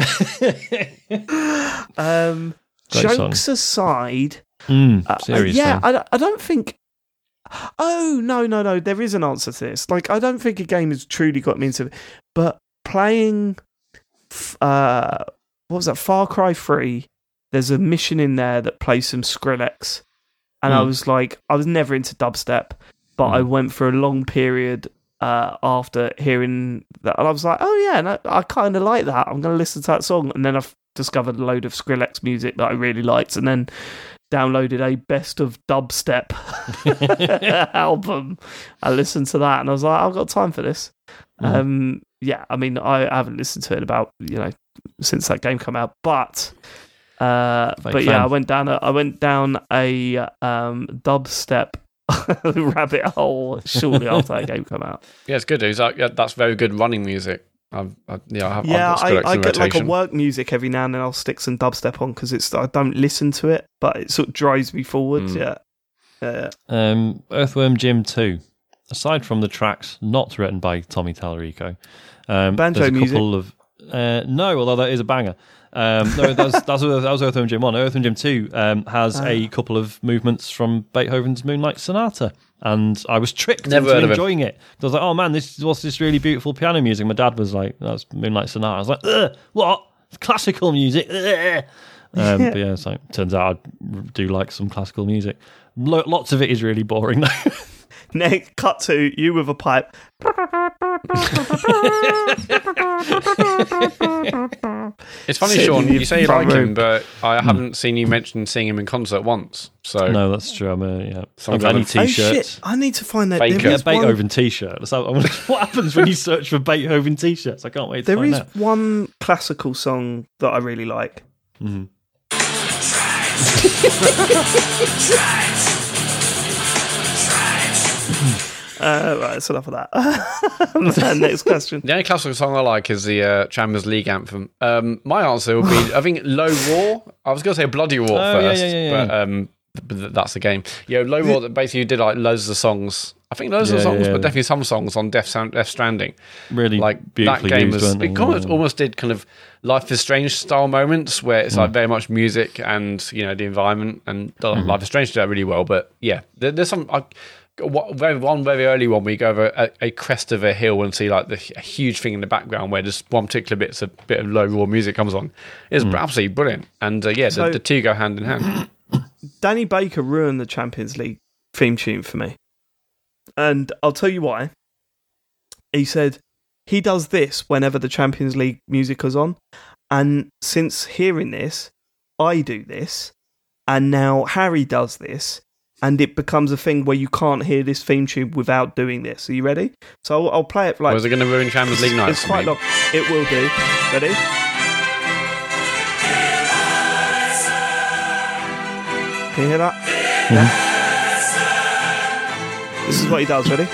Jokes aside, seriously. I don't think. Oh no! There is an answer to this. Like, I don't think a game has truly got me into it, but playing, what was that? Far Cry 3. There's a mission in there that plays some Skrillex, and I was like, I was never into dubstep, but I went for a long period after hearing that, and I was like, oh yeah, no, I kind of like that. I'm going to listen to that song, and then I discovered a load of Skrillex music that I really liked, and then downloaded a best of dubstep album. I listened to that and I was like, I've got time for this. Yeah, I mean, I haven't listened to it about, since that game came out, but yeah, I went down a dubstep rabbit hole shortly after that game came out. Yeah, it's good. That's very good running music. I get like a work music every now and then. I'll stick some dubstep on because I don't listen to it, but it sort of drives me forward. Yeah. Earthworm Jim 2. Aside from the tracks not written by Tommy Tallarico, banjo there's a music. couple of no, although that is a banger. No, that was Earthworm Jim 1. Earthworm Jim 2 has a couple of movements from Beethoven's Moonlight Sonata. And I was tricked into enjoying it. I was like, oh man, what's this really beautiful piano music? My dad was like, that's Moonlight Sonata. I was like, ugh, what? It's classical music. But yeah, so turns out I do like some classical music. Lots of it is really boring though. Nick, cut to you with a pipe. It's funny, Sean, you say you like him, but I haven't seen you mention seeing him in concert once. So no, that's true. I've got any t-shirts. I need to find that. Beethoven t-shirt. So what happens when you search for Beethoven t-shirts? I can't wait to find out. There is one classical song that I really like. Mm-hmm. Right, that's enough of that. Next question. The only classical song I like is the Champions League anthem. My answer would be, I think, Low War. I was going to say Bloody War first, but that's the game. Low War that basically did like loads of songs. I think loads of songs, but definitely some songs on Death Stranding. Really, like beautifully that game used, it almost did kind of Life is Strange style moments where it's like very much music and the environment, and Life is Strange did that really well. But yeah, there's some. One very early one where you go over a crest of a hill and see like a huge thing in the background where just one particular bit of low raw music comes on. It's absolutely brilliant, and the two go hand in hand. Danny Baker ruined the Champions League theme tune for me, and I'll tell you why. He said he does this whenever the Champions League music is on, and since hearing this, I do this, and now Harry does this. And it becomes a thing where you can't hear this theme tune without doing this. Are you ready? So I'll play it. Is it going to ruin Champions League night? It's quite long. It will do. Ready? Can you hear that? Yeah. This is what he does. Ready?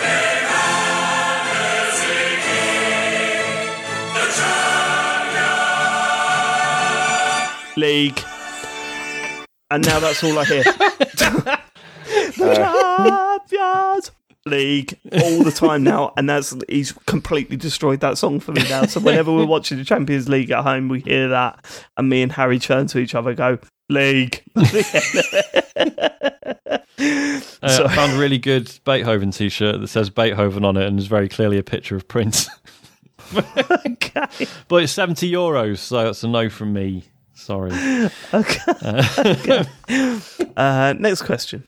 League. And now that's all I hear. Champions League all the time now, and he's completely destroyed that song for me now. So whenever we're watching the Champions League at home, we hear that, and me and Harry turn to each other, and go League. I found a really good Beethoven t-shirt that says Beethoven on it, and is very clearly a picture of Prince. Okay, but it's €70, so that's a no from me. Sorry. Okay. Next question.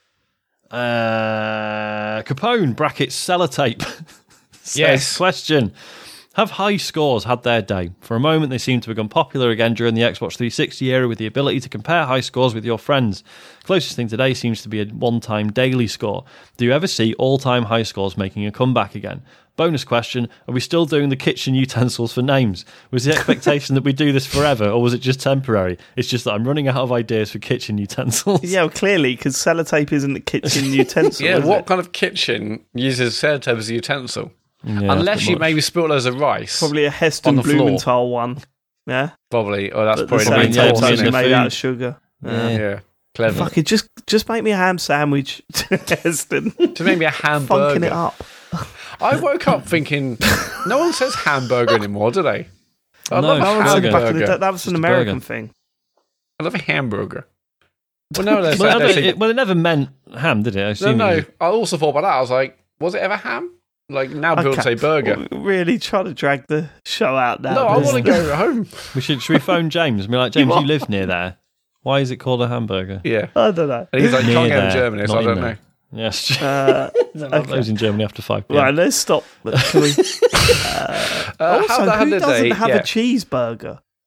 Capone brackets sellotape says, yes. Question: have high scores had their day? For a moment, they seem to have become popular again during the Xbox 360 era with the ability to compare high scores with your friends. Closest thing today seems to be a one-time daily score. Do you ever see all-time high scores making a comeback again? Bonus question, are we still doing the kitchen utensils for names? Was the expectation that we do this forever, or was it just temporary? It's just that I'm running out of ideas for kitchen utensils. Yeah, well, clearly, because sellotape isn't a kitchen utensil. Yeah, what kind of kitchen uses sellotape as a utensil? Yeah, unless you maybe spill loads of rice. Probably a Heston Blumenthal one. Yeah? Probably. Oh, that's probably the actually made out of sugar. Yeah. Clever. Fuck it, just make me a ham sandwich, Heston. Just make me a hamburger. Funking it up. I woke up thinking, no one says hamburger anymore, do they? I love a hamburger. That was an American thing. I love a hamburger. Well, no, it never meant ham, did it? No. I also thought about that. I was like, was it ever ham? Like, now people say burger. Really trying to drag the show out now. No, I want to go home. Should we phone James and be like, James, you live near there. Why is it called a hamburger? Yeah. I don't know. And he's like, you can't get in Germany, so I don't know. Yes. Those in Germany after 5 p.m. Right, let's stop. Can we... also, who doesn't have a cheeseburger?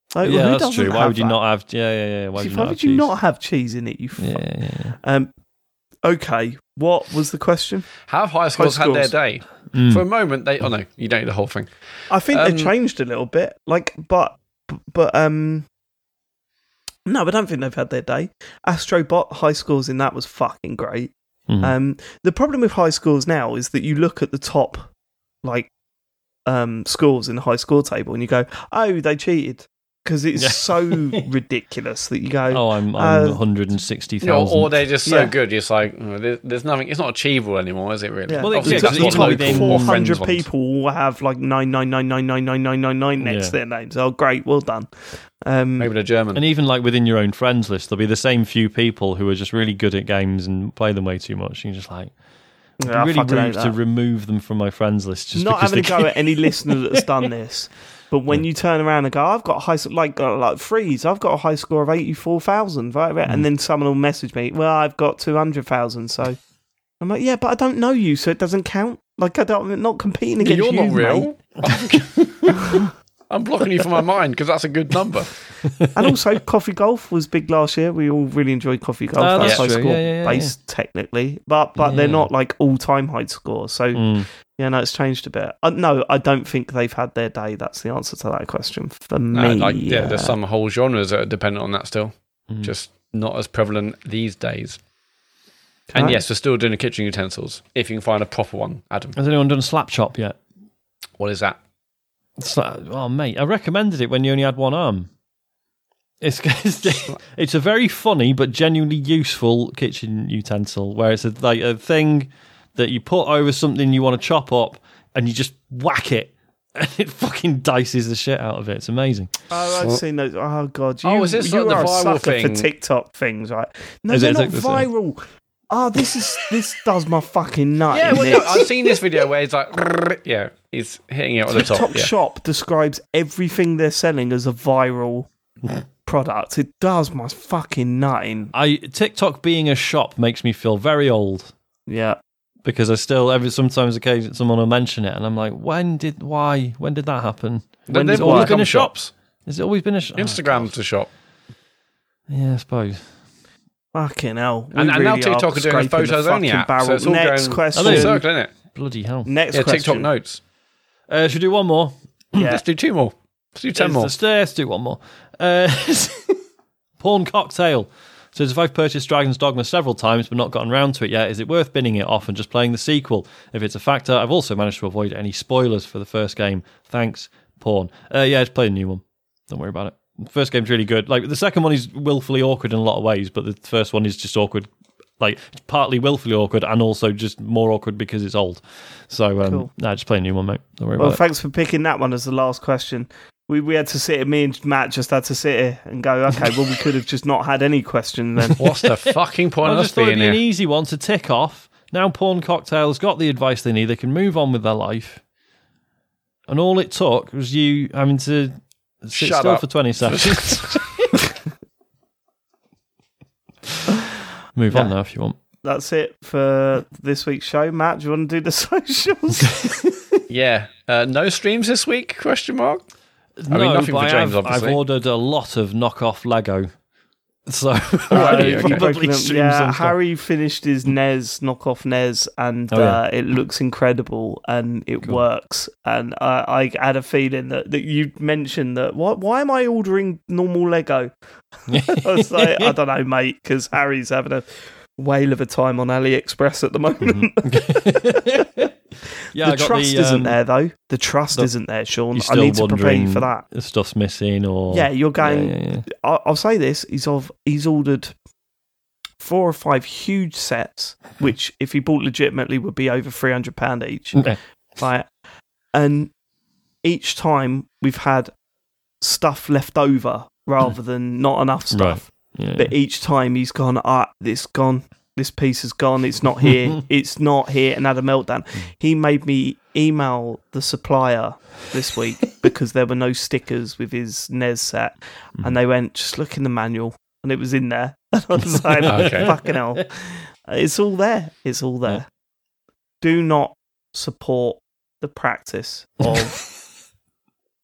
Like, yeah, that's true. Why would you not have? Yeah. Why would you not have cheese in it? You fuck. Okay, what was the question? Have high schools had their day? For a moment, they. Oh no, you don't need the whole thing. I think they changed a little bit. Like, but no, I don't think they've had their day. Astrobot high scores in that was fucking great. The problem with high scores now is that you look at the top, like, scores in the high score table, and you go, "Oh, they cheated." Because it's so ridiculous that you go, "Oh, I'm 160,000," or they're just so good. It's like there's nothing. It's not achievable anymore, is it? Really? Yeah. Well, that's what like 400 people will have like 999999999 next to their names. Oh, great, well done. Maybe they're German. And even like within your own friends list, there'll be the same few people who are just really good at games and play them way too much. And you're just like, really rude to remove them from my friends list. Just not having a go at any listener that's done this. But when you turn around and go, I've got a high like Freeze, I've got a high score of 84,000, right? And then someone will message me, well, I've got 200,000. So I'm like, yeah, but I don't know you, so it doesn't count. Like I'm not competing against you. You're not real. I'm blocking you from my mind because that's a good number. And also, Coffee Golf was big last year. We all really enjoyed Coffee Golf. That's high score based technically, but they're not like all-time high scores. So. Yeah, no, it's changed a bit. No, I don't think they've had their day. That's the answer to that question for me. There's some whole genres that are dependent on that still. Just not as prevalent these days. And yes, we're still doing the kitchen utensils. If you can find a proper one, Adam. Has anyone done Slap Chop yet? What is that? Oh, mate, I recommended it when you only had one arm. It's a very funny but genuinely useful kitchen utensil where it's like a thing that you put over something you want to chop up and you just whack it and it fucking dices the shit out of it. It's amazing. Oh, I've seen those. Oh, God. Is this you like are the viral a sucker thing? for TikTok things, right? No, they're not viral. Oh, this does my fucking nut. Yeah, well, no, I've seen this video where it's like, he's hitting it on the top. TikTok Shop describes everything they're selling as a viral product. It does my fucking nutting. TikTok being a shop makes me feel very old. Yeah. Because I still occasionally someone will mention it, and I'm like, when did that happen? They've always been a shops. Has it always been a shop? Instagram's a shop. Yeah, I suppose. Fucking hell! And now TikTok are doing a photos only app. So it's all next question. Full circle, isn't it? Bloody hell! Next question. TikTok notes. Should we do one more? Yeah. Let's do two more. Let's do 10 more. Let's do one more. Porn Cocktail says, if I've purchased Dragon's Dogma several times but not gotten round to it yet, is it worth binning it off and just playing the sequel? If it's a factor, I've also managed to avoid any spoilers for the first game. Thanks, Porn. Just play the new one. Don't worry about it. The first game's really good. Like, the second one is willfully awkward in a lot of ways, but the first one is just awkward. Like, partly willfully awkward and also just more awkward because it's old. So, cool. Just play a new one, mate. Don't worry about it. Well, thanks for picking that one as the last question. We had to sit here, me and Matt just had to sit here and go, okay, well, we could have just not had any question then. What's the fucking point of us being here? I just thought it'd be an easy one to tick off. Now Porn Cocktail's got the advice they need, they can move on with their life. And all it took was you having to sit still for 20 seconds. Move on now if you want. That's it for this week's show. Matt, do you want to do the socials? Yeah. No streams this week? Question mark. No, nothing for James, obviously. I've ordered a lot of knockoff Lego. So Harry finished his NES, knockoff NES, and it looks incredible and it works. And I had a feeling that you mentioned that. Why am I ordering normal Lego? I was like, I don't know, mate, because Harry's having a whale of a time on AliExpress at the moment. Yeah, the trust isn't there though. The trust isn't there, Sean. I need to prepare you for that. The stuff's missing, or you're going. Yeah. I'll say this: he's ordered 4 or 5 huge sets, which if he bought legitimately would be over £300 each. Okay. Right, and each time we've had stuff left over rather than not enough stuff. Right. Yeah, but each time he's gone, this gone. This piece is gone, it's not here, it's not here, and had a meltdown. He made me email the supplier this week because there were no stickers with his NES set, and they went, just look in the manual, and it was in there. And I was like, fucking hell. It's all there. It's all there. Do not support the practice of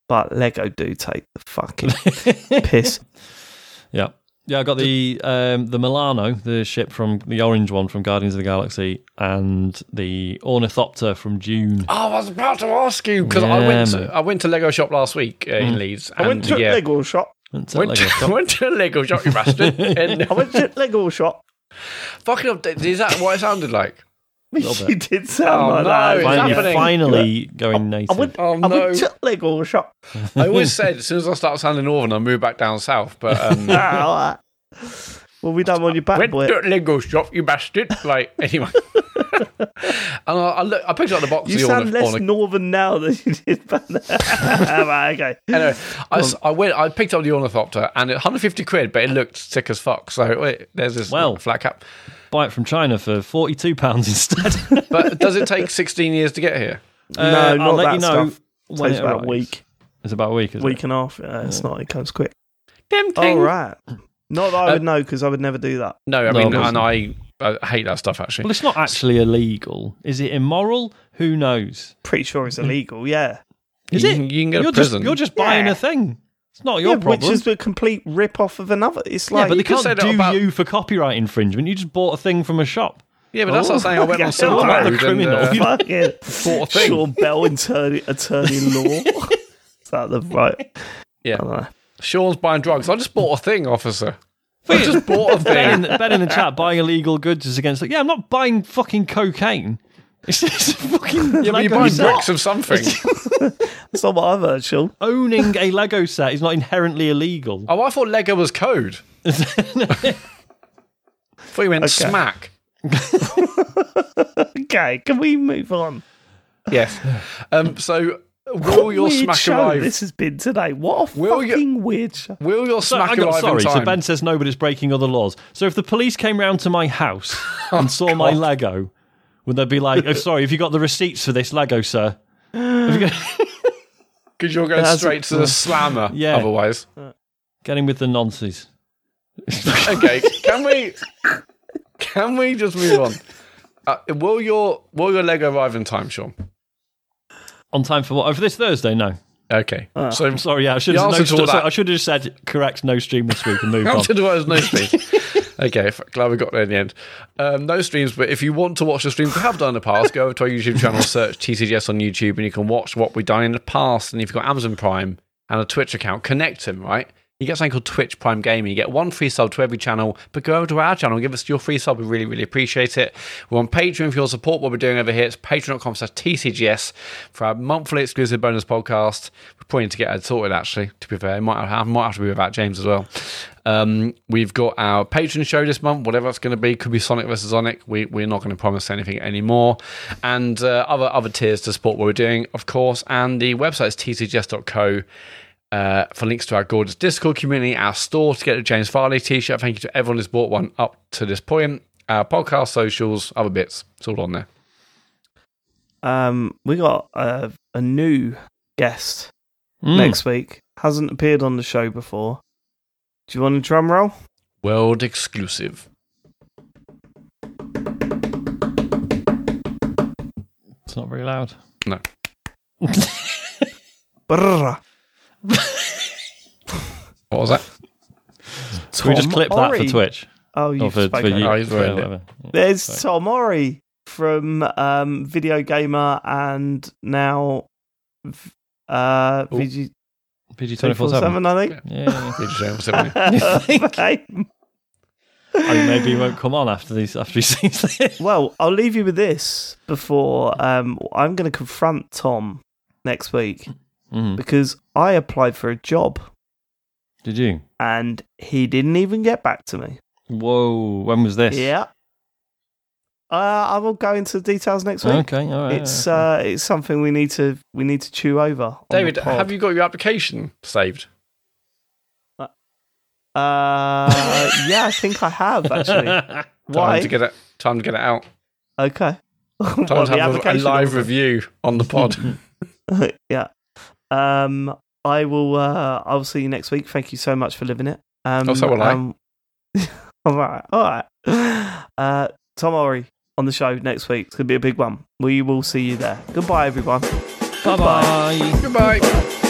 but Lego do take the fucking piss. Yeah. Yeah, I got the Milano, the ship from the orange one from Guardians of the Galaxy, and the Ornithopter from Dune. Oh, I was about to ask you because I went to Lego Shop last week in Leeds. I went to Lego Shop. Went to Lego Shop, you bastard. I went to Lego Shop. Fucking up, is that what it sounded like? You did sound like that. Finally going native. I went to Lego Shop. I always said as soon as I start sounding northern, I move back down south. But right. Well, we don't want you back. Went to Lego Shop, you bastard. Like anyway, and I picked up the box. You sound less northern now than you did back then. Right, okay. Anyway, I picked up the Ornithopter, and it 150 quid, but it looked sick as fuck. So wait, there's this flat cap. Buy it from China for £42 instead. But does it take 16 years to get here? No, I'll let you know stuff. When it takes about a week. It's about a week, week and a half. It's not. It comes quick. Tempting. Oh, right. Not that I would know, because I would never do that. No, I mean, and I hate that stuff, actually. Well, it's not actually illegal. Is it immoral? Who knows? Pretty sure it's illegal, yeah. Is it? You can go to prison. You're just buying a thing. It's not your problem. Which is a complete rip-off of another. It's like, but they can't do you for copyright infringement. You just bought a thing from a shop. Yeah, but that's not saying I went on Silk Road criminal. Bought a thing. Sean Bell, attorney law. Is that the right? Yeah. I don't know. Sean's buying drugs. I just bought a thing, officer. I just bought a thing. Ben in the chat, buying illegal goods is against... I'm not buying fucking cocaine. It's fucking... Yeah, but you're buying bricks of something. That's not what I've heard, Sean. Owning a Lego set is not inherently illegal. Oh, I thought Lego was code. I thought you meant smack. Okay, can we move on? Yes. So... Will your smack arrive? This has been today. What a fucking weird show. Will your smack arrive in time? So Ben says no, but it's breaking other laws. So if the police came round to my house and saw my Lego, would they be like, "Oh, sorry, have you got the receipts for this Lego, sir?" Because you're going straight to the slammer. Yeah. Otherwise, getting with the nonsense. Okay, can we just move on? Will your Lego arrive in time, Sean? On time for what? For this Thursday? No. Okay. So I'm sorry. Yeah, I should have just said correct. No stream this week and moved on. Answer to what is no stream. Okay, glad we got there in the end. No streams, but if you want to watch the streams we have done in the past, go over to our YouTube channel, search TCGS on YouTube, and you can watch what we've done in the past. And if you've got Amazon Prime and a Twitch account, connect them, right? You get something called Twitch Prime Gaming. You get one free sub to every channel, but go over to our channel and give us your free sub. We really, really appreciate it. We're on Patreon for your support. What we're doing over here, it's patreon.com/TCGS for our monthly exclusive bonus podcast. We're probably need to get it sorted, actually, to be fair. It might have to be without James as well. We've got our Patreon show this month, whatever it's going to be. Could be Sonic vs. Sonic. We're not going to promise anything anymore. And other tiers to support what we're doing, of course. And the website is tcgs.co. For links to our gorgeous Discord community, our store to get a James Farley t-shirt. Thank you to everyone who's bought one up to this point. Our podcast, socials, other bits. It's all on there. We got a new guest next week. Hasn't appeared on the show before. Do you want a drum roll? World exclusive. It's not very loud. No. What was that? Can we just clip that for Twitch? Oh, you've spoken. There's Tom Ori from Video Gamer and now VG 24/7, I think. Yeah. VG 24/7. Maybe he won't come on after he sees this. Well, I'll leave you with this before I'm going to confront Tom next week because I applied for a job. Did you? And he didn't even get back to me. Whoa! When was this? Yeah. I will go into the details next week. Okay, all right. It's something we need to chew over. David, have you got your application saved? Yeah, I think I have actually. Why? Time to get it out. Okay. Time to have a live review on the pod. Yeah. I will see you next week. Thank you so much for living it. So will I. All right. Tom Ori on the show next week. It's going to be a big one. We will see you there. Goodbye, everyone. Bye-bye. Goodbye.